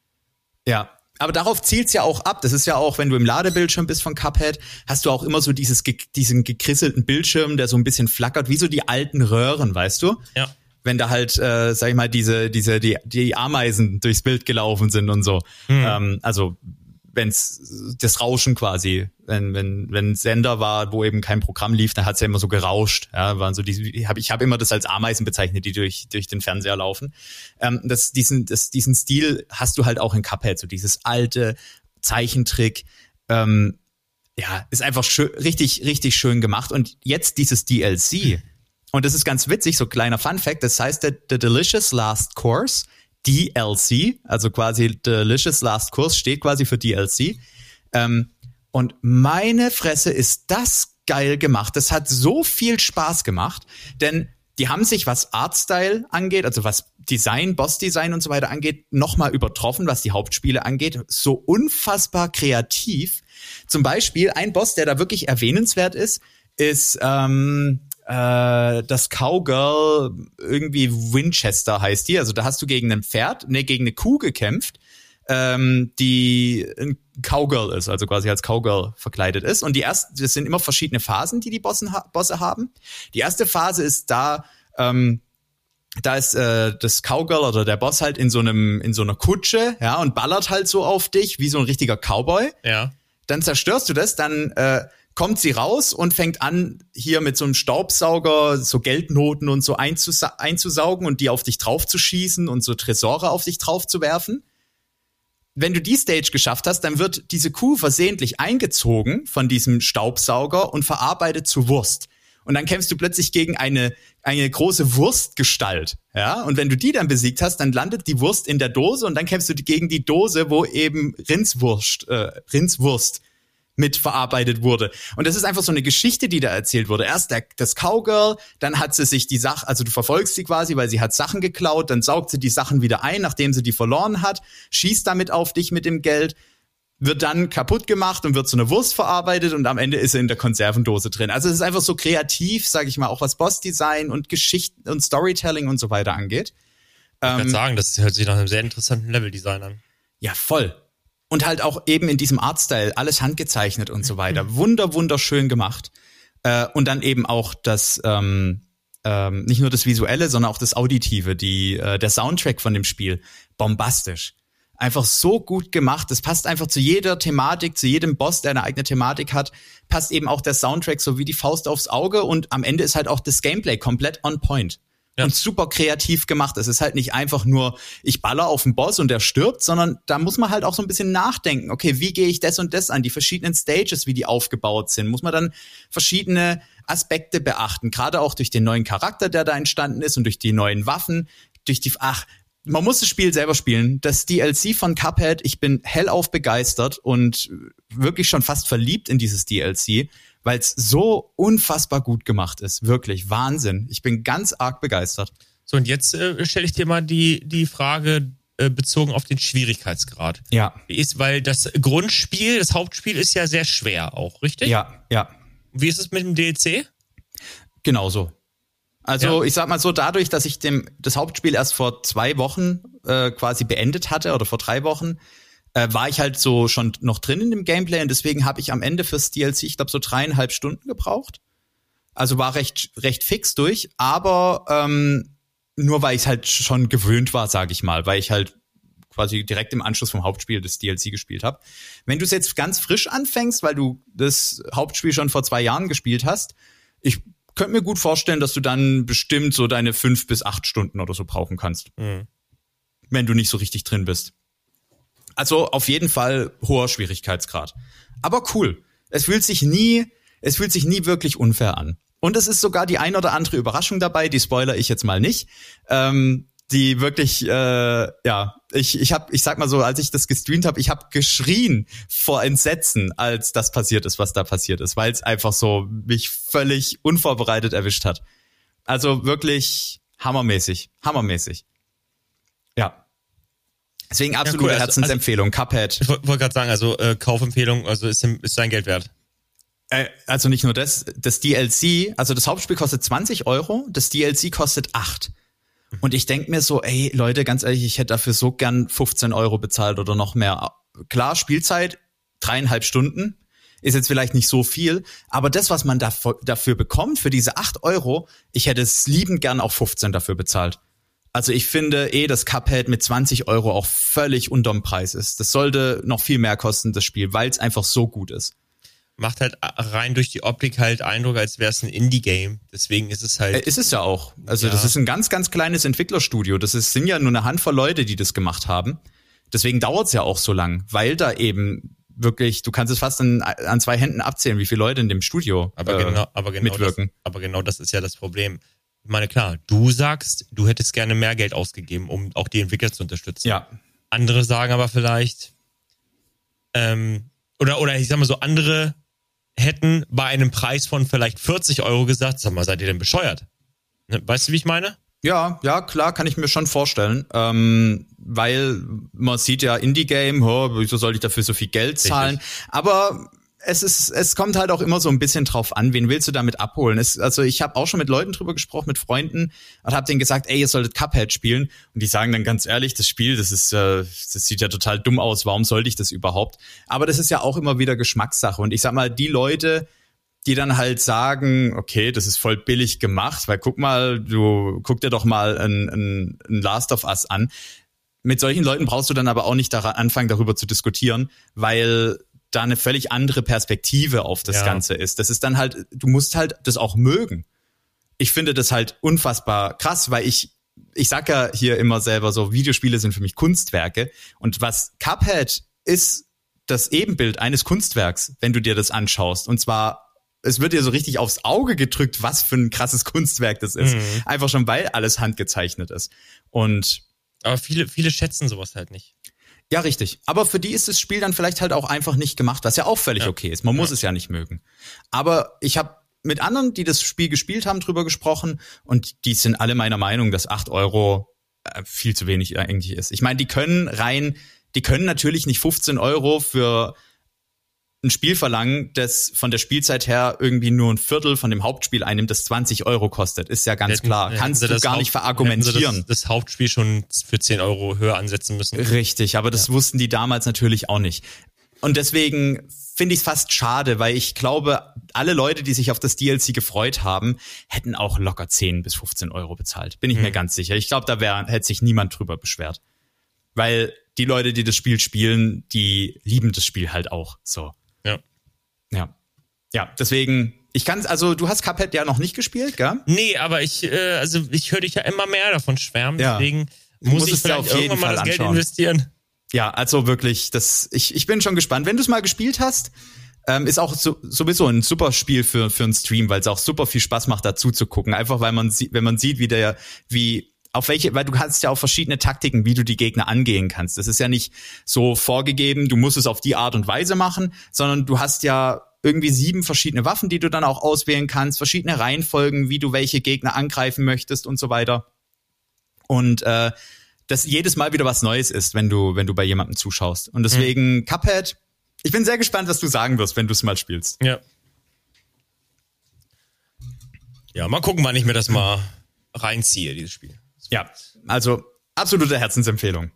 Ja. Aber darauf zielt's ja auch ab. Das ist ja auch, wenn du im Ladebildschirm bist von Cuphead, hast du auch immer so dieses diesen gekrisselten Bildschirm, der so ein bisschen flackert, wie so die alten Röhren, weißt du? Ja. Wenn da halt, äh, sag ich mal, diese diese die die Ameisen durchs Bild gelaufen sind und so. Mhm. Ähm, also wenn's das Rauschen quasi, wenn wenn wenn Sender war, wo eben kein Programm lief, dann hat's ja immer so gerauscht. Ja, waren so diese. Ich habe ich habe immer das als Ameisen bezeichnet, die durch durch den Fernseher laufen. Ähm, das diesen das diesen Stil hast du halt auch in Cuphead, so dieses alte Zeichentrick. Ähm, ja, ist einfach schön, richtig richtig schön gemacht. Und jetzt dieses D L C. Und das ist ganz witzig, so kleiner Fun-Fact, das heißt der The Delicious Last Course, D L C, also quasi Delicious Last Course steht quasi für D L C. Ähm, und meine Fresse ist das geil gemacht. Das hat so viel Spaß gemacht, denn die haben sich, was Artstyle angeht, also was Design, Boss-Design und so weiter angeht, nochmal übertroffen, was die Hauptspiele angeht. So unfassbar kreativ. Zum Beispiel ein Boss, der da wirklich erwähnenswert ist, ist ähm, äh, das Cowgirl, irgendwie Winchester heißt die. Also da hast du gegen ein Pferd, ne, gegen eine Kuh gekämpft, ähm, die ein Cowgirl ist, also quasi als Cowgirl verkleidet ist. Und die ersten, das sind immer verschiedene Phasen, die die Bossen, Bosse haben. Die erste Phase ist da, ähm, da ist äh, das Cowgirl oder der Boss halt in so einem in so einer Kutsche, ja, und ballert halt so auf dich wie so ein richtiger Cowboy. Ja. Dann zerstörst du das, dann äh, kommt sie raus und fängt an, hier mit so einem Staubsauger so Geldnoten und so einzusa- einzusaugen und die auf dich draufzuschießen und so Tresore auf dich draufzuwerfen. Wenn du die Stage geschafft hast, dann wird diese Kuh versehentlich eingezogen von diesem Staubsauger und verarbeitet zu Wurst. Und dann kämpfst du plötzlich gegen eine eine große Wurstgestalt, ja? Und wenn du die dann besiegt hast, dann landet die Wurst in der Dose und dann kämpfst du gegen die Dose, wo eben Rindswurst, äh, Rindswurst mit verarbeitet wurde. Und das ist einfach so eine Geschichte, die da erzählt wurde. Erst der, das Cowgirl, dann hat sie sich die Sache, also du verfolgst sie quasi, weil sie hat Sachen geklaut, dann saugt sie die Sachen wieder ein, nachdem sie die verloren hat, schießt damit auf dich mit dem Geld, wird dann kaputt gemacht und wird zu einer Wurst verarbeitet und am Ende ist sie in der Konservendose drin. Also es ist einfach so kreativ, sag ich mal, auch was Bossdesign und Geschichten und Storytelling und so weiter angeht. Ich würde ähm, sagen, das hört sich nach einem sehr interessanten Leveldesign an. Ja, voll. Und halt auch eben in diesem Artstyle, alles handgezeichnet und so weiter. Wunder, wunderschön gemacht. Äh, und dann eben auch das, ähm, ähm, nicht nur das Visuelle, sondern auch das Auditive, die, äh, der Soundtrack von dem Spiel. Bombastisch. Einfach so gut gemacht. Das passt einfach zu jeder Thematik, zu jedem Boss, der eine eigene Thematik hat. Passt eben auch der Soundtrack so wie die Faust aufs Auge. Und am Ende ist halt auch das Gameplay komplett on point. Ja. Und super kreativ gemacht. Es ist halt nicht einfach nur, ich baller auf den Boss und der stirbt, sondern da muss man halt auch so ein bisschen nachdenken. Okay, wie gehe ich das und das an? Die verschiedenen Stages, wie die aufgebaut sind, muss man dann verschiedene Aspekte beachten. Gerade auch durch den neuen Charakter, der da entstanden ist und durch die neuen Waffen, durch die, ach, man muss das Spiel selber spielen. Das D L C von Cuphead, ich bin hellauf begeistert und wirklich schon fast verliebt in dieses D L C, weil es so unfassbar gut gemacht ist. Wirklich Wahnsinn. Ich bin ganz arg begeistert. So, und jetzt äh, stelle ich dir mal die, die Frage äh, bezogen auf den Schwierigkeitsgrad. Ja. Wie ist, weil das Grundspiel, das Hauptspiel ist ja sehr schwer auch, richtig? Ja, ja. Wie ist es mit dem D L C? Genauso. Also ja. Ich sag mal so, dadurch, dass ich dem das Hauptspiel erst vor zwei Wochen äh, quasi beendet hatte oder vor drei Wochen, äh, war ich halt so schon noch drin in dem Gameplay und deswegen habe ich am Ende fürs D L C, ich glaube, so dreieinhalb Stunden gebraucht. Also war recht recht fix durch, aber ähm, nur weil ich halt schon gewöhnt war, sage ich mal, weil ich halt quasi direkt im Anschluss vom Hauptspiel das D L C gespielt habe. Wenn du es jetzt ganz frisch anfängst, weil du das Hauptspiel schon vor zwei Jahren gespielt hast, ich könnte mir gut vorstellen, dass du dann bestimmt so deine fünf bis acht Stunden oder so brauchen kannst. Mhm. Wenn du nicht so richtig drin bist. Also auf jeden Fall hoher Schwierigkeitsgrad. Aber cool. Es fühlt sich nie, es fühlt sich nie wirklich unfair an. Und es ist sogar die ein oder andere Überraschung dabei, die spoiler ich jetzt mal nicht. Ähm, die wirklich, äh, ja, ich ich hab, ich sag mal so, als ich das gestreamt habe, ich habe geschrien vor Entsetzen, als das passiert ist, was da passiert ist, weil es einfach so mich völlig unvorbereitet erwischt hat. Also wirklich hammermäßig, hammermäßig. Ja. Deswegen absolute ja, cool. also, Herzensempfehlung, also, Cuphead. Ich wollte gerade sagen, also äh, Kaufempfehlung, also ist, ist sein Geld wert. Äh, also nicht nur das, das D L C, also das Hauptspiel kostet zwanzig Euro, das D L C kostet acht. Und ich denk mir so, ey Leute, ganz ehrlich, ich hätte dafür so gern fünfzehn Euro bezahlt oder noch mehr. Klar, Spielzeit, dreieinhalb Stunden, ist jetzt vielleicht nicht so viel, aber das, was man dafür, dafür bekommt, für diese acht Euro, ich hätte es liebend gern auch fünfzehn dafür bezahlt. Also ich finde eh, dass Cuphead mit zwanzig Euro auch völlig unterm Preis ist. Das sollte noch viel mehr kosten, das Spiel, weil es einfach so gut ist. Macht halt rein durch die Optik halt Eindruck, als wäre es ein Indie-Game. Deswegen ist es halt... Äh, ist es ja auch. Also ja. Das ist ein ganz, ganz kleines Entwicklerstudio. Das ist, sind ja nur eine Handvoll Leute, die das gemacht haben. Deswegen dauert es ja auch so lang, weil da eben wirklich, du kannst es fast an, an zwei Händen abzählen, wie viele Leute in dem Studio aber äh, genau, aber genau mitwirken. Das, aber genau das ist ja das Problem. Ich meine, klar, du sagst, du hättest gerne mehr Geld ausgegeben, um auch die Entwickler zu unterstützen. Ja. Andere sagen aber vielleicht, ähm, oder, oder ich sag mal so, andere hätten bei einem Preis von vielleicht vierzig Euro gesagt, sag mal, seid ihr denn bescheuert? Ne? Weißt du, wie ich meine? Ja, ja, klar, kann ich mir schon vorstellen, ähm, weil man sieht ja Indie-Game, oh, wieso soll ich dafür so viel Geld zahlen? Richtig. Aber es ist, es kommt halt auch immer so ein bisschen drauf an, wen willst du damit abholen? Es, also ich habe auch schon mit Leuten drüber gesprochen, mit Freunden, und habe denen gesagt, ey, ihr solltet Cuphead spielen, und die sagen dann ganz ehrlich, das Spiel, das ist, äh, das sieht ja total dumm aus, warum sollte ich das überhaupt? Aber das ist ja auch immer wieder Geschmackssache, und ich sag mal, die Leute, die dann halt sagen, okay, das ist voll billig gemacht, weil guck mal, du guck dir doch mal ein, ein, ein Last of Us an. Mit solchen Leuten brauchst du dann aber auch nicht daran anfangen, darüber zu diskutieren, weil da eine völlig andere Perspektive auf das ja. Ganze ist. Das ist dann halt, du musst halt das auch mögen. Ich finde das halt unfassbar krass, weil ich, ich sag ja hier immer selber so, Videospiele sind für mich Kunstwerke, und was Cuphead ist, das Ebenbild eines Kunstwerks, wenn du dir das anschaust, und zwar es wird dir so richtig aufs Auge gedrückt, was für ein krasses Kunstwerk das ist. Mhm. Einfach schon, weil alles handgezeichnet ist. Und aber viele, viele schätzen sowas halt nicht. Ja, richtig. Aber für die ist das Spiel dann vielleicht halt auch einfach nicht gemacht, was ja auch völlig ja. okay ist. Man muss ja. es ja nicht mögen. Aber ich habe mit anderen, die das Spiel gespielt haben, drüber gesprochen, und die sind alle meiner Meinung, dass acht Euro äh, viel zu wenig eigentlich ist. Ich meine, die können rein, die können natürlich nicht fünfzehn Euro für ein Spiel verlangen, das von der Spielzeit her irgendwie nur ein Viertel von dem Hauptspiel einnimmt, das zwanzig Euro kostet. Ist ja ganz hätten, klar. Kannst du gar Haupt, nicht verargumentieren. Das, das Hauptspiel schon für zehn Euro höher ansetzen müssen. Richtig, aber das ja. wussten die damals natürlich auch nicht. Und deswegen finde ich es fast schade, weil ich glaube, alle Leute, die sich auf das D L C gefreut haben, hätten auch locker zehn bis fünfzehn Euro bezahlt. Bin ich hm. mir ganz sicher. Ich glaube, da wär, hätte sich niemand drüber beschwert. Weil die Leute, die das Spiel spielen, die lieben das Spiel halt auch so. Ja. Ja. Ja, deswegen, ich kann's, also du hast Cuphead ja noch nicht gespielt, gell? Nee, aber ich, äh, also ich höre dich ja immer mehr davon schwärmen, ja. deswegen muss, muss ich vielleicht auf irgendwann mal das Geld anschauen. investieren. Ja, also wirklich, das, ich, ich bin schon gespannt. Wenn du es mal gespielt hast, ähm, ist auch so, sowieso ein super Spiel für, für einen Stream, weil es auch super viel Spaß macht, dazu zu gucken. Einfach weil man sieht, wenn man sieht, wie der, wie, auf welche, weil du hast ja auch verschiedene Taktiken, wie du die Gegner angehen kannst. Das ist ja nicht so vorgegeben, du musst es auf die Art und Weise machen, sondern du hast ja irgendwie sieben verschiedene Waffen, die du dann auch auswählen kannst, verschiedene Reihenfolgen, wie du welche Gegner angreifen möchtest und so weiter. Und äh, das jedes Mal wieder was Neues ist, wenn du wenn du bei jemandem zuschaust. Und deswegen mhm. Cuphead, ich bin sehr gespannt, was du sagen wirst, wenn du es mal spielst. Ja. Ja, mal gucken, wann ich mir das mal reinziehe, dieses Spiel. Ja, also absolute Herzensempfehlung.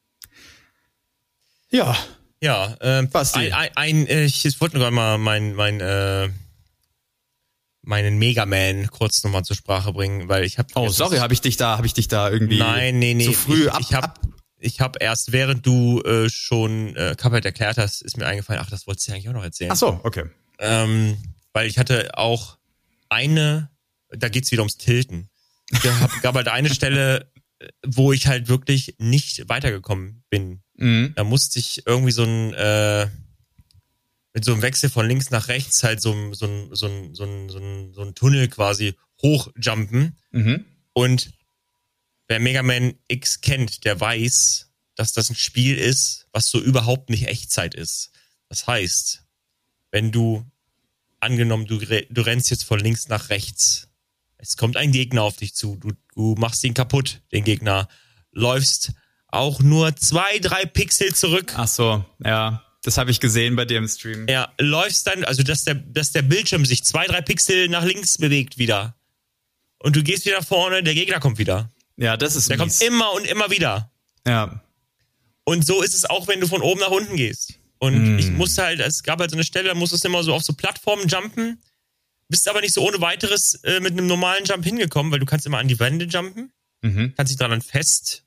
Ja. Ja, äh, Basti. ein, ein, ein äh, ich wollte noch mal mein, mein, äh, meinen Mega Man kurz nochmal zur Sprache bringen, weil ich habe. Oh, sorry, habe ich dich da, habe ich dich da irgendwie nein, nee, nee, zu früh ich, ab. Ich habe ich hab erst, während du äh, schon äh, Cuphead erklärt hast, ist mir eingefallen, ach, das wolltest du ja eigentlich auch noch erzählen. Ach so, okay. Ähm, weil ich hatte auch eine, da geht's wieder ums Tilten. Ich hab, gab halt eine Stelle, wo ich halt wirklich nicht weitergekommen bin. Mhm. Da musste ich irgendwie so ein, äh, mit so einem Wechsel von links nach rechts halt so, so, so, so, so, so, so ein Tunnel quasi hochjumpen. Mhm. Und wer Mega Man X kennt, der weiß, dass das ein Spiel ist, was so überhaupt nicht Echtzeit ist. Das heißt, wenn du, angenommen, du, du rennst jetzt von links nach rechts, es kommt ein Gegner auf dich zu, du, du machst ihn kaputt, den Gegner, läufst auch nur zwei, drei Pixel zurück. Ach so, ja. Das habe ich gesehen bei dir im Stream. Ja, läufst dann, also dass der, dass der Bildschirm sich zwei, drei Pixel nach links bewegt wieder. Und du gehst wieder nach vorne, der Gegner kommt wieder. Ja, das ist Der mies. kommt immer und immer wieder. Ja. Und so ist es auch, wenn du von oben nach unten gehst. Und mm. ich musste halt, es gab halt so eine Stelle, da musstest du immer so auf so Plattformen jumpen. Bist aber nicht so ohne weiteres äh, mit einem normalen Jump hingekommen, weil du kannst immer an die Wände jumpen. Mhm. Kannst dich daran fest,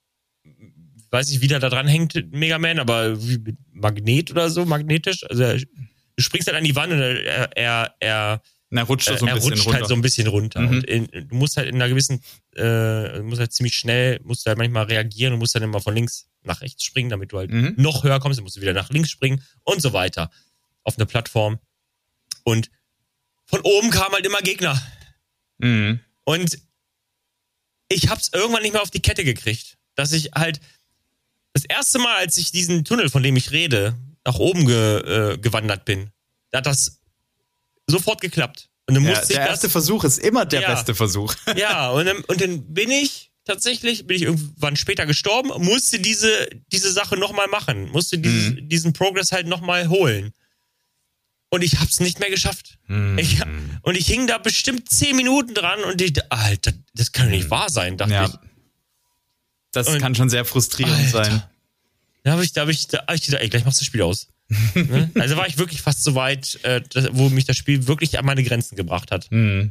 weiß nicht, wie der da dran hängt, Mega Man, aber wie mit Magnet oder so, magnetisch. Also er, du springst halt an die Wand und er, er, er, Na, rutscht äh, so ein er bisschen rutscht runter. halt so ein bisschen runter. Mhm. Und in, du musst halt in einer gewissen, äh, du musst halt ziemlich schnell, musst halt manchmal reagieren und musst dann immer von links nach rechts springen, damit du halt mhm. noch höher kommst, dann musst du wieder nach links springen und so weiter. Auf eine Plattform. Und von oben kamen halt immer Gegner. Mhm. Und ich hab's irgendwann nicht mehr auf die Kette gekriegt, dass ich halt das erste Mal, als ich diesen Tunnel, von dem ich rede, nach oben ge, äh, gewandert bin, da hat das sofort geklappt. Und dann ja, musste der ich erste das, Versuch ist immer der ja, beste Versuch. Ja, und dann, und dann bin ich tatsächlich, bin ich irgendwann später gestorben, musste diese, diese Sache nochmal machen, musste dieses, mhm. diesen Progress halt nochmal holen. Und ich hab's nicht mehr geschafft. Mhm. Ich, und ich hing da bestimmt zehn Minuten dran und ich, Alter, das kann doch nicht wahr sein, dachte ja. ich. Das und, kann schon sehr frustrierend Alter. sein. Da habe ich, da habe ich, da hab ich gedacht, ey, gleich machst du das Spiel aus. Ne? Also war ich wirklich fast so weit, äh, das, wo mich das Spiel wirklich an meine Grenzen gebracht hat. Mhm.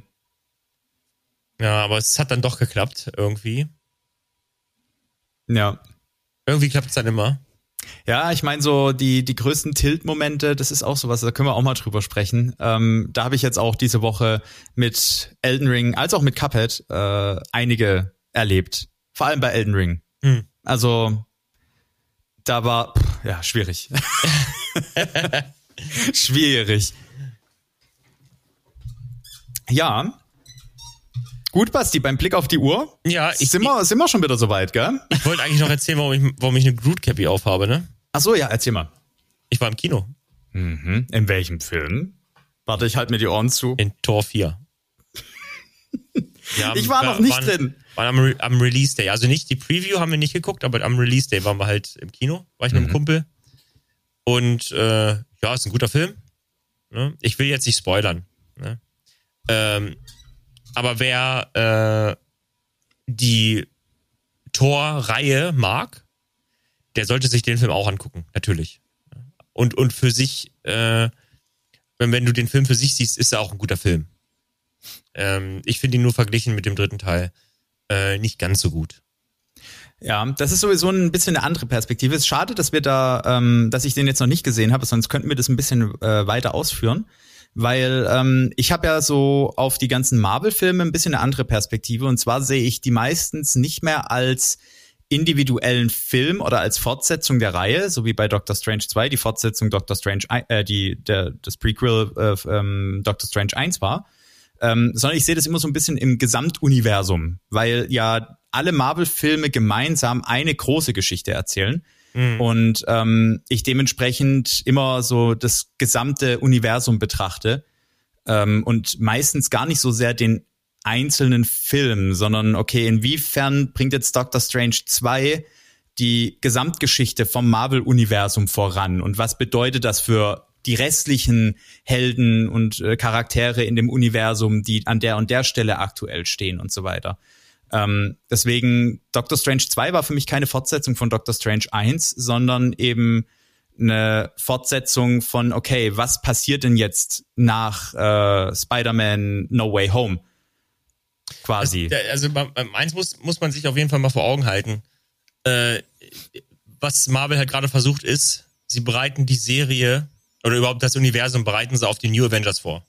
Ja, aber es hat dann doch geklappt, irgendwie. Ja. Irgendwie klappt es dann immer. Ja, ich meine so die die größten Tilt-Momente, das ist auch sowas, da können wir auch mal drüber sprechen. Ähm, da habe ich jetzt auch diese Woche mit Elden Ring als auch mit Cuphead äh, einige erlebt. Vor allem bei Elden Ring. Hm. Also da war, pff, ja, schwierig. schwierig. Ja. Gut, Basti, beim Blick auf die Uhr ja, ich, sind, wir, sind wir schon wieder soweit, gell? Ich wollte eigentlich noch erzählen, warum ich, warum ich eine Groot-Cappy aufhabe, ne? Ach so, ja, erzähl mal. Ich war im Kino. Mhm. In welchem Film? Warte, ich halte mir die Ohren zu. In Tor vier. Ja, ich war noch nicht waren, drin. Waren am, am Release Day. Also nicht die Preview haben wir nicht geguckt, aber am Release Day waren wir halt im Kino. War ich mhm. mit einem Kumpel. Und äh, ja, ist ein guter Film. Ne? Ich will jetzt nicht spoilern. Ne? Ähm, aber wer äh, die Tor-Reihe mag, der sollte sich den Film auch angucken, natürlich. Und, und für sich, äh, wenn, wenn du den Film für sich siehst, ist er auch ein guter Film. Ähm, ich finde ihn nur verglichen mit dem dritten Teil äh, nicht ganz so gut. Ja, das ist sowieso ein bisschen eine andere Perspektive. Es ist schade, dass wir da, ähm, dass ich den jetzt noch nicht gesehen habe, sonst könnten wir das ein bisschen äh, weiter ausführen. Weil ähm, ich habe ja so auf die ganzen Marvel-Filme ein bisschen eine andere Perspektive. Und zwar sehe ich die meistens nicht mehr als individuellen Film oder als Fortsetzung der Reihe, so wie bei Doctor Strange zwei, die Fortsetzung Doctor Strange, äh, die der das Prequel äh, ähm, Doctor Strange eins war, ähm, sondern ich sehe das immer so ein bisschen im Gesamtuniversum, weil ja alle Marvel-Filme gemeinsam eine große Geschichte erzählen. Mhm. Und ähm, ich dementsprechend immer so das gesamte Universum betrachte ähm, und meistens gar nicht so sehr den einzelnen Film, sondern okay, inwiefern bringt jetzt Doctor Strange zwei die Gesamtgeschichte vom Marvel-Universum voran und was bedeutet das für die restlichen Helden und äh, Charaktere in dem Universum, die an der und der Stelle aktuell stehen und so weiter. Ähm, deswegen, Doctor Strange zwei war für mich keine Fortsetzung von Doctor Strange eins, sondern eben eine Fortsetzung von, okay, was passiert denn jetzt nach äh, Spider-Man No Way Home? Quasi. Also, also eins muss, muss man sich auf jeden Fall mal vor Augen halten. Äh, was Marvel halt gerade versucht ist, sie bereiten die Serie oder überhaupt das Universum bereiten sie auf die New Avengers vor.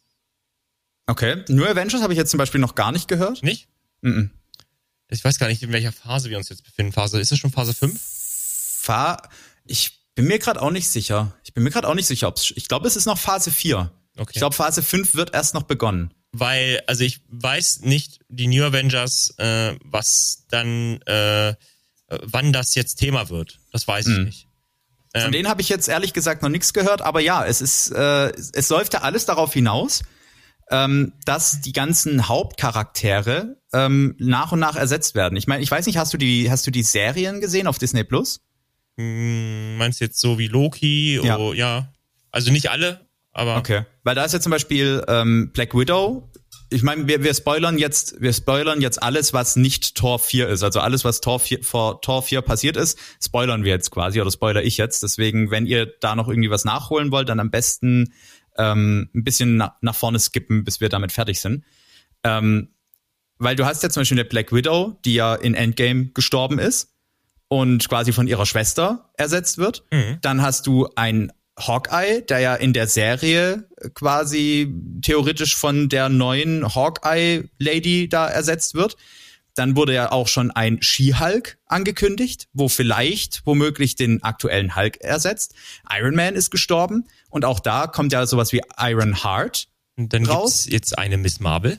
Okay, New Avengers habe ich jetzt zum Beispiel noch gar nicht gehört. Nicht? Mhm. Ich weiß gar nicht, in welcher Phase wir uns jetzt befinden. Phase, ist es schon Phase fünf? Fa- ich bin mir gerade auch nicht sicher. Ich bin mir gerade auch nicht sicher, ob's, ich glaube, es ist noch Phase vier. Okay. Ich glaube, Phase fünf wird erst noch begonnen. Weil, also ich weiß nicht, die New Avengers, äh, was dann, äh, wann das jetzt Thema wird. Das weiß ich mhm. nicht. Von ähm, denen habe ich jetzt ehrlich gesagt noch nichts gehört, aber ja, es ist, äh, es läuft ja alles darauf hinaus, ähm, dass die ganzen Hauptcharaktere ähm, nach und nach ersetzt werden. Ich meine, ich weiß nicht, hast du die, hast du die Serien gesehen auf Disney Plus? Hm, meinst du jetzt so wie Loki? Ja. Oh, ja. Also nicht alle. Aber okay, weil da ist ja zum Beispiel ähm, Black Widow. Ich meine, wir, wir spoilern jetzt, wir spoilern jetzt alles, was nicht Tor vier ist. Also alles, was Tor vier, vor Tor vier passiert ist, spoilern wir jetzt quasi oder spoiler ich jetzt. Deswegen, wenn ihr da noch irgendwie was nachholen wollt, dann am besten ähm, ein bisschen na, nach vorne skippen, bis wir damit fertig sind. Ähm, weil du hast ja zum Beispiel eine Black Widow, die ja in Endgame gestorben ist und quasi von ihrer Schwester ersetzt wird. Mhm. Dann hast du ein Hawkeye, der ja in der Serie quasi theoretisch von der neuen Hawkeye-Lady da ersetzt wird. Dann wurde ja auch schon ein She-Hulk angekündigt, wo vielleicht womöglich den aktuellen Hulk ersetzt. Iron Man ist gestorben und auch da kommt ja sowas wie Iron Heart und dann raus. Gibt's jetzt eine Miss Marvel.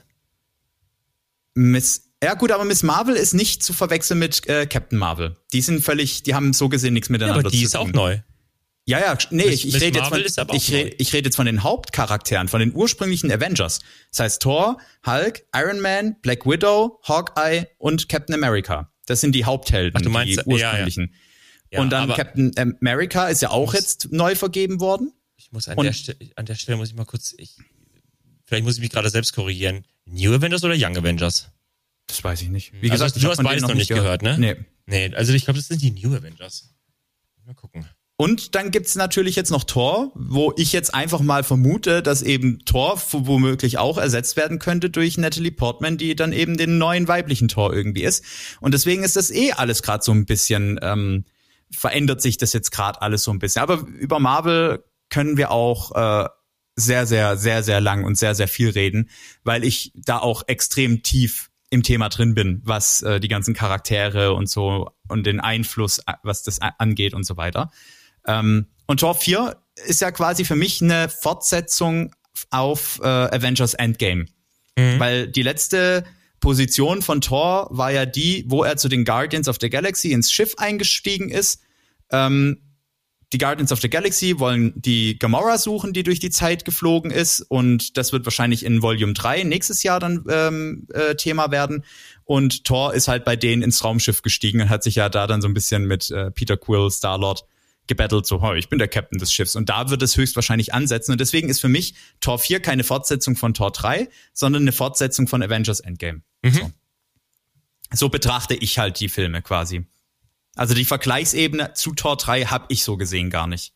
Miss Ja gut, aber Miss Marvel ist nicht zu verwechseln mit äh, Captain Marvel. Die sind völlig, die haben so gesehen nichts miteinander zu tun. Ja, aber die ist auch neu. Ja, ja, nee, Miss, ich, ich rede jetzt von, ich rede, ich rede jetzt von den Hauptcharakteren, von den ursprünglichen Avengers. Das heißt Thor, Hulk, Iron Man, Black Widow, Hawkeye und Captain America. Das sind die Haupthelden, Ach, du meinst, die ursprünglichen. Ja, ja. Ja, und dann Captain America ist ja auch jetzt neu vergeben worden. Ich muss an, der, Stelle, an der Stelle muss ich mal kurz, ich, vielleicht muss ich mich gerade selbst korrigieren. New Avengers oder Young Avengers? Das weiß ich nicht. Wie also gesagt, du hast beides noch nicht gehört, gehört, ne? Nee. Nee, also ich glaube, das sind die New Avengers. Mal gucken. Und dann gibt's natürlich jetzt noch Thor, wo ich jetzt einfach mal vermute, dass eben Thor womöglich auch ersetzt werden könnte durch Natalie Portman, die dann eben den neuen weiblichen Thor irgendwie ist. Und deswegen ist das eh alles gerade so ein bisschen, ähm, verändert sich das jetzt gerade alles so ein bisschen. Aber über Marvel können wir auch äh, sehr, sehr, sehr, sehr lang und sehr, sehr viel reden, weil ich da auch extrem tief im Thema drin bin, was äh, die ganzen Charaktere und so und den Einfluss, was das angeht und so weiter. Um, und Tor vier ist ja quasi für mich eine Fortsetzung auf äh, Avengers Endgame. Mhm. Weil die letzte Position von Thor war ja die, wo er zu den Guardians of the Galaxy ins Schiff eingestiegen ist. Ähm, die Guardians of the Galaxy wollen die Gamora suchen, die durch die Zeit geflogen ist. Und das wird wahrscheinlich in Volume drei nächstes Jahr dann ähm, äh, Thema werden. Und Thor ist halt bei denen ins Raumschiff gestiegen und hat sich ja da dann so ein bisschen mit äh, Peter Quill, Star-Lord gebettelt, so, hey, ich bin der Captain des Schiffs. Und da wird es höchstwahrscheinlich ansetzen. Und deswegen ist für mich Tor vier keine Fortsetzung von Tor drei, sondern eine Fortsetzung von Avengers Endgame. Mhm. So. so betrachte ich halt die Filme quasi. Also die Vergleichsebene zu Tor drei habe ich so gesehen gar nicht.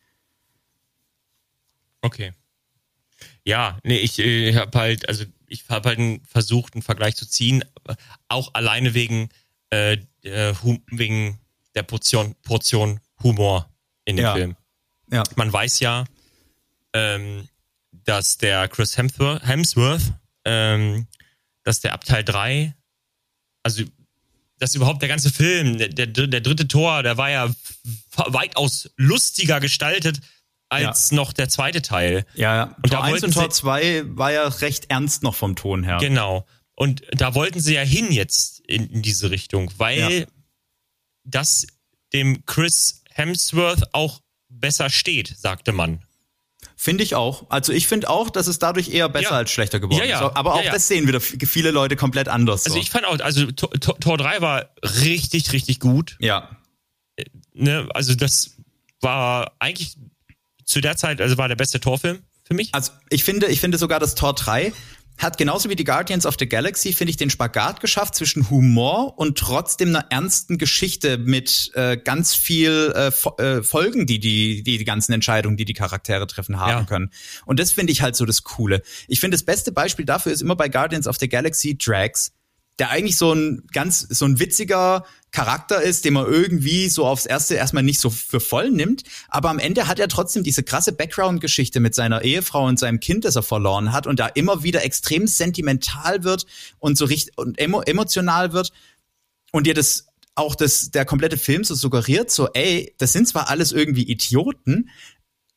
Okay. Ja, nee, ich äh, habe halt, also ich habe halt einen, versucht, einen Vergleich zu ziehen, auch alleine wegen, äh, äh, wegen der Portion, Portion Humor in dem ja. Film. Ja. Man weiß ja, ähm, dass der Chris Hemsworth, Hemsworth ähm, dass der ab Teil drei, also dass überhaupt der ganze Film, der, der, der dritte Tor, der war ja weitaus lustiger gestaltet als ja. noch der zweite Teil. Ja, ja. Und Tor eins und Tor zwei war ja recht ernst noch vom Ton her. Genau. Und da wollten sie ja hin jetzt in, in diese Richtung, weil ja. das dem Chris Hemsworth auch besser steht, sagte man. Finde ich auch. Also ich finde auch, dass es dadurch eher besser ja. als schlechter geworden ja, ja. ist. Aber auch ja, ja. das sehen wieder viele Leute komplett anders. Also so. ich fand auch, also Tor, Tor drei war richtig, richtig gut. Ja. Ne, also das war eigentlich zu der Zeit, also war der beste Torfilm für mich. Also ich finde, ich finde sogar, dass Tor drei hat genauso wie die Guardians of the Galaxy, finde ich, den Spagat geschafft zwischen Humor und trotzdem einer ernsten Geschichte mit äh, ganz viel äh, Fo- äh, Folgen, die die, die die ganzen Entscheidungen, die die Charaktere treffen, haben ja. können. Und das finde ich halt so das Coole. Ich finde, das beste Beispiel dafür ist immer bei Guardians of the Galaxy Drax, der eigentlich so ein ganz, so ein witziger Charakter ist, den man irgendwie so aufs Erste erstmal nicht so für voll nimmt. Aber am Ende hat er trotzdem diese krasse Background-Geschichte mit seiner Ehefrau und seinem Kind, das er verloren hat und da immer wieder extrem sentimental wird und so richtig und emo- emotional wird und dir das auch das, der komplette Film so suggeriert, so ey, das sind zwar alles irgendwie Idioten,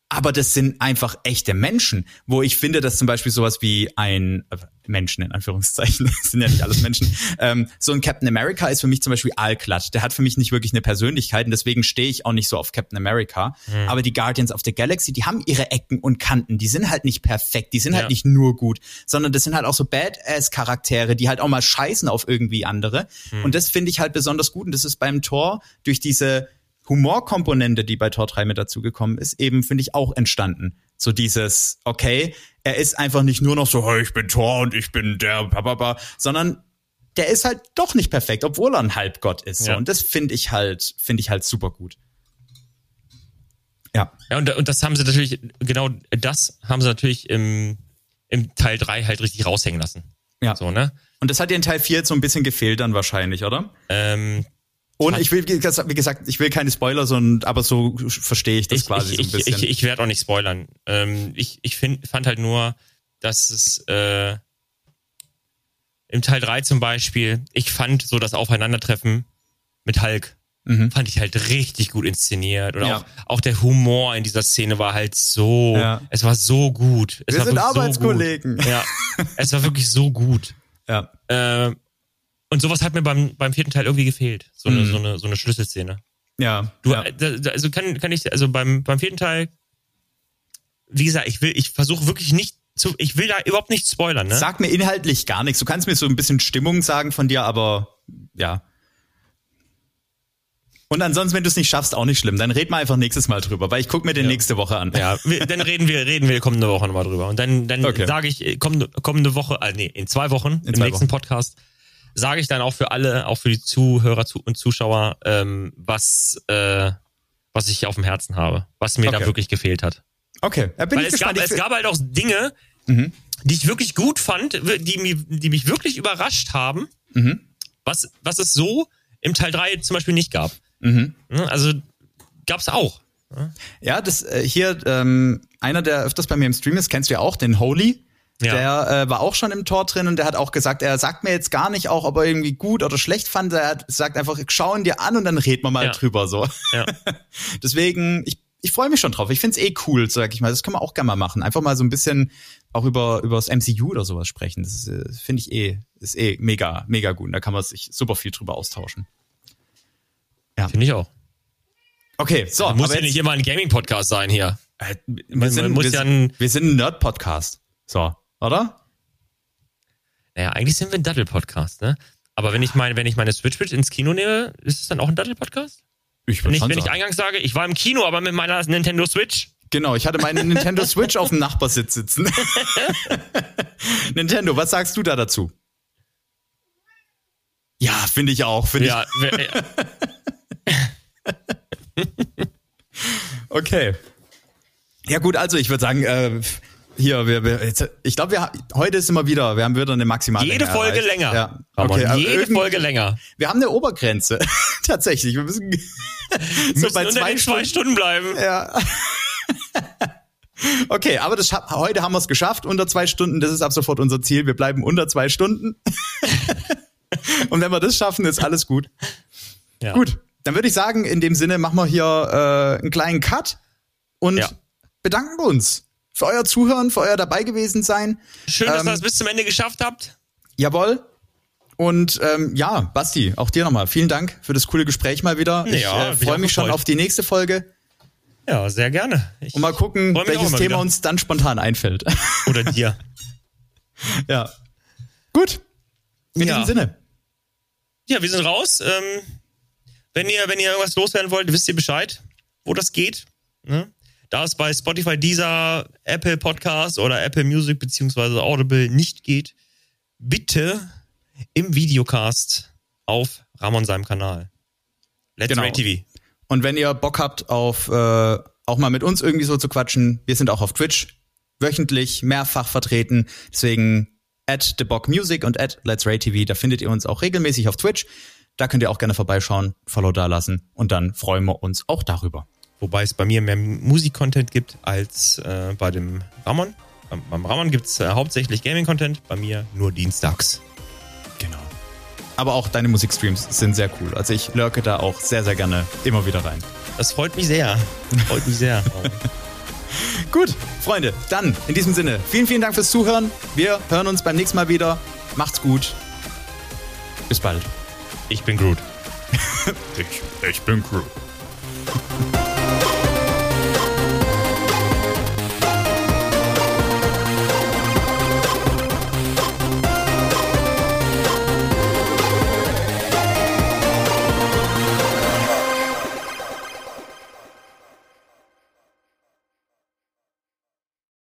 aber das sind einfach echte Menschen, wo ich finde, dass zum Beispiel sowas wie ein äh, Menschen in Anführungszeichen, das sind ja nicht alles Menschen, ähm, so ein Captain America ist für mich zum Beispiel allglatt. Der hat für mich nicht wirklich eine Persönlichkeit und deswegen stehe ich auch nicht so auf Captain America. Mhm. Aber die Guardians of the Galaxy, die haben ihre Ecken und Kanten, die sind halt nicht perfekt, die sind ja. halt nicht nur gut, sondern das sind halt auch so Badass-Charaktere, die halt auch mal scheißen auf irgendwie andere. Mhm. Und das finde ich halt besonders gut und das ist beim Thor durch diese Humorkomponente, die bei Tor drei mit dazugekommen ist, eben, finde ich, auch entstanden. So dieses, okay, er ist einfach nicht nur noch so, hey, ich bin Thor und ich bin der, bababa, sondern der ist halt doch nicht perfekt, obwohl er ein Halbgott ist. So. Ja. Und das finde ich halt, finde ich halt super gut. Ja. Ja, und, und das haben sie natürlich, genau das haben sie natürlich im, im Teil drei halt richtig raushängen lassen. Ja. So, ne? Und das hat dir in Teil vier jetzt so ein bisschen gefehlt dann wahrscheinlich, oder? Ähm, Und ich will, wie gesagt, ich will keine Spoiler, sondern aber so verstehe ich das ich, quasi ich, so ein bisschen. Ich, ich, ich werde auch nicht spoilern. Ähm, ich ich find, fand halt nur, dass es äh, im Teil drei zum Beispiel, ich fand so das Aufeinandertreffen mit Hulk, mhm. fand ich halt richtig gut inszeniert. Oder ja. auch, auch der Humor in dieser Szene war halt so, ja. es war so gut. Es Wir war sind Arbeitskollegen. So ja, es war wirklich so gut. Ja. Äh, Und sowas hat mir beim beim vierten Teil irgendwie gefehlt. So eine, mhm. so eine, so eine Schlüsselszene. Ja. Du, ja. also kann, kann ich, also beim, beim vierten Teil, wie gesagt, ich will, ich versuche wirklich nicht zu, ich will da überhaupt nicht spoilern, ne? Sag mir inhaltlich gar nichts. Du kannst mir so ein bisschen Stimmung sagen von dir, aber, ja. Und ansonsten, wenn du es nicht schaffst, auch nicht schlimm. Dann red mal einfach nächstes Mal drüber, weil ich guck mir den ja. nächste Woche an. Ja, wir, dann reden wir, reden wir kommende Woche nochmal drüber. Und dann, dann okay. sage ich, kommende, kommende Woche, äh, nee, in zwei Wochen, in im zwei nächsten Wochen. Podcast, sage ich dann auch für alle, auch für die Zuhörer und Zuschauer, ähm, was, äh, was ich auf dem Herzen habe, was mir okay. da wirklich gefehlt hat. Okay, da bin Weil ich es gespannt. Gab, es gab halt auch Dinge, mhm. die ich wirklich gut fand, die, mich, die mich wirklich überrascht haben, mhm. was, was es so im Teil drei zum Beispiel nicht gab. Mhm. Also gab's auch. Ja, das äh, hier, ähm, einer, der öfters bei mir im Stream ist, kennst du ja auch, den Holy. Ja. Der äh, war auch schon im Tor drin und der hat auch gesagt, er sagt mir jetzt gar nicht auch, ob er irgendwie gut oder schlecht fand. Er hat, sagt einfach, schau ihn dir an und dann reden wir mal ja. drüber so. Ja. Deswegen, ich, ich freue mich schon drauf. Ich find's eh cool, sag ich mal. Das können wir auch gerne mal machen. Einfach mal so ein bisschen auch über über das M C U oder sowas sprechen. Das äh, finde ich eh, ist eh mega, mega gut. Und da kann man sich super viel drüber austauschen. Ja. Finde ich auch. Okay, so. Muss ja nicht immer ein Gaming-Podcast sein hier. Äh, wir, sind, muss wir, ja ein, wir sind ein Nerd-Podcast. So, oder? Naja, eigentlich sind wir ein Daddel-Podcast, ne? Aber wenn ich meine, wenn ich meine Switch mit ins Kino nehme, ist es dann auch ein Daddel-Podcast? Ich würde schon Wenn sagen. ich eingangs sage, ich war im Kino, aber mit meiner Nintendo Switch. Genau, ich hatte meine Nintendo Switch auf dem Nachbarsitz sitzen. Nintendo, was sagst du da dazu? Ja, finde ich auch. Find ja, ich. ja. Okay. Ja gut, also ich würde sagen, äh, hier, wir, wir, jetzt, ich glaube, wir heute ist immer wieder, wir haben wieder eine maximale Jede Folge erreicht. länger. Ja. Okay, aber jede Folge länger. Wir haben eine Obergrenze. Tatsächlich, wir müssen, wir so müssen bei zwei, Stunden, zwei Stunden bleiben. Ja. Okay, aber das, heute haben wir es geschafft, unter zwei Stunden, das ist ab sofort unser Ziel. Wir bleiben unter zwei Stunden. Und wenn wir das schaffen, ist alles gut. Ja. Gut, dann würde ich sagen, in dem Sinne machen wir hier äh, einen kleinen Cut und ja. bedanken uns für euer Zuhören, für euer dabei gewesen sein. Schön, dass ähm, ihr das bis zum Ende geschafft habt. Jawohl. Und ähm, ja, Basti, auch dir nochmal vielen Dank für das coole Gespräch mal wieder. Ich ja, äh, freue mich schon auf die nächste Folge. Ja, sehr gerne. Ich und mal gucken, welches Thema wieder. uns dann spontan einfällt. Oder dir. Ja. Gut. In ja. diesem Sinne. Ja, wir sind raus. Ähm, wenn ihr, wenn ihr irgendwas loswerden wollt, wisst ihr Bescheid, wo das geht. Ne? Da es bei Spotify, Deezer, Apple Podcast oder Apple Music beziehungsweise Audible nicht geht, bitte im Videocast auf Ramon seinem Kanal. Let's genau. Rate T V. Und wenn ihr Bock habt, auf äh, auch mal mit uns irgendwie so zu quatschen, wir sind auch auf Twitch wöchentlich mehrfach vertreten. Deswegen at TheBockMusic und at Let's Rate T V, da findet ihr uns auch regelmäßig auf Twitch. Da könnt ihr auch gerne vorbeischauen, Follow da lassen und dann freuen wir uns auch darüber. Wobei es bei mir mehr Musik-Content gibt als äh, bei dem Ramon. Beim, beim Ramon gibt es äh, hauptsächlich Gaming-Content, bei mir nur dienstags. Genau. Aber auch deine Musikstreams sind sehr cool. Also ich lurke da auch sehr, sehr gerne immer wieder rein. Das freut mich sehr. Freut mich sehr. Gut, Freunde, dann in diesem Sinne, vielen, vielen Dank fürs Zuhören. Wir hören uns beim nächsten Mal wieder. Macht's gut. Bis bald. Ich bin Groot. ich, ich bin Groot.